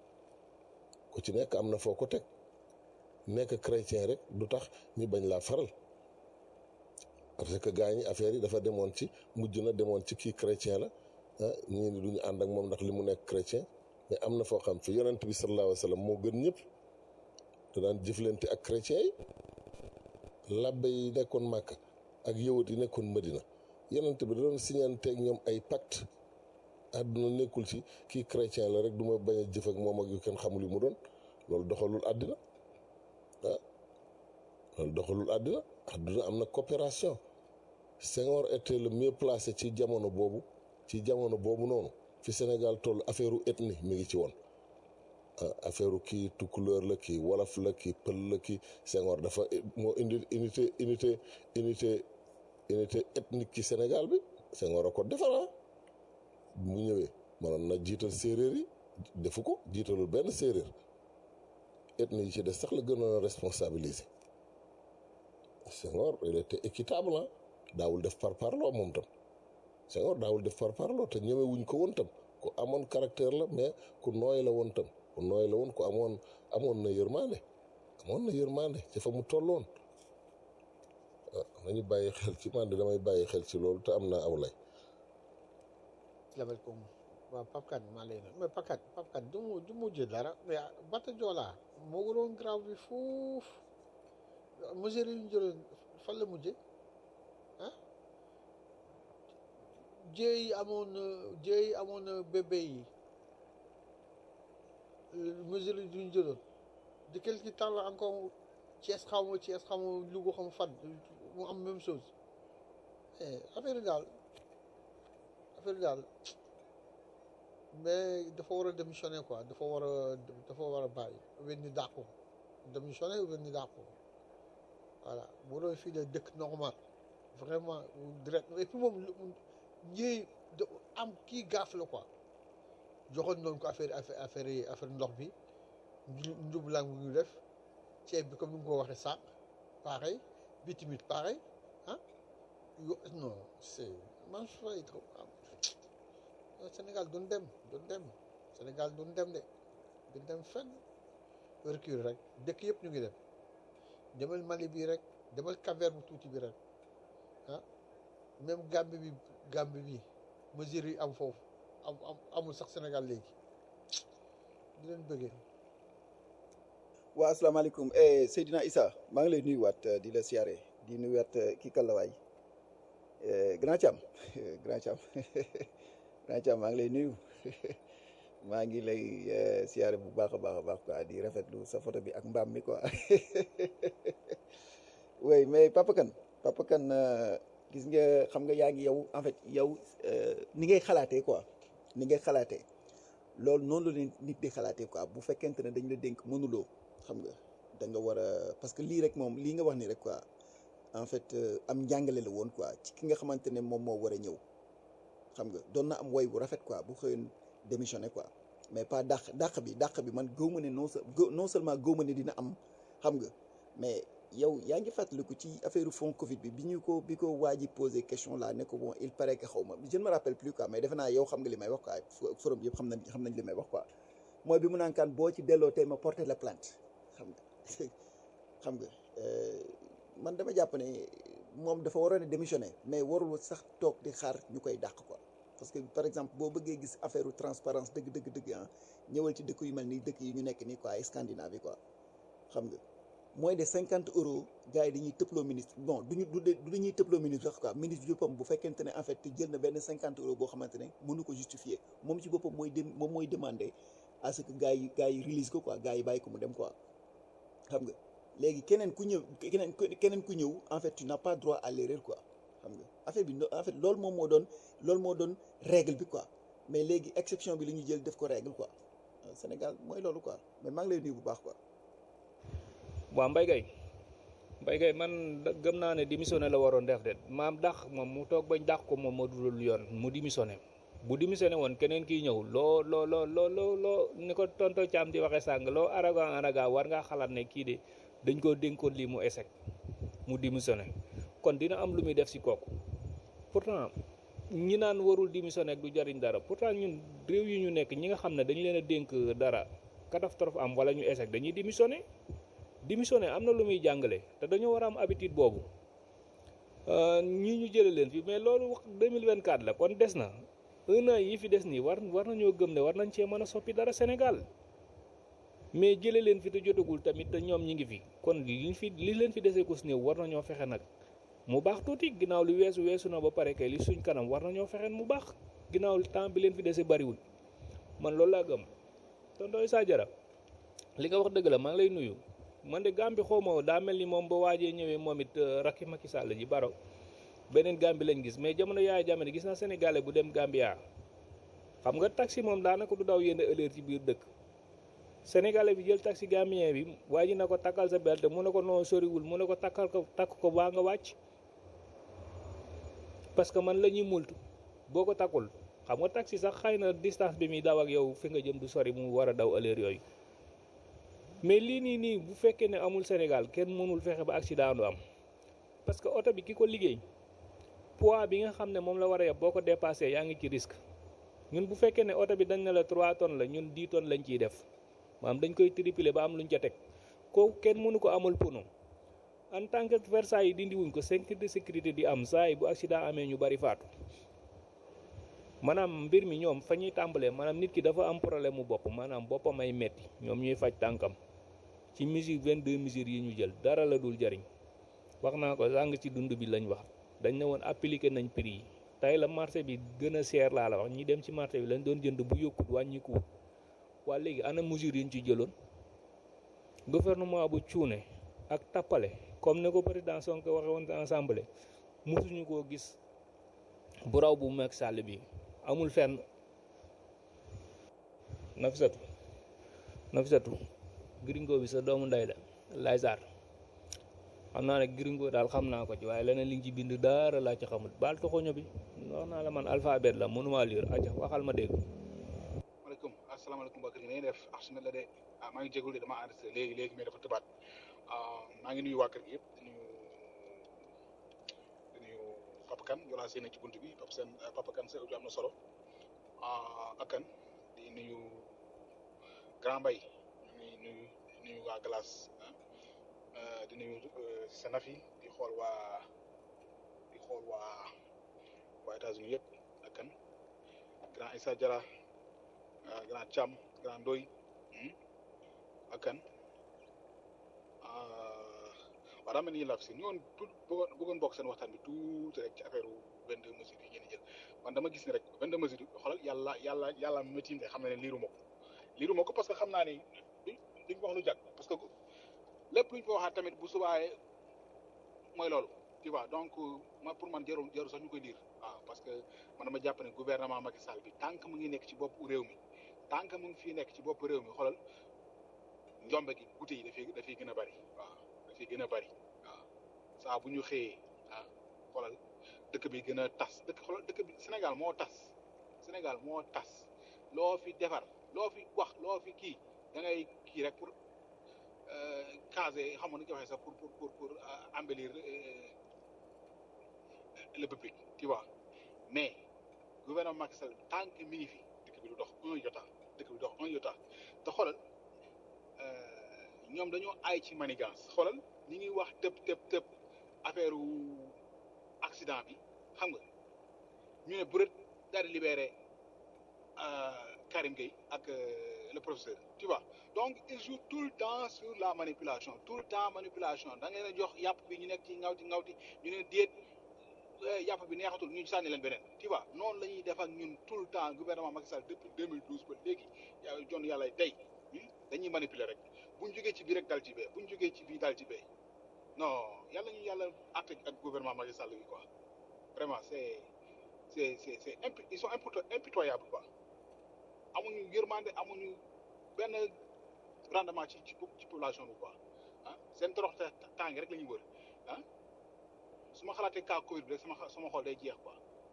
nekk chrétien rek du tax ñu bañ laa faral parce que gars ñi affaire yi dafa demoon ci mujj na demoon ci kii chrétien la ñii ni duñu ànd ak moom ndax li mu nekk chrétien mais am na foo xam fi yonent bi sallallahu alayhi wa sallam moo gën ñëpp te daan jëflante ak chrétien yi labbe yi nekkoon Màkka ak yëwat yi nekkoon Madina yonent bi da doon siñanteeg ñoom ay pacte àdduna nekkul ci kii chrétien la rek du ma bañ a jëf ak moom ak yu kenn xamul yu mu doon loolu doxalul àddina àdduna am na coopération Senghor était le mieux placé ci jamono boobu noonu fi Sénégal toll affaire u ethnie mi ngi ci woon affaire u kii tukulóor la kii wolof la kii pël la kii Senghor dafa moo indi unité ethnique ci Sénégal bi Senghor a ko defara mu ñëwee mënoon na jiital séeréer yi defu ko jiitalul benn séeréer ethnie yi ci des sax la gënoon a responsabiliser Senghor il était équitable daawul def parparloo moom tam Senghor daawul def parparloo te ñemewuñ ko woon tam ku amoon caractère la mais ku nooy la woon tam ku amoon na yërmande ci fa mu tolloon nañu bàyyi xel ci man de damay bàyyi xel ci loolu te am naa aw lay. salaamaaleykum waaw Pape Kane maa lay nuyu mais Pape Kane du mujj dara mais Bata Joola moo gënoon grave bi fuuf mesures yi ñu jëloon fan la mujjee jéey amoon na bébé yi mesures yi ñu jëloon de quelque temps la encore Thiès xaw ma Louga xam fan mu am même chose affaire yi daal mais dafa war a démissionner quoi dafa war a bàyyi wen ñu dàq ko démissionner wen ñu dàq ko voilà bu doon fii de dëkk normal vraiment direct et puis moom ñiy am kii gaaf la quoi joxoon noonu ko affaire ndox bi njublang bu ñu def ceeb bi comme ni nga ko waxee sànq pareil bi tamit pareil ah non c'est man fay trop Sénégal duñ dem Sénégal duñ dem de duñ dem fenn recul rek dëkk yëpp ñu ngi dem demal Mali bi rek demal Cap-Vert bu tuuti bi rek ah même Gambie bi mesures yi am foofu amul sax Sénégal léegi di leen bëggee. waa asalaamaaleykum Seydina Issa maa ngi lay nuyuwaat di la siyaare di nuyuwaat kii Kallawaay Grand Thiam Grand Thiam maa ngi lay nuyu maa ngi lay siyaare bu baax a baax quoi di rafetlu sa photo bi ak mbaam mi quoi oui mais Papa Kane gis nga xam nga yaa ngi yow en fait yow ni ngay xalaatee quoi ni ngay xalaatee loolu noonu la nit di xalaatee quoi bu fekkente ne dañ la dénk mënuloo xam nga da nga war a parce que lii rek moom lii nga wax ni rek quoi en fait am njàngale la woon quoi ci ki nga xamante ne moom moo war a ñëw xam nga doon na am woy bu rafet quoi bu xëyoon démissionné quoi mais pas dàq bi man gëw ma ne non seulement gëw ma ne dina am xam nga mais yow yaa ngi fàttaliku ci affaire fond Covid bi bi ko waa ji posé question là ne ko bon il paraît que xaw ma je ne me rappelle plus quoi mais defe naa yow xam nga li may wax quoi forum yëpp xam nañ li may wax quoi mooy bi mu naan kaan boo ci delloo tey ma porter la plainte xam nga man dama jàpp ne moom dafa waroon a démissionner mais warul sax toog di xaar ñu koy dàq quoi parce que par exemple boo bëggee gis affaire transparence dëgg ah ñëwal ci dëkk yu mel ni dëkk yi ñu nekk nii quoi ay Scandinavie quoi xam nga moins de 50 euros gars yi dañuy tëploo ministre bon du dañuy tëploo ministre sax quoi ministre bi boppam bu fekkente ne en fait jël na benn 50 euros boo xamante ne mënu ko justifier moom ci boppam mooy demander à ce que gars yi release ko quoi gars yi bàyyi ko mu dem quoi xam nga léegi keneen ku ñëw en fait tu n'as pas droit à l'erreur quoi xam nga affaire bi en fait loolu moo doon règle bi quoi mais léegi exception bi la ñuy jël def ko règle quoi Sénégal mooy loolu quoi mais maa ngi lay nuyu bu baax quoi. waaw Mbaye Gueye man gëm naa ne démissionné la waroon def de maam dàq moom mu toog bañ dàq ko moom moo dul yoon mu démissionné bu démissionné woon keneen kiy ñëw loo ni ko tonto Thiam di waxee sàng loo araga war ngaa xalaat ne kii de dañ koo dénkoon lii mu échec mu démissionné kon dina am lu muy def si kooku pourtant ñi naan warul démissionné ak du jariñ dara pourtant ñun réew yi ñu nekk ñi nga xam ne dañ leen a dénk dara catastrophe am wala ñu échec dañuy démissionné am na lu muy jàngale te dañoo war a am habitude boobu ñii ñu jële leen fi mais loolu 2024 la kon des na un an yi fi des nii war nañoo gëm ne war nañ cee mën a soppi dara Sénégal mais jële leen fi te jotagul tamit te ñoom ñi ngi fi kon li leen fi desee ko si néew war nañoo fexe nag mu baax tuuti ginnaaw li weesu na ba pare kay li suñ kanam war nañoo fexe mu baax ginnaaw temps bi leen fi dese bariwul man loolu laa gëm tonton Issa Diarra li nga wax dëgg la maa ngi lay nuyu man de Gambie xaw ma daa mel ni moom ba waajee ñëwee moom it rakki Macky Sall ji Baro beneen Gambie lañ gis mais jamono yaay jamono gis naa sénégalais bu dem Gambia xam nga taxi moom daanaka du daw yenn heure ci biir dëkk sénégalais bi jël taxi gambien bi waa ji na ko takkal sa belte mu ne ko noo soriwul mu ne ko takk ko baa nga wàcc parce que man la ñuy multu boo ko takkul xam nga taxi sax xëy na distance bi muy daw ak yow fi nga jëm du sori mu war a daw heure yooyu mais lii nii bu fekkee ne amul Sénégal kenn mënul fexe ba accident du am parce que oto bi ki ko liggéey poids bi nga xam ne moom la war a yeb boo ko dépassé yaa ngi ci risque ñun bu fekkee ne oto bi dañ ne la 3 tonnes la ñun 10 tonnes lañ ciy def maanaam dañ koy tripler ba am luñ ca teg kooku kenn mënu ko amal pono en tant que Versailles yi dindi wuñ ko sécurité di am saa yi bu accident amee ñu bari faatu maanaam mbir mi ñoom fa ñuy tàmbalee maanaam nit ki dafa am problème mu bopp maanaam boppam ay metti ñoom ñuy faj tànkam ci mesure 22 mesures yi ñu jël dara la dul jariñ wax naa ko sàng ci dund bi lañ wax dañ ne woon appliqué nañ prix yi tey la marché bi gën a seer laa la wax ñi dem ci marché bi lañ doon jënd bu yokkut wàññikuwut waa léegi ana mesures yi ñu ci jëloon gouvernement bu cuune ak tappale comme ne ko président Sonko waxe woon assemblée mosuñu koo gis bu raw bu Macky Sall bi amul fenn. Nafisatu gringo bi sa doomu ndey la lay sar xam naa ne gringo daal xam naa ko ci waaye leneen li nga ci bind dara laa ci xamul baal toxoño bi wax naa la man alphabet la mënuma lire aja waxal ma dégg. maaleykum asalaamaaleykum mbokk yi ngeen def arsenal la de maa ngi jégalu de dama enregistré léegi mais dafa tëbaat maa ngi nuyu waa kër gi yëpp di nuyu Papa Kane yoo laa seen ci bunt bi Papa Kane sa audio am na solo ak kan di nuyu Grand Mbaye ñu nuyu waa Glace di nuyu Senafi di xool waa États-Unis yëpp ak kan Grand Issa Diarra Grand Thiam Grand Ndoy ak kan waaw daa mel ni laaf si ñu woon bëggoon bokk seen waxtaan bi tuuti rek ci affaire 22 mesures yi ngeen di jël man dama gis ne rek 22 mesures yi xoolal yàlla métti nga xam ne liiru ma ko parce que xam naa ni duñ wax lu jàkk parce que lépp luñ fa waxaat tamit bu subaaye mooy loolu tu vois donc pour man jarul sax ñu koy liir waaw parce que man dama jàpp ne gouvernement Macky Sall bi tant que mu ngi nekk ci bopp réew mi tant que mu ngi fii nekk ci bopp réew mi xoolal njombe gi gute yi dafay gën a bari waaw dafay gën a bari waaw saa bu ñu xëyee xoolal dëkk bi gën a tas dëkk bi Sénégal moo tas loo fi defar loo fi wax loo fi kii da ngay kii rek pour caser xam nga nu ñu waxee sax pour embellir le public tu vois mais gouvernement Macky Sall tant que mi ngi fi dëkk bi du dox un iota te xoolal ñoom dañoo aay ci manigance xoolal ñi ngi wax tëb affaire accident bi xam nga ñu ne bu daal di libéré Karim Gueye ak le professeur tu vois donc il joue tout le temps sur la manipulation da ngay jox yàpp bi ñu nekk ci ngawti ñu ne déet yàpp bi neexatul ñu sànni leen beneen tu vois noonu la ñuy def ak ñun tout le temps gouvernement Macky Sall depuis 2012 ba léegi jon yàlla tey dañuy manipuler rek buñ jógee ci bii rek dal ci bee buñ jógee ci bii dal ci bee non yàlla àtte ak gouvernement Macky Sall bi quoi vraiment ils sont impitoyables quoi amuñu yërmande amuñu benn rendement ci population bi quoi seen torox tàng rek la ñuy wër su ma xalaatee cas Covid bi rek sama xol day jeex quoi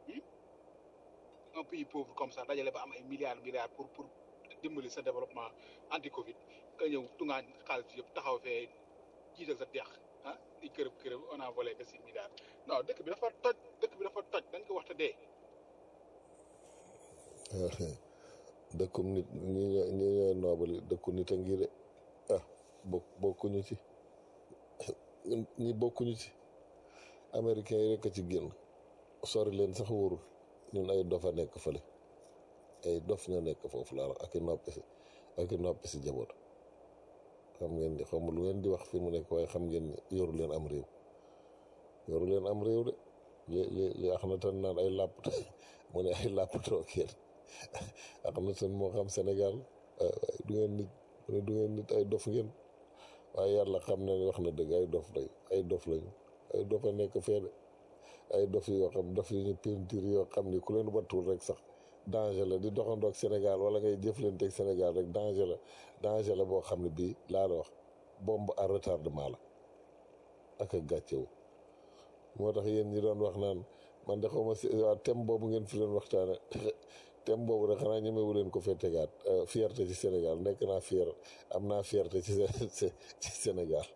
un pays pauvre comme ça dajale ba am ay milliards pour dimbali sa développement anti Covid nga ñëw tungaañ xaalis yëpp taxaw fee jiital sa deex di kërëb on a volé que 6 milliards non dëkk bi dafa toj dañ ko wax te dee. dëkkum nit ñi ñooy noobali dëkku nit a ngi de bokkuñu ci ñi bokkuñu ci américains yi rek a ci génn sori leen sax wóorul ñun ay dof a nekk fële ay dof ñoo nekk foofu laa ak i noppi si jaboot xam ngeen di xamul lu ngeen di wax fi mu nekk waaye xam ngeen ni yoru leen am réew de li ax na tan naan ay làpp mu ne ay làppatoo kenn ax na tan moo xam Sénégal du ngeen nit ay dof ngeen waaye yàlla xam na ni wax na dëgg ay dof lañu ay dof a nekk fee de ay dof yoo xam dof yu ñu peinture yoo xam ni ku leen wattuwul rek sax danger la di doxandoo ak Sénégal wala ngay jëflanteeg Sénégal rek danger la boo xam ne bii laa la wax bombe à retardement la ak a gàccewu moo tax yéen ñi doon wax naan man de xawma si waa thème boobu ngeen fi doon waxtaane thème boobu rek xanaa ñemewu leen ko fee tegaat fierté ci Sénégal nekk naa fier am naa fierté ci Sénégal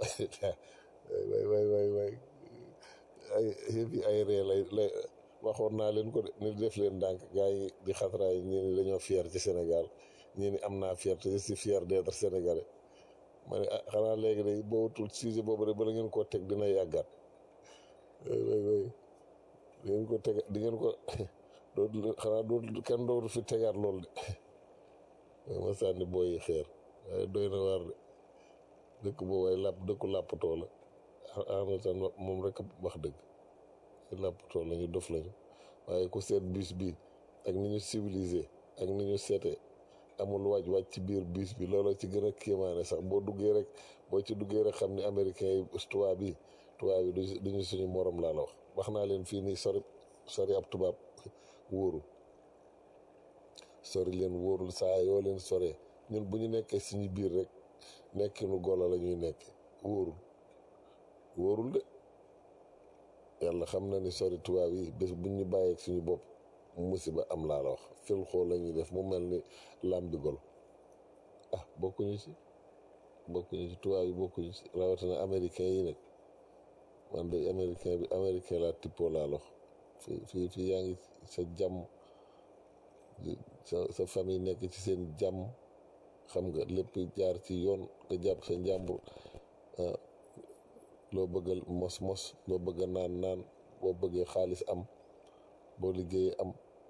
way ay yëpp ay ree lay waxoon naa leen ko de ni def leen ndànk gars yi di xatraay ñii ni dañoo fier ci Sénégal ñii ni am naa fierté je suis fier d'être sénégalais ma ne xanaa léegi day boobutul sujet boobu rek bala ngeen koo teg dina yàggaat way di ngeen ko teg di ngeen ko xanaa dootul kenn dootu fi tegaat loolu de ma sànni booyi xeer waaye doy na waar de dëkk boobu ay dëkku làppatoo la anatan moom rek wax dëgg làppatoo lañu dof lañu waaye ku seet bus bi ak ni ñu civilisé ak ni ñu seete amul wàcc ci biir bus bi looloo ci gën a kéemaane sax boo ci duggee rek xam ni américain yi tubaab yi duñu suñu morom laa la wax naa leen fii nii sori sori ab tubaab wóorul sori leen wóorul saa yoo leen soree ñun bu ñu nekkee suñu biir rek nekkinu golo la ñuy nekk wóorul de yàlla xam na ni sori tubaab yi bés buñ ñu bàyyeeg suñu bopp musiba am laa la wax fil xool la ñuy def mu mel ni làmbi golo bokkuñu ci tubaab yi bokkuñu ci rawatina américain yi nag man de américain laa tippoo laa la wax fii yaa ngi sa jàmm sa famille nekk ci seen jàmm xam nga lépp jaar ci yoon nga jàpp sa njàmbur loo bëggal mos loo bëgg naan boo bëggee xaalis am boo liggéeyee am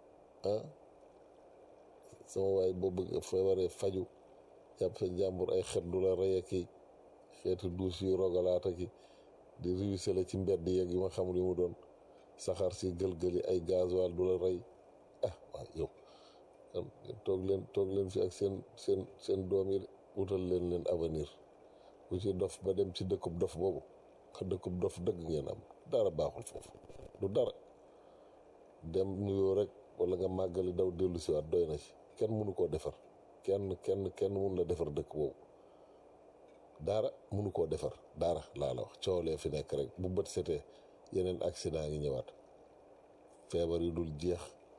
sama waay boo bëgg feebaree faju jàpp sa njàmbur ay xet du la rey ak xeetu duus yu rogalaata ki di ruisselé ci mbedd yeeg yi ma xam li mu doon saxaar si gëlgëli ay gasoil du la rey waaw yow toog leen fi ak seen doom yi wutal leen avenir bu ci dof ba dem ci dëkkub dof boobu dëkkub dof dëgg ngeen am dara baaxul foofu du dara dem nuyoo rek wala nga màggali daw dellu si waat doy na ci kenn mënu koo defar kenn mënu la defar dëkk boobu dara mënu koo defar dara laa la wax coolee fi nekk rek bu bët setee yeneen accident ngi ñëwaat feebar yu dul jeex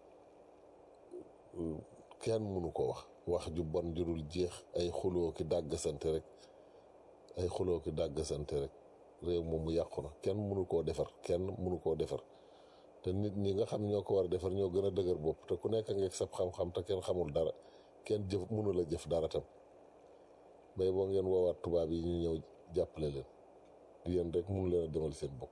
kenn mënu ko wax ju bon ju dul jeex ay xuloo ki dàggasante rek réew moom mu yàqu na kenn mënu koo defar te nit ñi nga xam ñoo ko war a defar ñoo gën a dëgër bopp te ku nekk ngeeg sab xam-xam te kenn xamul dara kenn mënu la jëf dara tam bay boo ngeen woowaat tubaab yi ñu ñëw jàppale leen yéen rek mënu leen a demal seen bopp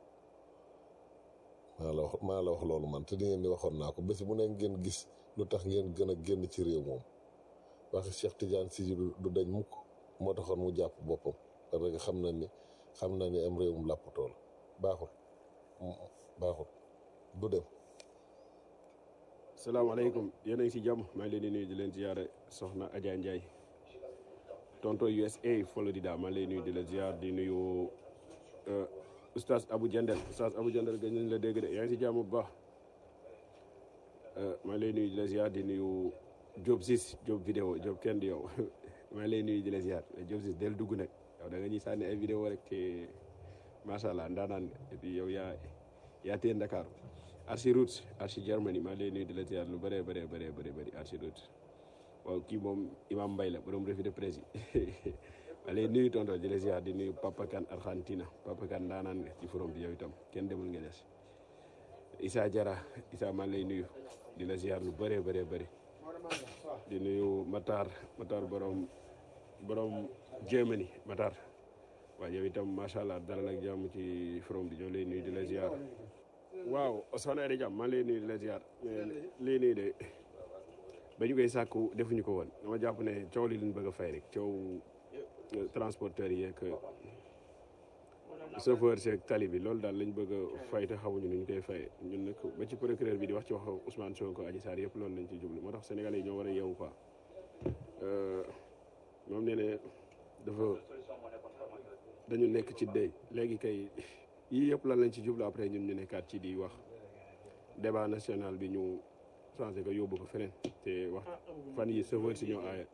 maa la wax loolu man te di ngeen ni waxoon naa ko bés bu ne ngeen gis lu tax ngeen gën a génn ci réew moom waxi Cheikh Tidiane Sy du dañ mukk moo taxoon mu jàpp boppam parce que xam na ni am réewum làppatoo la baaxul du dem. salaamaaleykum yéen a ngi si jàmm maa ngi leen di nuyu di leen ziyaare soxna Adja Ndiaye tonto USA Florida maa ngi lay nuyu di la ziyaar di nuyu oustaz Abou Jandel gëj nañ la dégg de yaa ngi si jàmm bu baax maa ngi lay nuyu di la ziyaar di nuyu Diop Sis Diop vidéo Diop kenn di yow maa ngi lay nuyu di la ziyaar Diop Sis del dugg nag yow da nga ñuy sànni ay vidéo rek te macha allah ndaanaan et puis yow yaa téye Dakar Archie Roots Archie Germany maa ngi lay nuyu di la ziyaar lu bëree bëri Archie Roots waaw kii moom Imam Mbaye la borom revue de presse yi maa lay nuyu tonton di la ziyaar di nuyu Papa Kane Argentina Papa Kane ndaanaan nga ci forum bi yow itam kenn demul nga des Issa Diarra Issa maa lay nuyu di la ziyaar lu bëree bëri di nuyu Matar borom Germany Matar waaw yow itam macha allah dalal ak jàmm ci forum bi ñoo lay nuyu di la ziyaar waaw soxna Adi Jàmm maa lay nuyu di la ziyaar lii nii de ba ñu koy sàkku defuñu ko woon dama jàpp ne coow li leen bëgg a fay rek coow transporteurs yi yeeg chauffeur si ak tali bi loolu daal lañ bëgg a fay te xamuñu nu ñu koy fay ñun nag ba ci procureur bi di wax ci wax Ousmane Sonko Adji Sarr yëpp loolu lañ ci jublu moo tax Sénégalais yi ñoo war a yeewu quoi moom nee ne dañu nekk ci dëy léegi kay yii yëpp lan lañ ci jublu après ñun ñu nekkaat ci di wax débat national bi ñu changé ko yóbbu ko feneen te wax fan yi chauffeur si ñoo aaye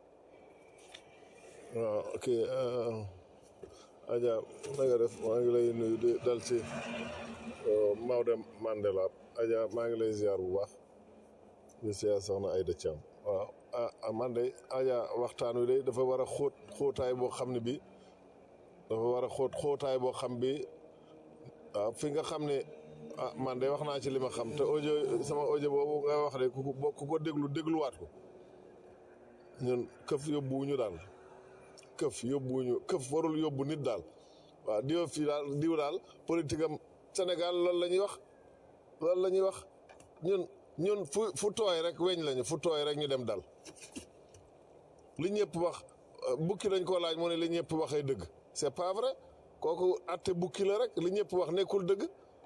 waaw ok Adja na nga def maa ngi lay nuyu di dal ci Maodo Mandela Adja maa ngi lay ziar bu baax di ziar soxna Aïda Thiam waaw man de Adja waxtaan wi de dafa war a xóotaay boo xam ne bi dafa war a xóotaay boo xam bi waaw fi nga xam ne man de wax naa ci li ma xam te sama audio boobu nga wax de ku ko dégluwaat ko ñun këf yóbbuwuñu daal këf warul yóbbu nit daal waaw diw daal politique am Sénégal loolu la ñuy wax ñun fu tooy rek weñ lañu fu tooy rek ñu dem dal li ñëpp wax bukki dañ koo laaj mu ne li ñëpp waxee dëgg c'est pas vrai kooku atte bukki la rek li ñëpp wax nekkul dëgg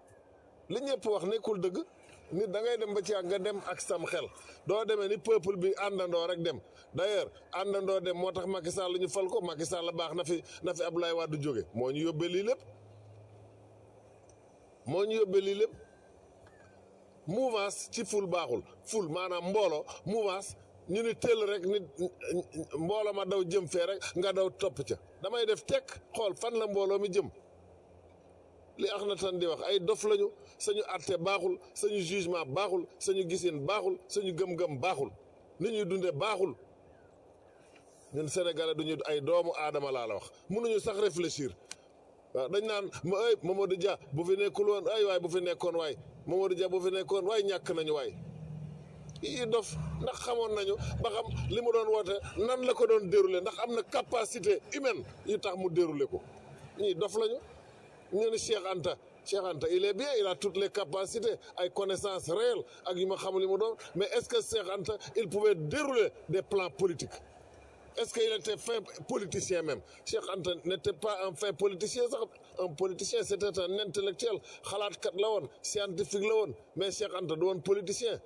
nit da ngay dem ba ci ak nga dem ak sam xel doo demee ni peuple bi àndandoo rek dem d'ailleurs àndandoo dem moo tax Macky Sall ñu fal ko Macky Sall baax na fi Abdoulaye Wade jóge moo ñu yóbbee lii lépp mouvance ci ful baaxul ful maanaam mbooloo mouvance ñu ni teel rek nit mbooloo ma daw jëm fee rek nga daw topp ca damay def tekk xool fan la mbooloo mi jëm li ax na tan di wax ay dof lañu sañu àtte baaxul sañu jugement baaxul sañu gisin baaxul sañu gëm-gëm baaxul ni ñuy dunde baaxul ñun sénégalais duñu ay doomu aadama laa la wax mënuñu sax réfléchir waaw dañ naan Mamadou Dia bu fi nekkul woon ay waay bu fi nekkoon waay Mamadou Dia bu fi nekkoon waay ñàkk nañu waay yi dof ndax xamoon nañu ba xam li mu doon woote nan la ko doon dérouler ndax am na capacité humaine yu tax mu dérouler ko ñii dof lañu ñu ne Cheikh Anta il est bien il a toutes les capacités ay connaissances réelles ak yu ma xam li mu doon mais est-ce que Cheikh Anta il pouvait dérouler des plans politiques est-ce qu'il était fin politicien même Cheikh Anta n'était pas un fin politicien sax un politicien c'était un intellectuel xalaatkat la woon scientifique la woon mais Cheikh Anta du woon politicien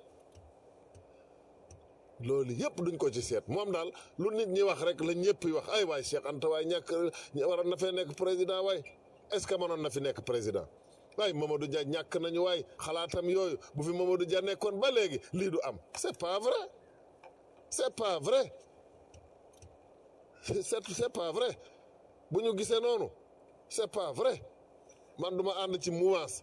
loolu yëpp duñ ko ci seet moom daal lu nit ñi wax rek la ñëpp yi wax ay waay Cheikh Anta waay ñàkk waroon na fee nekk président waay est-ce que mënoon na fi nekk président waay Mamadou Dia ñàkk nañu waay xalaatam yooyu bu fi Mamadou Dia nekkoon ba léegi lii du am c'est pas vrai c'est pas vrai c'est pas vrai bu ñu gisee noonu c'est pas vrai man duma ànd ci mouvance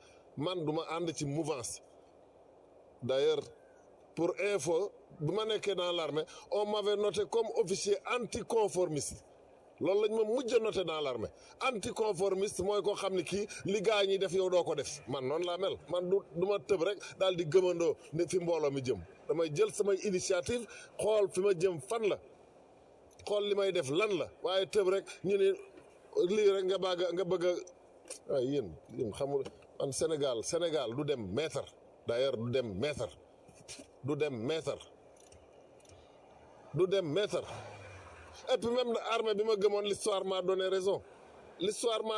d'ailleurs pour info bi ma nekkee dans l'armée on m'avait noté comme officier anticonformiste loolu lañ ma mujj a noté dans l'armée anticonformiste mooy koo xam ne kii li gaa ñi def yow doo ko def man noonu laa mel man du ma tëb rek daal di gëmandoo ne fi mbooloo mi jëm damay jël samay initiative xool fi ma jëm fan la xool li may def lan la waaye tëb rek ñu ne lii rek nga bëgg a waaye yéen xamul man Sénégal du dem mètre d'ailleurs du dem mètre et puis même armée bi ma gëmoon l'histoire m'a donné raison li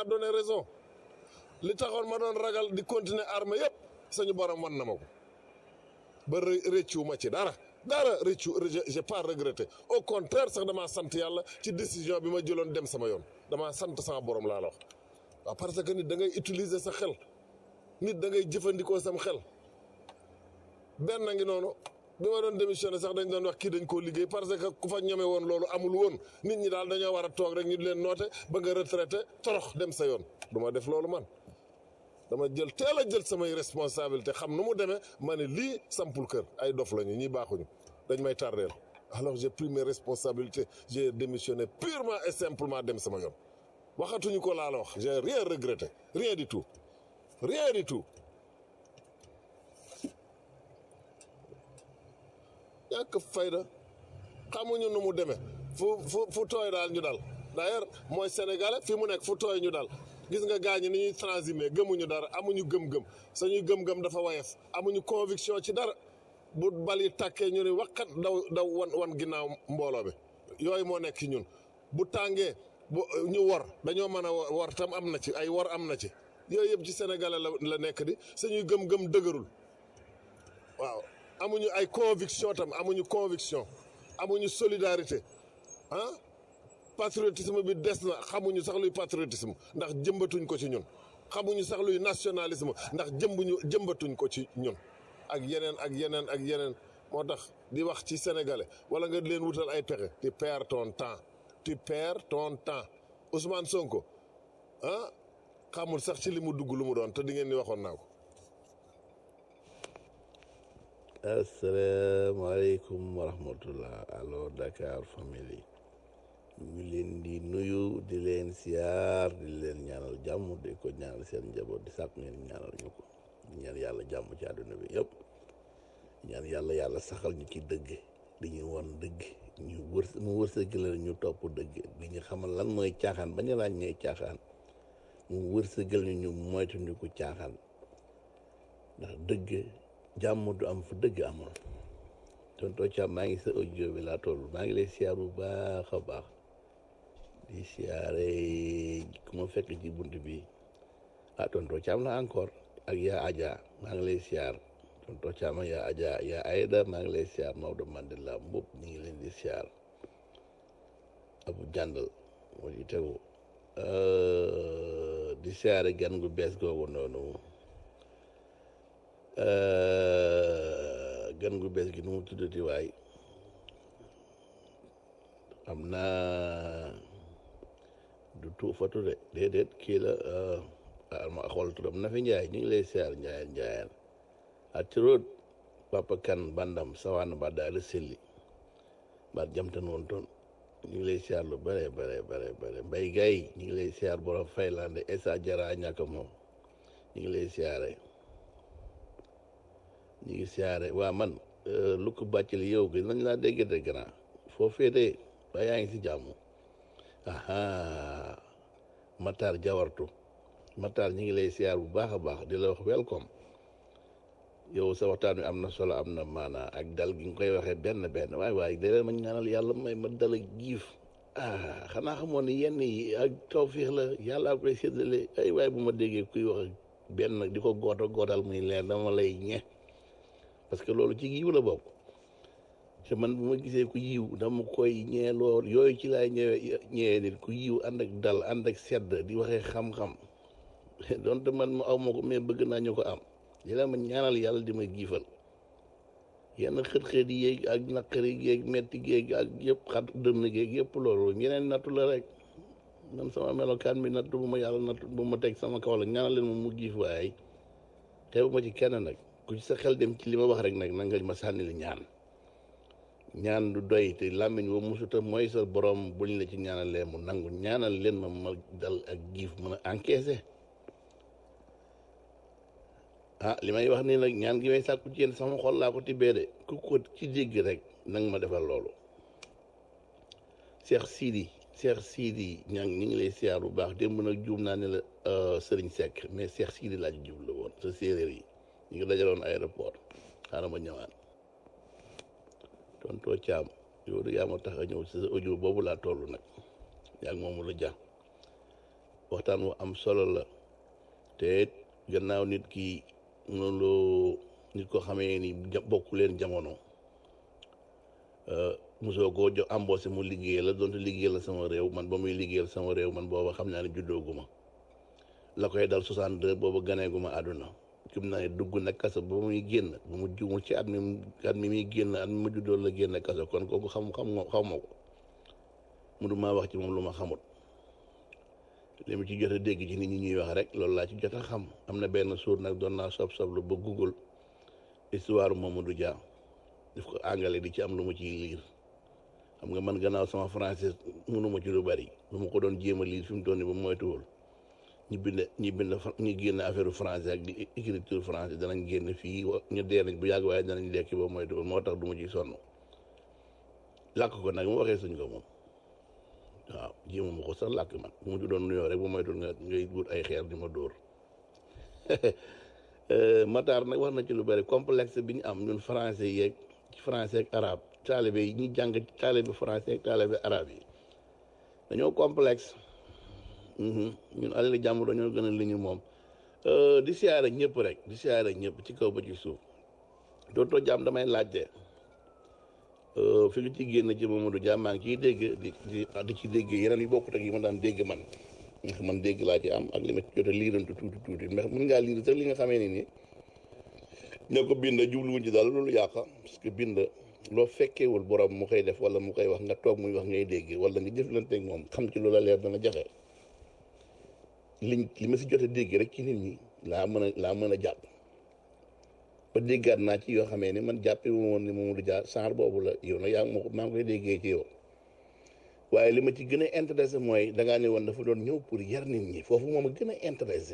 taxoon ma doon ragal di continuer armée yëpp suñu borom wan na ma ko ba rëccu ma ci dara rëccu j'ai pas regretté au contraire sax damaa sant yàlla ci décision bi ma jëloon dem sama yoon damaa sant sama borom laa la wax waaw parce que nit da ngay utiliser sa xel nit da ngay jëfandikoo sam xel benn ngi noonu bi ma doon démissionné sax dañ doon wax kii dañ koo liggéey parce que ku fa ñome woon loolu amul woon nit ñi daal dañoo war a toog rek ñu di leen noote ba nga retraité torox dem sa yoon du ma def loolu man dama teel a jël samay responsabilité xam nu mu demee ma ne lii sampul kër ay dof lañu ñi baaxuñu dañ may tardeel alors j'ai pris mes responsabilités j'ai démissionné purement et simplement dem sama yoon waxatuñu ko laa la wax j'ai rien regretté rien du tout ñàkk fayda xamuñu nu mu demee fu tooy daal ñu dal d'ailleurs mooy sénégalais fi mu nekk fu tooy ñu dal gis nga gaañi ni ñuy transhumé gëmuñu dara amuñu gëm-gëm sañuy gëm-gëm dafa wayef amuñu conviction ci dara bu bal yi tàkkee ñu ne waxkat daw wan ginnaaw mbooloo bi yooyu moo nekk ci ñun bu tàngee bu ñu wor dañoo mën a wor tam am na ci ay wor am na ci yooyu yëpp ci sénégalais la nekk di sañuy gëm-gëm dëgërul waaw amuñu ay conviction tam amuñu solidarité ah patriotisme bi des na xamuñu sax luy patriotisme ndax jëmbatuñ ko ci ñun xamuñu sax luy nationalisme ndax jëmbatuñ ko ci ñun ak yeneen moo tax di wax ci sénégalais wala nga leen wutal ay pexe tu perds ton temps Ousmane Sonko ah xamul sax ci li mu dugg lu mu doon te di ngeen ni waxoon naa ko. asalaamaaleykum wa rahmatullah allo Dakar family ñu ngi leen di nuyu di leen siyaar di leen ñaanal jàmm di ko ñaanal seen njaboot di sàkk ngeen ñaanal ñu ko ñaan yàlla jàmm ci àdduna bi yëpp ñaan yàlla saxal ñu ci dëgg di ñu won dëgg mu wërsëgal ñu topp dëgg di ñu xamal lan mooy caaxaan bañ a laaj ñooy caaxaan mu wërsëgal ñu moytandiku caaxaan ndax dëgg jàmm du am fu dëgg amoon tonton Thiam maa ngi sa audio bi laa toll maa ngi lay siyaar bu baax a baax di siyaare ku ma fekk ci bunt bi tonton Thiam la encore ak yaa Adja maa ngi lay siyaar tonton Thiam ak yaa Adja yaa Aïda maa ngi lay siyaar Maodo Mandela mbëpp ñu ngi leen di siyaar Abu Jàndal moo ci tegu di siyaare gan gu bees googu noonu gan gu bees gi nu mu tuddati waay am naa du tuufatu de déedéet kii la ma xool turam na fi njaay ñu ngi lay siyaar njaayeen a tiroot papa kan bandam sawan ba daal selli ba jamtan woon toon ñu ngi lay siyaar lu bare mbay gay ñu ngi lay siyaar borom faylande esa jara ñàkk moom ñu ngi lay siyaare waa man lu ko bàccali yow gi nañ laa dégg de grand foo féetee ba yaa ngi si jàmm aha Matar Jawartu Matar ñu ngi lay siyaar bu baax a baax di la wax welcome yow sa waxtaan wi am na solo am na maanaa ak dal gi nga koy waxee benn waaye déedéet ma ñaanal yàlla may ma dal ak giif xanaa xamoon ne yenn yi ak tawfiix la yàlla koy séddale ay waaye bu ma déggee kuy wax benn di ko gootal muy leer dama lay ñe parce que loolu ci yiw la bokk te man bu ma gisee ku yiw dama koy ñee lool yooyu ci laay ñëwee nit ku yiw ànd ak dal ànd ak sedd di waxee xam-xam donte man ma aw ma ko mais bëgg naa ñu ko am di la ma ñaanal yàlla di ma giifal yenn xët-xët yi yéeg ak naqari géeg metti géeg ak yëpp xat dënn géeg yëpp loolu ñeneen nattu la rek man sama melokaan bi nattu bu ma yàlla nattu bu ma teg sama kaw la ñaanal leen ma mu giif waaye xeebu ma ci kenn nag ku ci sa xel dem ci li ma wax rek nag na nga ma sànni li ñaan du doy te làmmiñ wa musuta mooy sa borom buñ la ci ñaanalee mu nangu ñaanal leen ma dal ak giif mën a encaissé li may wax nii nag ñaan gi may sàkku ci yéen sama xol laa ko tibbee de ku ko ci dégg rek nang ma defal loolu Cheikh Sidi ñaa ngi ñu ngi lay siyaar bu baax démb nag juum naa ne la Serigne Seck mais Cheikh Sidi laa ci jublu woon sa séeréer yi ñu ngi dajaloon aéroport xaaral ma ñëwaat tontoo caam yow de yaa ma tax a ñëw si sa audio boobu laa toll nag yaa ngi moomu la ja waxtaan wu am solo la te gannaaw nit ki noonu nit ko xamee ni bokku leen jamono mosoo koo jox embauché mu liggéey la doonte liggéey la sama réew man ba muy liggéeyal sama réew man booba xam naa ne juddooguma la koy dal 62 booba ganeeguma àdduna kim naa ne dugg na kaso ba muy génn ba mu juumul ci at mi muy génn at mi ma juddoo la génn kaso kon kooku xaw ma ko mënu maa wax ci moom lu ma xamut li mu ci jot a dégg ci nit ñi ñuy wax rek loolu laa ci jot a xam am na benn suur nag doon naa sob-soblu ba Google histoire Mamadou Dia daf ko anglais di ci am lu ma ciy liir xam nga man gannaaw sama français mënuma ci lu bari lu ma ko doon jéem a liir fi mu toll nii ba moytuwul ñu génn affaire français ak di écriture français danañ génn fii ñu dee nañ bu yàgg waaye danañ lekki ba moytuwul moo tax du ma ciy sonn làkk ko nag mu waxee suñ ko moom waaw jéema ma ko sax làkk man bu ma ci doon nuyoo rek bu moytul ngay wut ay xeer di ma dóor Matar nag wax na ci lu bari complexe bi ñu am ñun français yeeg ci français ak arabe taalibe yi ñuy jàng taalibe français ak taalibe arabe yi dañoo complexe ñun alali jàmm dañoo gën a li ñu moom di siyaare ñëpp rek di siyaare ñëpp ci kaw ba ci suuf dootoo jàmm damay laajte fi lu ci génn ci Mamadou Dia maa ngi ciy dégg di ci dégg yeneen yu bokkut ak yi ma daan dégg man ndax man dégg laa ci am ak li ma ci jot a liirantu tuuti ndax mën ngaa liir sax li nga xamee ne nii ñoo ko bind jubluwuñ ci daal loolu yàqa parce que bind loo fekkeewul borom mu koy def wala mu koy wax nga toog muy wax ngay dégg wala nga jëflanteeg moom xam ci loola leer dana jafe li ma si jot a dégg rek ci nit ñi laa mën a jàpp ba déggaat naa ci yoo xamee ni man jàppee wu woon ni Mamadou Dia saar boobu la yow nag yaa ngi maa ngi koy déggee ci yow waaye li ma ci gën a intéressé mooy dangaa ne woon dafa doon ñëw pour yar nit ñi foofu moom a gën a intéressé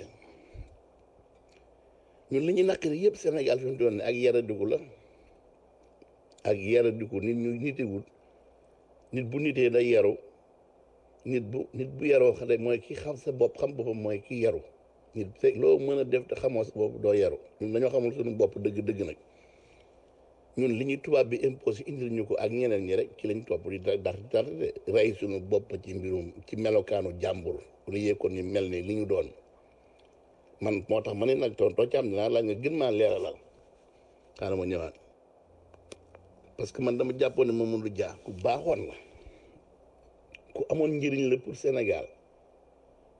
ñun li ñu naqari yëpp Sénégal fi mu doon ne ak yaradiku la ak yaradiku nit ñu nitewul nit bu nitee day yaru nit bu yaroo xale mooy ki xam sa bopp xam boppam mooy ki yaru nit fekk loo mën a def te xamoo sa bopp doo yaru ñun dañoo xamul suñu bopp dëgg nag ñun li ñuy tubaab bi imposé indil ñu ko ak ñeneen ñi rek ci lañ topp di dar de rey suñu bopp ci mbirum ci melokaanu jàmbur lu yéekoon ni mel ni li ñu doon man moo tax ma ne nag tontoo ci am dinaa laaj nga gën maa leeralal xaaral ma ñëwaat parce que man dama jàppoon ne Mamadou Dia ku baaxoon la ku amoon njëriñ la pour Sénégal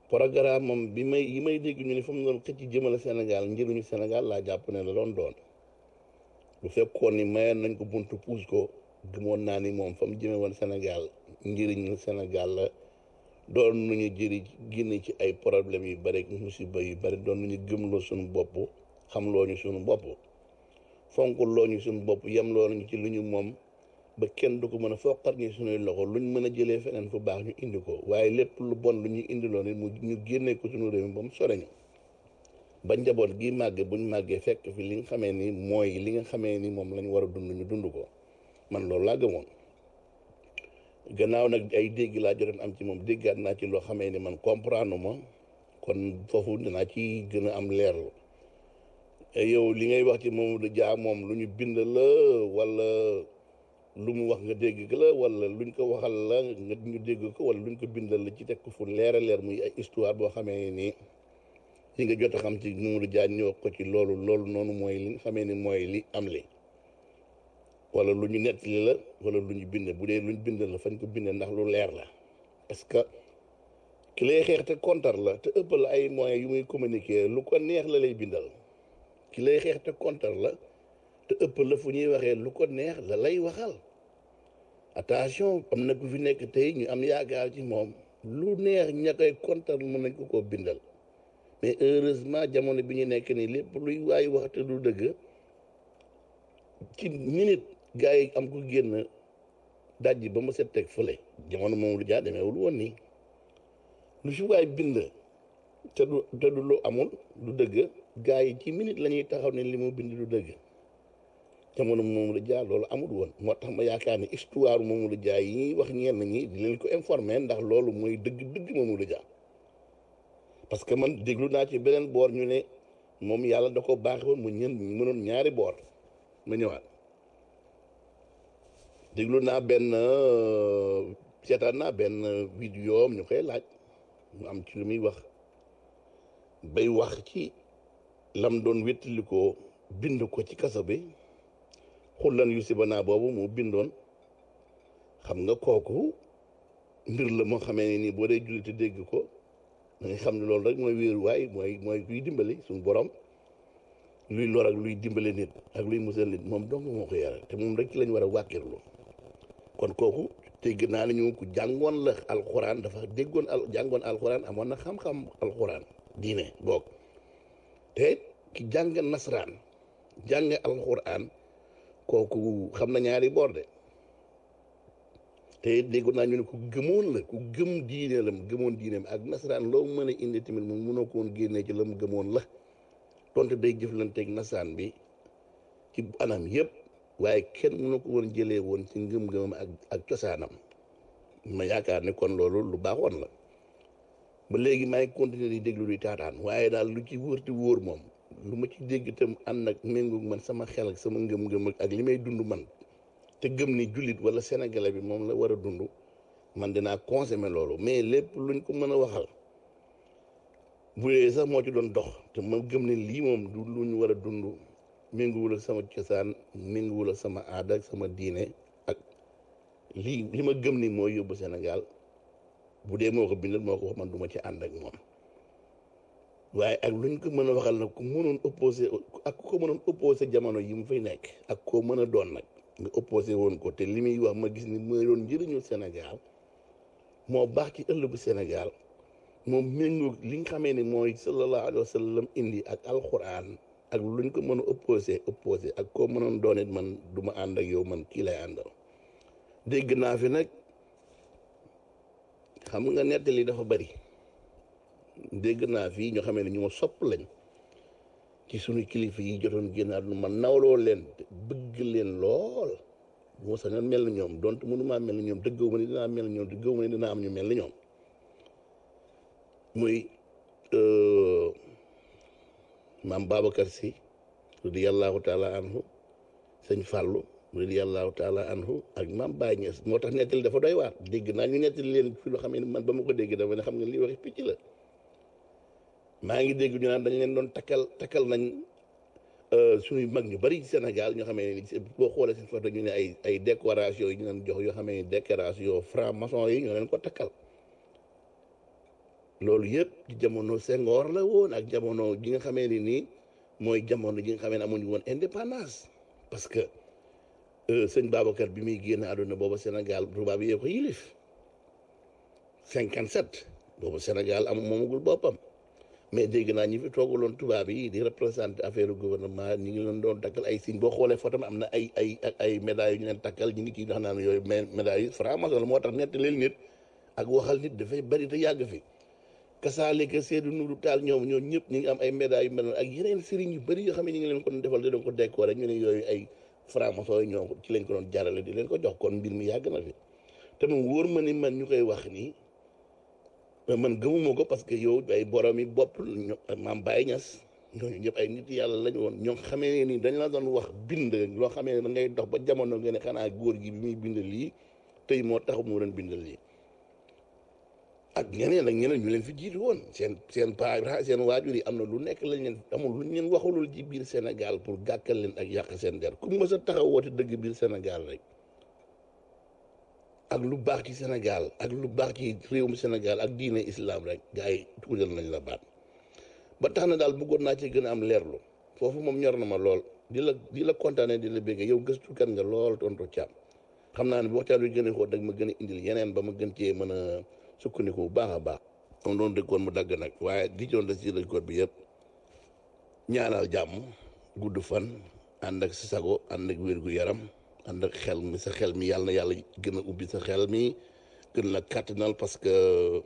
programme moom yi may dégg ñu ne fa mu doon xëcc jëmale Sénégal njëriñu Sénégal laa jàpp ne la doon bu fekkoon ni mayoon nañ ko buntu puus ko gëmoon naa ni moom fa mu jëme woon Sénégal njëriñu Sénégal la doon nañu jëri génne ci ay problèmes yu bari musiba yu bari doon nañu gëmloo suñu bopp xamloo ñu suñu bopp fonkuloo ñu suñu bopp yemloo nañu ci lu ñu moom ba kenn du ko mën a foqar ñu suñuy loxo luñ mën a jëlee feneen fu baax ñu indi ko waaye lépp lu bon lu ñu indiloo nit mu ñu génnee ko suñu réew mi ba mu sore ñu ba njaboot gi màgg buñ màggee fekk fi li nga xamee ni mooy li nga xamee ni moom lañ war a dund ñu dund ko man loolu laa gëmoon gannaaw nag ay dégg laa jotoon am ci moom déggaat naa ci loo xamee ni man comprendre ma kon foofu dinaa ci gën a am leerlu yow li ngay wax ci Mamadou Dia moom lu ñu bind la wala lu mu wax nga dégg la wala luñ ko waxal la nga ñu dégg ko wala luñ ko bindal la ci teg ko fu leer a leer muy ay histoire boo xamee ni li nga jot a xam ci Mamadou Dia ñu wax ko ci loolu noonu mooy li nga xamee ni mooy li am li wala lu ñu nettali la wala lu ñu bind bu dee lu ñu bind la fañ ko bind ndax lu leer la parce que ki lay xeex te kontar la te ëpp la ay moyens yu muy communiquer lu ko neex la lay bindal ki lay xeex te kontar la te ëpp la fu ñuy waxee lu ko neex la lay waxal attention am na ku fi nekk tey ñu am yaakaar ci moom lu neex ña koy kontar mën nañ ko bindal mais heureusement jamono bi ñu nekk nii lépp luy waay wax te du dëgg ci minute gars yi am ko génn dajji ba mu set teg fële jamono moom lu jaa demeewul woon nii lu fi waay bind te du lu amul du dëgg gars yi ci minute la ñuy taxaw ne li mu bind du dëgg jamono Mamadou Dia loolu amul woon moo tax ma yaakaar ne histoire Mamadou Dia yi ñuy wax ñenn ñi di leen ko informer ndax loolu mooy dëgg Mamadou Dia parce que man déglu naa ci beneen boor ñu ne moom yàlla da ko baaxe woon mu mënoon ñaari boor ma ñëwaat déglu naa seetaan naa benn vidéo am ñu koy laaj mu am ci lu muy wax bay wax ci lam doon wéttali ko bind ko ci kaso bi xullan yu sibanaa boobu mu bindoon xam nga kooku mbir la moo xamee ne nii boo dee julliti dégg ko da nga xam ne loolu rek mooy wéeruwaay mooy kuy dimbali suñu borom luy lor ak luy dimbale nit ak luy musal nit moom dong moo ko yore te moom rek ci lañ war a wàkkirlu kon kooku dégg naa ne ñu ku jàngoon la alxuraan dafa jàngoon alxuraan amoon na xam-xam alxuraan diine boog te ki jàng nasaraan jàng alxuraan kooku xam na ñaari boor de te dégg naa ñu ne ku gëmoon la ku gëm diine la mu gëmoon diine ak nasaraan loo mën a indi tamit moom mënoo ko woon génnee ci la mu gëmoon la donte day jëflanteeg nasaraan bi ci anam yëpp waaye kenn mënu ko woon jëlee woon ci ngëm-ngëmam ak cosaanam ma yaakaar ne kon loolu lu baaxoon la ba léegi maa ngi continuer di déglu di taataan waaye daal lu ci wóor te wóor moom lu ma ci dégg itam ànd ak méngoog man sama xel ak sama ngëm-ngëm ak li may dund man te gëm ni jullit wala sénégalais bi moom la war a dund man dinaa consommer loolu mais lépp luñ ko mën a waxal bu dee sax moo ci doon dox te ma gëm ne lii moom du lu ñu war a dund méngoowul ak sama cosaan méngoowul ak sama aada ak sama diine ak li ma gëm ni mooy yóbbu Sénégal bu dee moo ko bindal moo ko wax man du ma ci ànd ak moom waaye ak luñ ko mën a waxal nag ku mënoon opposé ak ku ko mënoon opposé jamono yi mu fay nekk ak koo mën a doon nag nga opposé woon ko te li muy wax ma gis ni mooy doon njëriñu Sénégal moo baax ci ëllëgu Sénégal moom méngoo li nga xamee ni mooy sallallahu alayhi wa sallam indi ak alxuraan ak luñ ko mën a opposé ak koo mënoon doon it man du ma ànd ak yow man kii lay àndal dégg naa fi nag xam nga nettali dafa bari dégg naa fii ñoo xamee ne ñu ma sopp lañ ci sunu kilifa yi jotoon génn àdduna ma nawloo leen bëgg leen lool bu ma sañoon mel ni ñoom donte mënumaa mel ni ñoom dëggaw ma ni dinaa mel ni ñoom dëggaw ma ni dinaa am ñu mel ni ñoom muy maam Babacar Sy radiyallahu taala anhu sëñ Fallou radiyallahu taala anhu ak maam Baye Niass moo tax nettali dafa doy waar dégg naa ñu nettali leen fi loo xam ne man ba ma ko dégg dafa ne xam nga li waxi picc la maa ngi dégg ñu naan dañ leen doon takkal nañ suñuy mag ñu bari ci Sénégal ñoo xamee ni boo xoolee seen photo ñu ne ay décoration yi ñu leen jox yoo xamee ni décoration franc maçon yi ñoo leen ko takkal loolu yëpp ci jamono Senghor la woon ak jamono ji nga xamee ni nii mooy jamono ji nga xamee ne amuñu woon indépendance parce que sëñ Babacar bi muy génn àdduna booba Sénégal tubaab yee ko yilif 57 boobu Sénégal moomagul boppam mais dégg naa ñi fi toogaloon tubaab yi di représenté affaire gouvernement ñi ngi leen doon takkal ay signe boo xoolee photo am na ay médailles yu ñu leen takkal ñi ngi ciy wax naan yooyu médailles yi franc-maçon la moo tax ñetti leen nit ak waxal nit dafay bari te yàgg fi kasaalika Seydou Nourou Tall ñoom ñëpp ñu ngi am ay médailles yu mel noonu ak yeneen sëriñ yu bëri yoo xam ne ñu ngi leen ko doon defal di leen ko décorer ñu ne yooyu ay franc-maçon yi ñoom ci lañ ko doon jarale di leen ko jox kon mbir mi yàgg na fi te mu wóor ma ni man ñu koy wax nii man gëmuma ko parce que yow ay borom yi bopp maam Baye Niass ñooñu ñëpp ay nit yàlla lañu woon ñoom xamee ni dañ la doon wax bind loo xamee ne da ngay dox ba jamono nga ne xanaa góor gi bi muy bind lii tey moo tax mu doon bind lii ak ñeneen ak ñeneen ñu leen fi jiitu woon seen paa seen waajur yi am na lu nekk lañ leen amul lu leen waxulul ci biir Sénégal pour gàkkal leen ak yàq seen der ku mës a taxaw woote dëgg biir Sénégal rek ak lu baax ci Sénégal ak lu baax ci réewum Sénégal ak diine islam rek gars yi tuutal nañ la baat ba tax na daal bëggoon naa ci gën a am leerlu foofu moom ñor na ma lool di la kontaane di la bégge yow gëstukat nga lool tontu Thiam xam naa ne bu waxtaan wi gën a xóot dag ma gën a indil yeneen ba ma gën cee mën a sukkandiku bu baax a baax moom doon dëkkoon mu dagg nag waaye di doon des ci dëkkoon bi yëpp ñaanal jàmm gudd fan ànd ak sa sago ànd ak wér gu yaram ànd ak xel mi sa xel mi yàlla na yàlla gën a ubbi sa xel mi gën la kàttanal parce que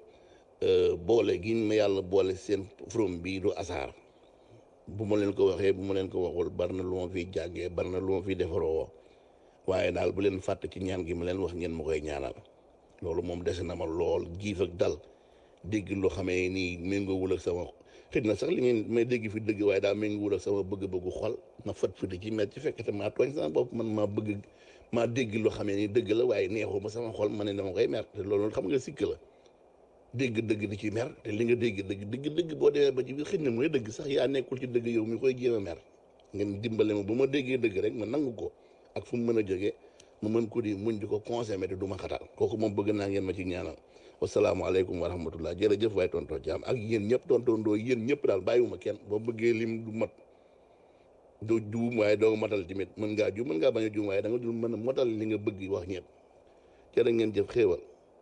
boole gi ma yàlla boole seen from bi du asaar bu ma leen ko waxee bu ma leen ko waxul bari na lu ma fiy jàngee bari na lu ma fiy defaroo waaye daal bu leen fàtte ci ñaan gi ma leen wax ngeen ma koy ñaanal loolu moom dese na ma lool giif ak dal dégg loo xamee nii méngoowul ak sama xëy na sax li ngeen may dégg fi dëgg waaye daa méngoowul ak sama bëgg-bëggu xol ma fat fiti ci met ci fekk te maa tooñ sama bopp man maa dégg loo xamee ni dëgg la waaye neexu ma sama xol ma ne dama koy mer te loolu xam nga sikk la dégg dëgg di ci mer te li nga dégg dëgg boo demee ba ci biir xëy na mooy dëgg sax yaa nekkul ci dëgg yow mi koy jéem a mer ngeen dimbale ma bu ma déggee dëgg rek ma nangu ko ak fu mu mën a jógee ma mën ko di muñ di ko consommer te du ma xatal kooku moom bëgg naa ngeen ma ci ñaanal wasalaamaaleykum wa rahmatullah jërëjëf waaye tonton Thiam ak yéen ñëpp tontondoo yéen ñëpp daal bàyyiwuma kenn boo bëggee lim du mat doo juum waaye doo matal tamit mën ngaa juum mën ngaa bañ a juum waaye da nga dul mën a motal li nga bëgg wax ñëpp jërë ngeen jëf xéewal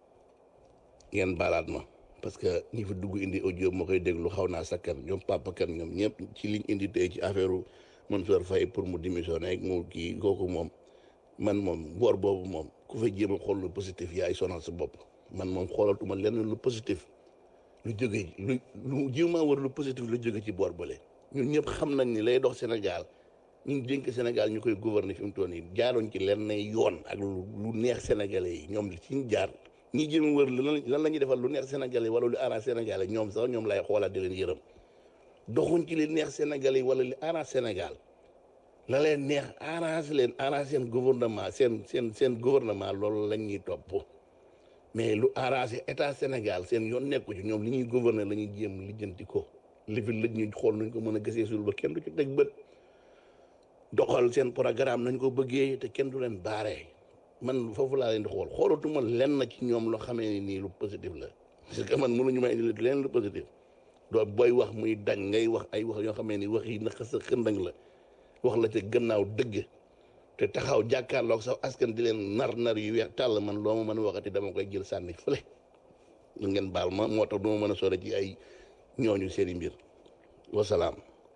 ngeen baalaat ma parce que ñi fi dugg indi audio ma koy déglu xaw naa sakkan ñoom papa kan ñoom ñëpp ci liñ indi tey ci affaire Mansour Faye pour mu démissionner ak mu kii kooku moom man moom boor boobu moom ku fa jéem a xool lu positif yaay sonal sa bopp man moom xoolatuma lenn lu positif lu jóge lu jéema war lu positif lu jóge ci boor bële ñun ñëpp xam nañ ni lay dox Sénégal ñu dénk Sénégal ñu koy gouverner fi mu toll nii jaaroon ci lenn yoon ak lu neex Sénégalais yi ñoom ci ñu jaar ñi jéem a wër lan la ñuy defal lu neex Sénégalais wala lu arrange Sénégalais ñoom sax ñoom lay xoolaat di leen yërëm doxuñ ci li neex Sénégalais wala li arrange Sénégal la leen neex arrange leen arrange seen gouvernement seen gouvernement loolu lañ ñuy topp mais lu arrangé état Sénégal seen yoon nekku ci ñoom li ñuy gouverner la ñuy jéem lijjanti ko li fi lëj ñu xool nuñ ko mën a gisee sul ba kenn du ci teg bët doxal seen programme nañ ko bëggee te kenn du leen baaree man foofu laa leen di xool xoolatuma lenn ci ñoom loo xamee ni nii lu positif la parce que man mënuñu may indi leen lu positif doo booy wax muy dañ ngay wax ay wax yoo xamee ni wax yi naka sa xëndang la wax la ca gannaaw dëgg te taxaw jàkkaarloog sax askan di leen nar yu weex tàll man loo ma mën a waxati dama koy jël sànni fële ngeen baal ma moo tax du ma mën a sore ci ay ñooñu seeni mbir wasalaam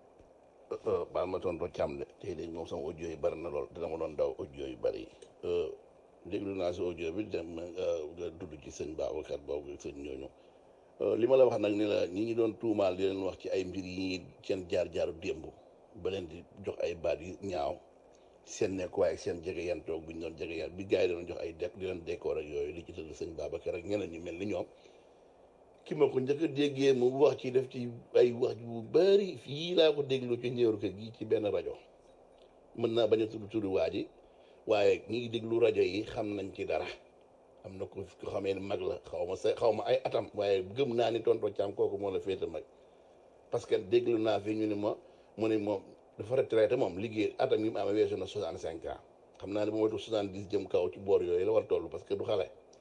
baal ma tonton Thiam de tey de moom sama audio yi bari na lool dina ma doon daw audio yu bari déglu naa si audio bi dem nga dudd ci sëñ Babacar boobu sëñ ñooñu li ma la wax nag ni la ñi ngi doon tuumaal di leen wax ci ay mbir yi seen jaar-jaaru démb ba leen di jox ay baat yu ñaaw seen nekk waaye seen jege yan toog bi ñu doon jege yan bi gars yi doon jox ay dek di leen décor ak yooyu li ci tëdd sëñ Babacar ak ñeneen ñi mel ni ñoom ki ma ko njëkk a déggee mu wax ci def ci ay wax bu bari fii laa ko déglu ci ñëeru kër gi ci benn rajo mën naa bañ a tudd turu waa ji waaye ñi ngi déglu rajo yi xam nañ ci dara am na ko xamee ne mag la xaw ma ay atam waaye gëm naa ni tonton Thiam kooku moo la féete mag parce que déglu naa fi ñu ne ma mu ne moom dafa retraité moom liggéey atam yi mu amee weesu na 65 ans xam naa ne bu moytu 70 jëm kaw ci boor yooyu la war toll parce que du xale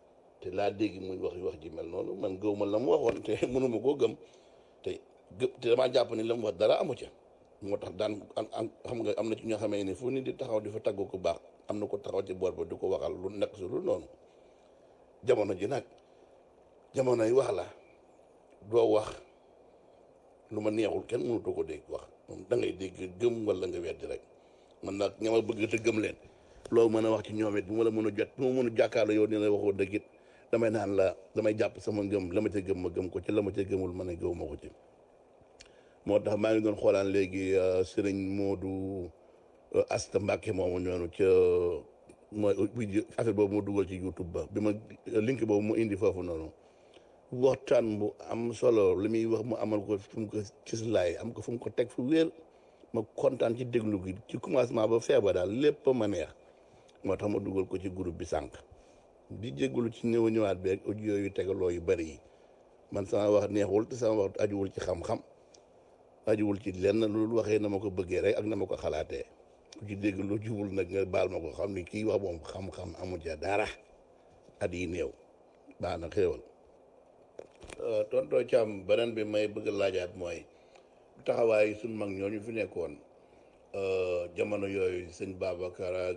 te laa dégg muy wax ji mel noonu man gëw ma la mu waxoon te mënuma koo gëm te damaa jàpp ni la mu wax dara amu ca moo tax daan xam nga am na ci ñoo xamee ni fu nit di taxaw di fa tagg ko baax am na ko taxaw ci boor ba di ko waxal lu nekk su lu noonu jamono ji nag jamono yi wax la doo wax lu ma neexul kenn mënutoo ko dégg wax moom da ngay dégg gëm wala nga weddi rek man nag ñama bëgg te gëm leen loolu mën a wax ci ñoom it bu ma la mën a jot bu ma mën a jàkkaarloo yow ni la waxoo dëgg it damay naan la damay jàpp sama ngëm la ma ca gëm ma gëm ko ci la ma ca gëmul ma ne gëw ma ko ci moo tax maa ngi doon xoolaan léegi sëriñ Modou Asta Mbacke moomu ñoonu ca mooy affaire boobu mu dugal ci YouTube ba bi ma link boobu mu indi foofu noonu waxtaan bu am solo li muy wax mu amal ko fu mu ko cislaay am ko fu mu ko teg fu wéer ma kontaan ci déglu gi ci commencement ba feebar daal lépp ma neex moo tax ma dugal ko ci groupe bi sànq di jégalu ci ñëwaat bi ak audio yu tegaloo yu bari yi man sama wax neexul te sama wax ajuwul ci xam-xam ajuwul ci lenn loolu waxee na ma ko bëggee rek ak na ma ko xalaatee ku ci dégg lu jubul nag nga baal ma ko xam ni kii wax moom xam-xam amu ca dara at yi néew baax na xéewal tonton Thiam beneen bi may bëgg laajaat mooy taxawaay suñ mag ñooñu fi nekkoon jamono yooyu sëñ Babacar ak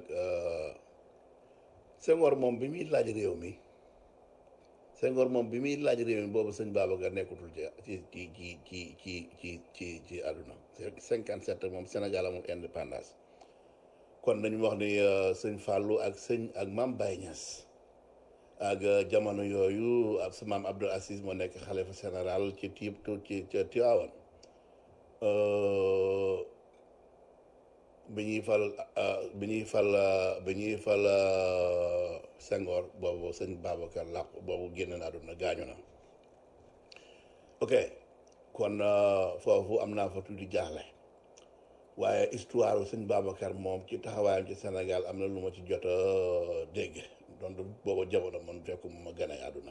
Senghor moom bi muy laaj réew mi Senghor moom bi muy laaj réew mi boobu sëñ Babacar nekkutul ci àdduna 57 moom Sénégal amul indépendance kon dañu wax ni sëñ Fallou ak Mame Baye Niass ak jamono yooyu ak sa maam Abdou Aziz moo nekk xalifa général ci Tivaouane bi ñuy fal Senghor boobu sëñ Babacar làqu boobu génn na àdduna gaañu na ok kon foofu am naa fa tuuti jaaxle waaye histoire sëñ Babacar moom ci taxawaayam ci Sénégal am na lu ma ci jot a dégg donc booba jamono man fekku ma gën a àdduna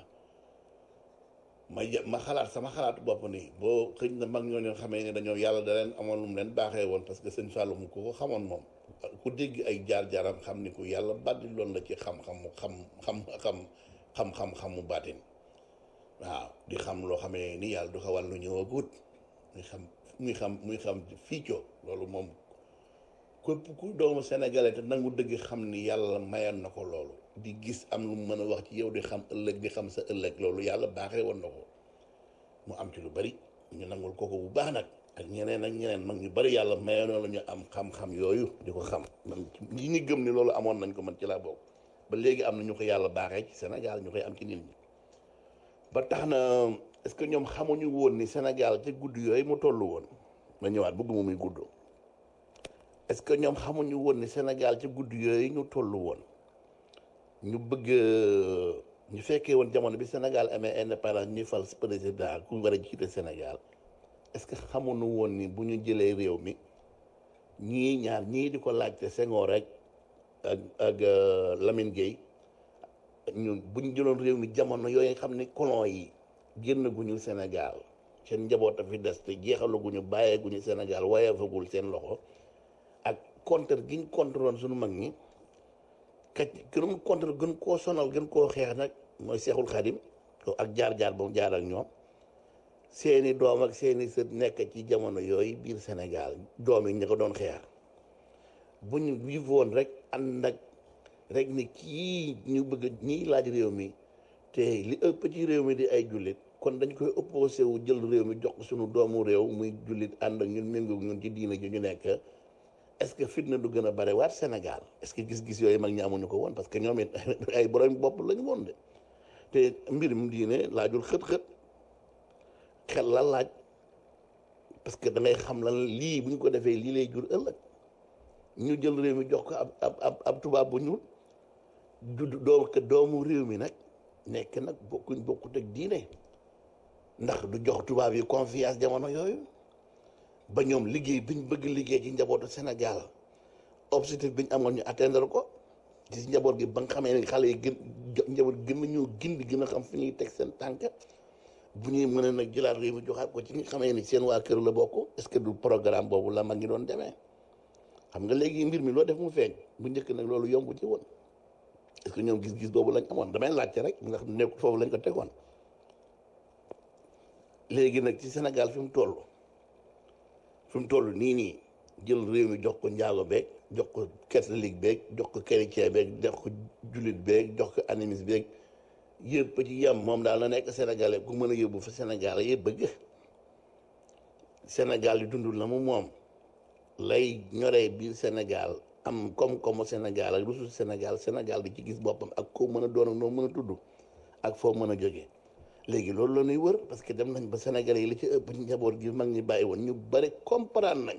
ma xalaat sama xalaatu bopp nii boo xëy na mag ñoo leen xamee ne dañoo yàlla da leen amoon lu mu leen baaxee woon parce que sëñ Fallou mu ko xamoon moom ku dégg ay jaar-jaaram xam ni ku yàlla baddi loon la ci xam-xamu xam-xam-xam-xam-xamu baatin waaw di xam loo xamee ni yàlla du ko wàllu ñëwagut muy xam fiicoo loolu moom képp ku doomu sénégalais te nangu dëgg xam ni yàlla mayoon na ko loolu di gis am lu mu mën a wax ci yow di xam ëllëg di xam sa ëllëg loolu yàlla baaxee woon na ko mu am ci lu bari ñu nangul kooku bu baax nag ak ñeneen mag ñu bari yàlla mayoon la ñu am xam-xam yooyu di ko xam man ñi ñu gëm ni loolu amoon nañ ko man ci laa bokk ba léegi am na ñu ko yàlla baaxee ci Sénégal ñu koy am ci nit ñi ba tax na est-ce que ñoom xamuñu woon ni Sénégal ci gudd yooyu mu toll woon ma ñëwaat bëgg mu muy gudd est-ce que ñoom xamuñu woon ni Sénégal ci gudd yooyu ñu toll woon ñu bëgg ñu fekkee woon jamono bi Sénégal amee indépendance ñuy fal président ku war a jiite Sénégal est-ce que xamuñu woon ni bu ñu jëlee réew mi ñii di ko laajte Senghor rek ak Lamine Gueye ñu bu ñu jëloon réew mi jamono yooyu nga xam ne colon yi génn guñu Sénégal seen njaboot a fi des te jeexalaguñu bàyyeeguñu Sénégal wayefagul seen loxo ak contre gi ñu contre woon suñu mag ñi gënum contre gën koo sonal gën koo xeex nag mooy Seexul Xadim ak jaar-jaar ba mu jaar ak ñoom seeni doom ak seeni sët nekk ci jamono yooyu biir Sénégal doom yi ñu ko doon xeex bu ñu vivoon rek ànd ak rek ni kii ñu bëgg ñiy laaj réew mi te li ëpp ci réew mi di ay jullit kon dañ koy opposé wu jël réew mi jox suñu doomu réew muy jullit ànd ak ñun méngoog ñun ci diina ji ñu nekk est-ce que fitna du gën a bare waat Sénégal est-ce que gis-gis yooyu mag ñi amuñu ko woon parce que ñoom it ay borom bopp lañu woon de te mbirum diine laajul xët-xët xel la laaj parce que da ngay xam lan lii bu ñu ko defee lii lay jur ëllëg ñu jël réew mi jox ko ab tubaab bu ñuul doomu réew mi nag nekk nag bokkut ak diine ndax du jox tubaab yi confiance jamono yooyu ba ñoom liggéey biñ bëgg liggéey ci njabootu Sénégal objectif biñ amoon ñu atteindre ko ci njaboot gi ba nga xamee ne xale yi njaboot gën nañoo gindi gën a xam fi ñuy teg seen tànk bu ñuy mën a nag jëlaat réew mi joxaat ko ci ñi xamee ni seen waa kër la bokk est-ce que du programme boobu la mag ñi doon demee xam nga léegi mbir mi loo def mu feeñ bu njëkk nag loolu yomb ci woon est-ce que ñoom gis-gis boobu lañ amoon damay laajte rek ndax nekk foofu lañ ko tegoon léegi nag ci Sénégal fi mu toll nii jël réew mi jox ko njaago beeg jox ko catholique beeg jox ko chrétien beeg jox ko jullit beeg jox ko animiste beeg yëpp ci yam moom daal na nekk sénégalais ku mën a yóbbu fa Sénégal yëpp bëgg Sénégal yi dundul na mu moom lay ñoree biir Sénégal am koom-koomu Sénégal ak ressource Sénégal di ci gis boppam ak koo mën a doon ak noo mën a tudd ak foo mën a jógee léegi loolu la ñuy wër parce que dem nañ ba Sénégalais yi li ci ëpp njaboot gi mag ñi bàyyi woon ñu bari comprendre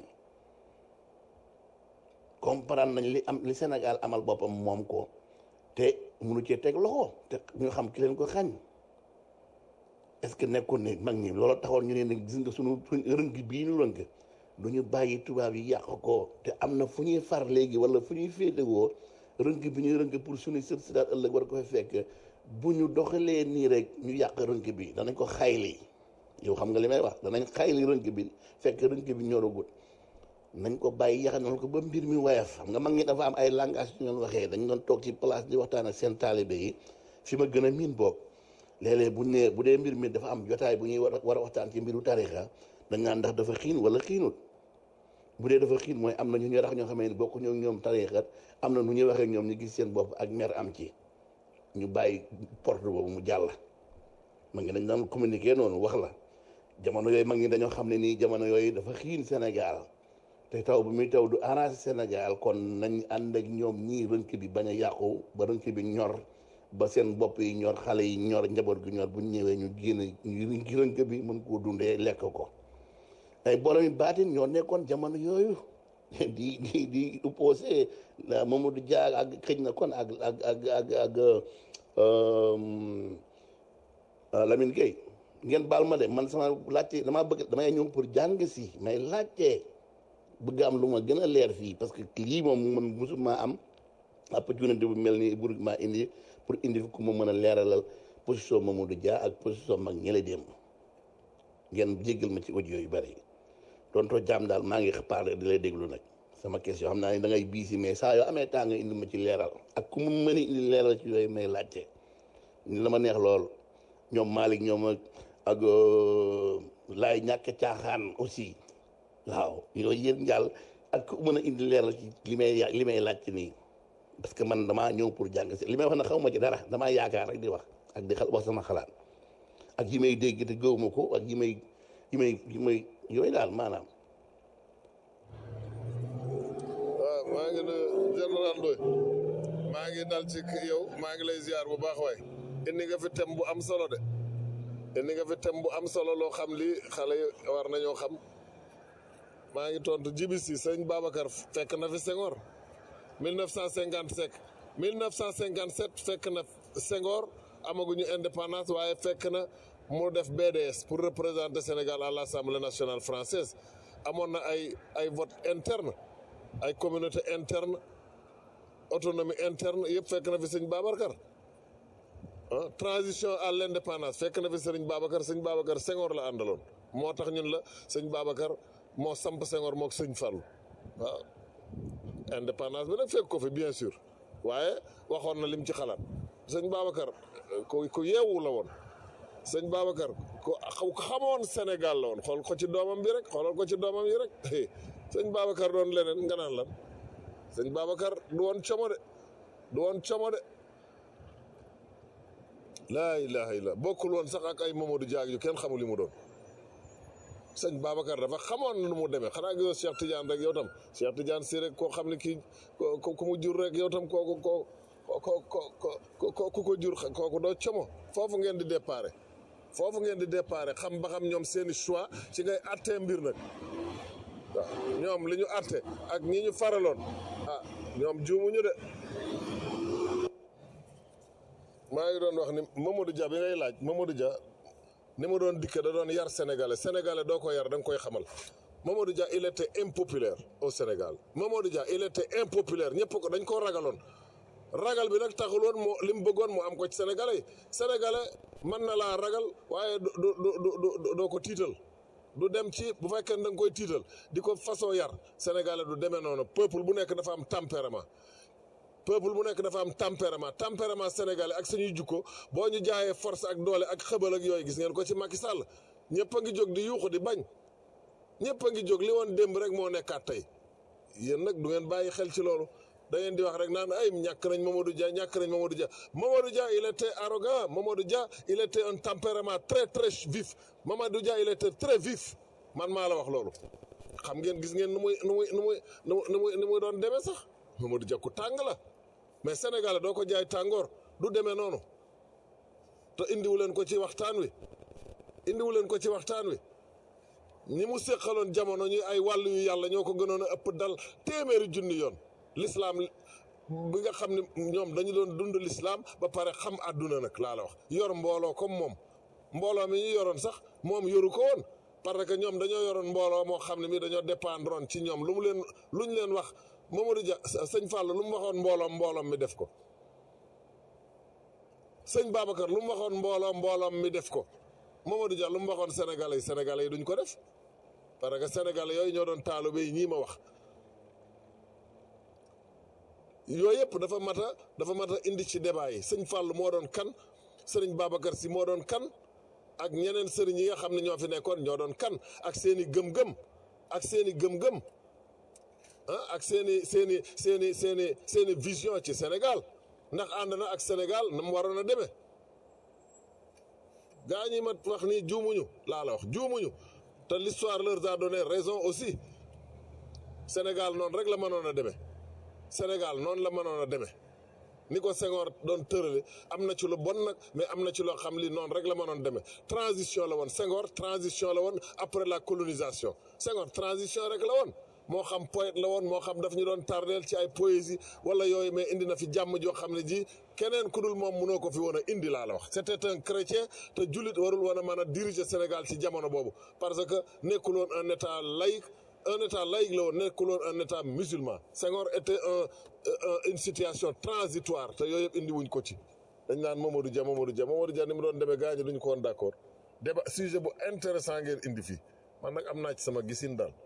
nañ li Sénégal amal boppam moom ko te munu cee teg loxo te ñu xam ki leen ko xañ est-ce que nekkoon ne mag ñi loolu taxoon ñu ne nag gis nga suñu rënk bii ñu rënk du ñu bàyyi tubaab yi yàq ko te am na fu ñuy far léegi wala fu ñuy féetewoo rënk bi ñuy rënk pour suñu sët si daal ëllëg war ko fa fekk bu ñu doxalee nii rek ñu yàq rënk bi danañ ko xayli yow xam nga li may wax danañ xayli rënk bi fekk rënk bi ñoragut nañ ko bàyyi yaxanal ko ba mbir mi wayaf xam nga mag ñi dafa am ay langage yu ñu waxee dañ doon toog ci place di waxtaan ak seen taalibe yi fi ma gën a miin boog léeg-léeg bu dee mbir mi dafa am jotaay bu ñuy war a waxtaan ci mbiru tarixa dañ naan ndax dafa xiin wala xiinut bu dee dafa xiin mooy am na ñu ñuy rax ñoo xamee ni bokku ñoom tarixa am na nu ñuy waxee ñoom ñu gis seen bopp ak mer am ci ñu bàyyi porte boobu mu jàll mag ñi dañ daan communiquer noonu wax la jamono yooyu mag ñi dañoo xam ne nii jamono yooyu dafa xiin Sénégal te taw bu muy taw du arrangé Sénégal kon nañ ànd ak ñoom ñii rënk bi bañ a yàqu ba rënk bi ñor ba seen bopp yi ñor xale yi ñor njaboot gi ñor bu ñu ñëwee ñu génne ñu rënk bi mën koo dundee lekk ko ay borom yi baatin ñoo nekkoon jamono yooyu di opposé Mamadou Dia ak xëj na kon ak Lamine Gueye ngeen baal ma de man sama laajte damay ñëw pour jàng si may laajte bëgg am lu ma gën a leer fii parce que lii moom man musuma am opportunité bu mel ni pour ma indi pour indi ku ma mën a leeralal position Mamadou Dia ak position mag ñële dem ngeen jéggal ma ci audio yu bari tonto jaam daal maa ngi parler di lay déglu nag sama question xam naa ne da ngay biisi mais saa yoo amee temps nga indi ma ci leeral ak ku mu mën a indi leeral ci yooyu may laajte ni la ma neex lool ñoom Malick ñoom ak laay ñàkk caaxaan aussi waaw yooyu yéen njàll ak ku mën a indi leeral ci li may laajte nii parce que man damaa ñëw pour jàng si li may wax na xaw ma ci dara damaa yaakaar rek di wax ak di wax sama xalaat ak yi may dégg te gëwuma ko ak yi may yooyu daal maanaam. waaw maa ngi général Ndoye maa ngi dal ci yow maa ngi lay ziar bu baax waay indi nga fi thème bu am solo de indi nga fi thème bu am solo loo xam li xale yi war nañoo xam maa ngi tontu jibi si sëñ Babacar fekk na fi Senghor 1957 fekk na Senghor amaguñu indépendance waaye fekk na mu def BDS pour représenter Sénégal à l'Assemblée nationale française amoon na ay vote interne ay communauté interne autonomie interne yëpp fekk na fi sëñ Babacar transition à l'indépendance fekk na fi sëñ Babacar Senghor la àndaloon moo tax ñun la sëñ Babacar moo samp Senghor mook sëñ Fallou waaw indépendance bi nag fekk ko fi bien sûr waaye waxoon na lim ci xalaat sëñ Babacar ku yeewu la woon sëñ Babacar ku xamoon Sénégal la woon xool ko ci doomam bi rek xoolal ko ci doomam yi rek sëñ Babacar doon leneen nga naan lan sëñ Babacar du woon como de laa ilaha illa bokkul woon sax ak ay Mamadou Dia yu kenn xamul li mu doon sëñ Babacar dafa xamoon nu mu demee xanaa gisoo Cheikh Tidiane rek yow tam Cheikh Tidiane si rek koo xam ne kii ku mu jur rek yow tam kooku ko jur kooku doo como foofu ngeen di déparé xam ba xam ñoom seeni choix ci ngay attee mbir nag waaw ñoom li ñu atte ak ñi ñu faraloon ñoom juumuñu de maa ngi doon wax ni Mamadou Dia bi ngay laaj Mamadou Dia ni mu doon dikke da doon yar sénégalais doo ko yar da nga koy xamal Mamadou Dia il était impopulaire au Sénégal Mamadou Dia il était impopulaire ñëpp ko dañ koo ragaloon ragal bi nag taxul woon moo li mu bëggoon mu am ko ci sénégalais mën na laa ragal waaye doo ko tiital du dem ci bu fekkee da nga koy tiital di ko façon yar sénégalais du demee noonu peuple bu nekk dafa am tempérament peuple bu nekk dafa am tempérament sénégalais ak suñuy jukko boo ñu jaayee force ak doole ak xëbal ak yooyu gis ngeen ko ci Macky Sall ñëpp a ngi jóg di yuuxu di bañ ñëpp a ngi jóg li woon démb rek moo nekkaat tey yéen nag du ngeen bàyyi xel ci loolu da ngeen di wax rek naan ay ñàkk nañ Mamadou Dia Mamadou Dia il était arrogant Mamadou Dia il était un tempérament très très vif Mamadou Dia il était très vif man maa la wax loolu xam ngeen gis ngeen nu muy doon demee sax Mamadou Dia ku tàng la mais Sénégal doo ko jaay tàngoor du demee noonu te indiwu leen ko ci waxtaan wi ñi mu séqaloon jamono ñi ay wàllu yu yàlla ñoo ko gënoon a ëpp dal téeméeri junni yoon l'islam bi nga xam ne ñoom dañu doon dund l'islam ba pare xam àdduna nag laa la wax yor mbooloo comme moom mbooloo mi ñu yoroon sax moom yoru ko woon parce que ñoom dañoo yoroon mbooloo moo xam ne mi dañoo dépendroon ci ñoom luñ leen wax Mamadou Dia sëñ Fall lu mu waxoon mbooloom mi def ko sëñ Babacar lu mu waxoon mbooloom mi def ko Mamadou Dia lu mu waxoon sénégalais yi duñ ko def parce que sénégalais yooyu ñoo doon taalibe yi ñii ma wax yooyu yëpp dafa mat a indi ci débat yi sëñ Fall moo doon kan sëriñ Babacar si moo doon kan ak ñeneen sëriñ yi nga xam ne ñoo fi nekkoon ñoo doon kan ak seeni gëm-gëm ak seeni vision ci Sénégal ndax ànd na ak Sénégal na mu waroon a demee gaa ñi ma wax nii juumuñu laa la wax juumuñu te l'histoire leur a donné raison aussi Sénégal noonu rek la mënoon a demee ni ko Senghor doon tërale am na ci lu bon nag mais am na ci loo xam li noonu rek la mënoon demee transition la woon Senghor transition la woon après la colonisation Senghor transition rek la woon moo xam poète la woon moo xam daf ñu doon tardeel ci ay poésie wala yooyu mais indi na fi jàmm joo xam ne ji keneen ku dul moom mënoo ko fi woon a indi laa la wax c'était un chrétien te jullit warul woon a mën a diriger Sénégal ci jamono boobu parce que nekkul woon un état laïque la woon nekkul woon un état musulman Senghor était une situation transitoire te yooyu yëpp indi wuñ ko ci dañ naan Mamadou Dia ni mu doon demee gaañu duñ ko woon d'accord débat sujet bu intéressant ngeen indi fii man nag am naa ci sama gisin daal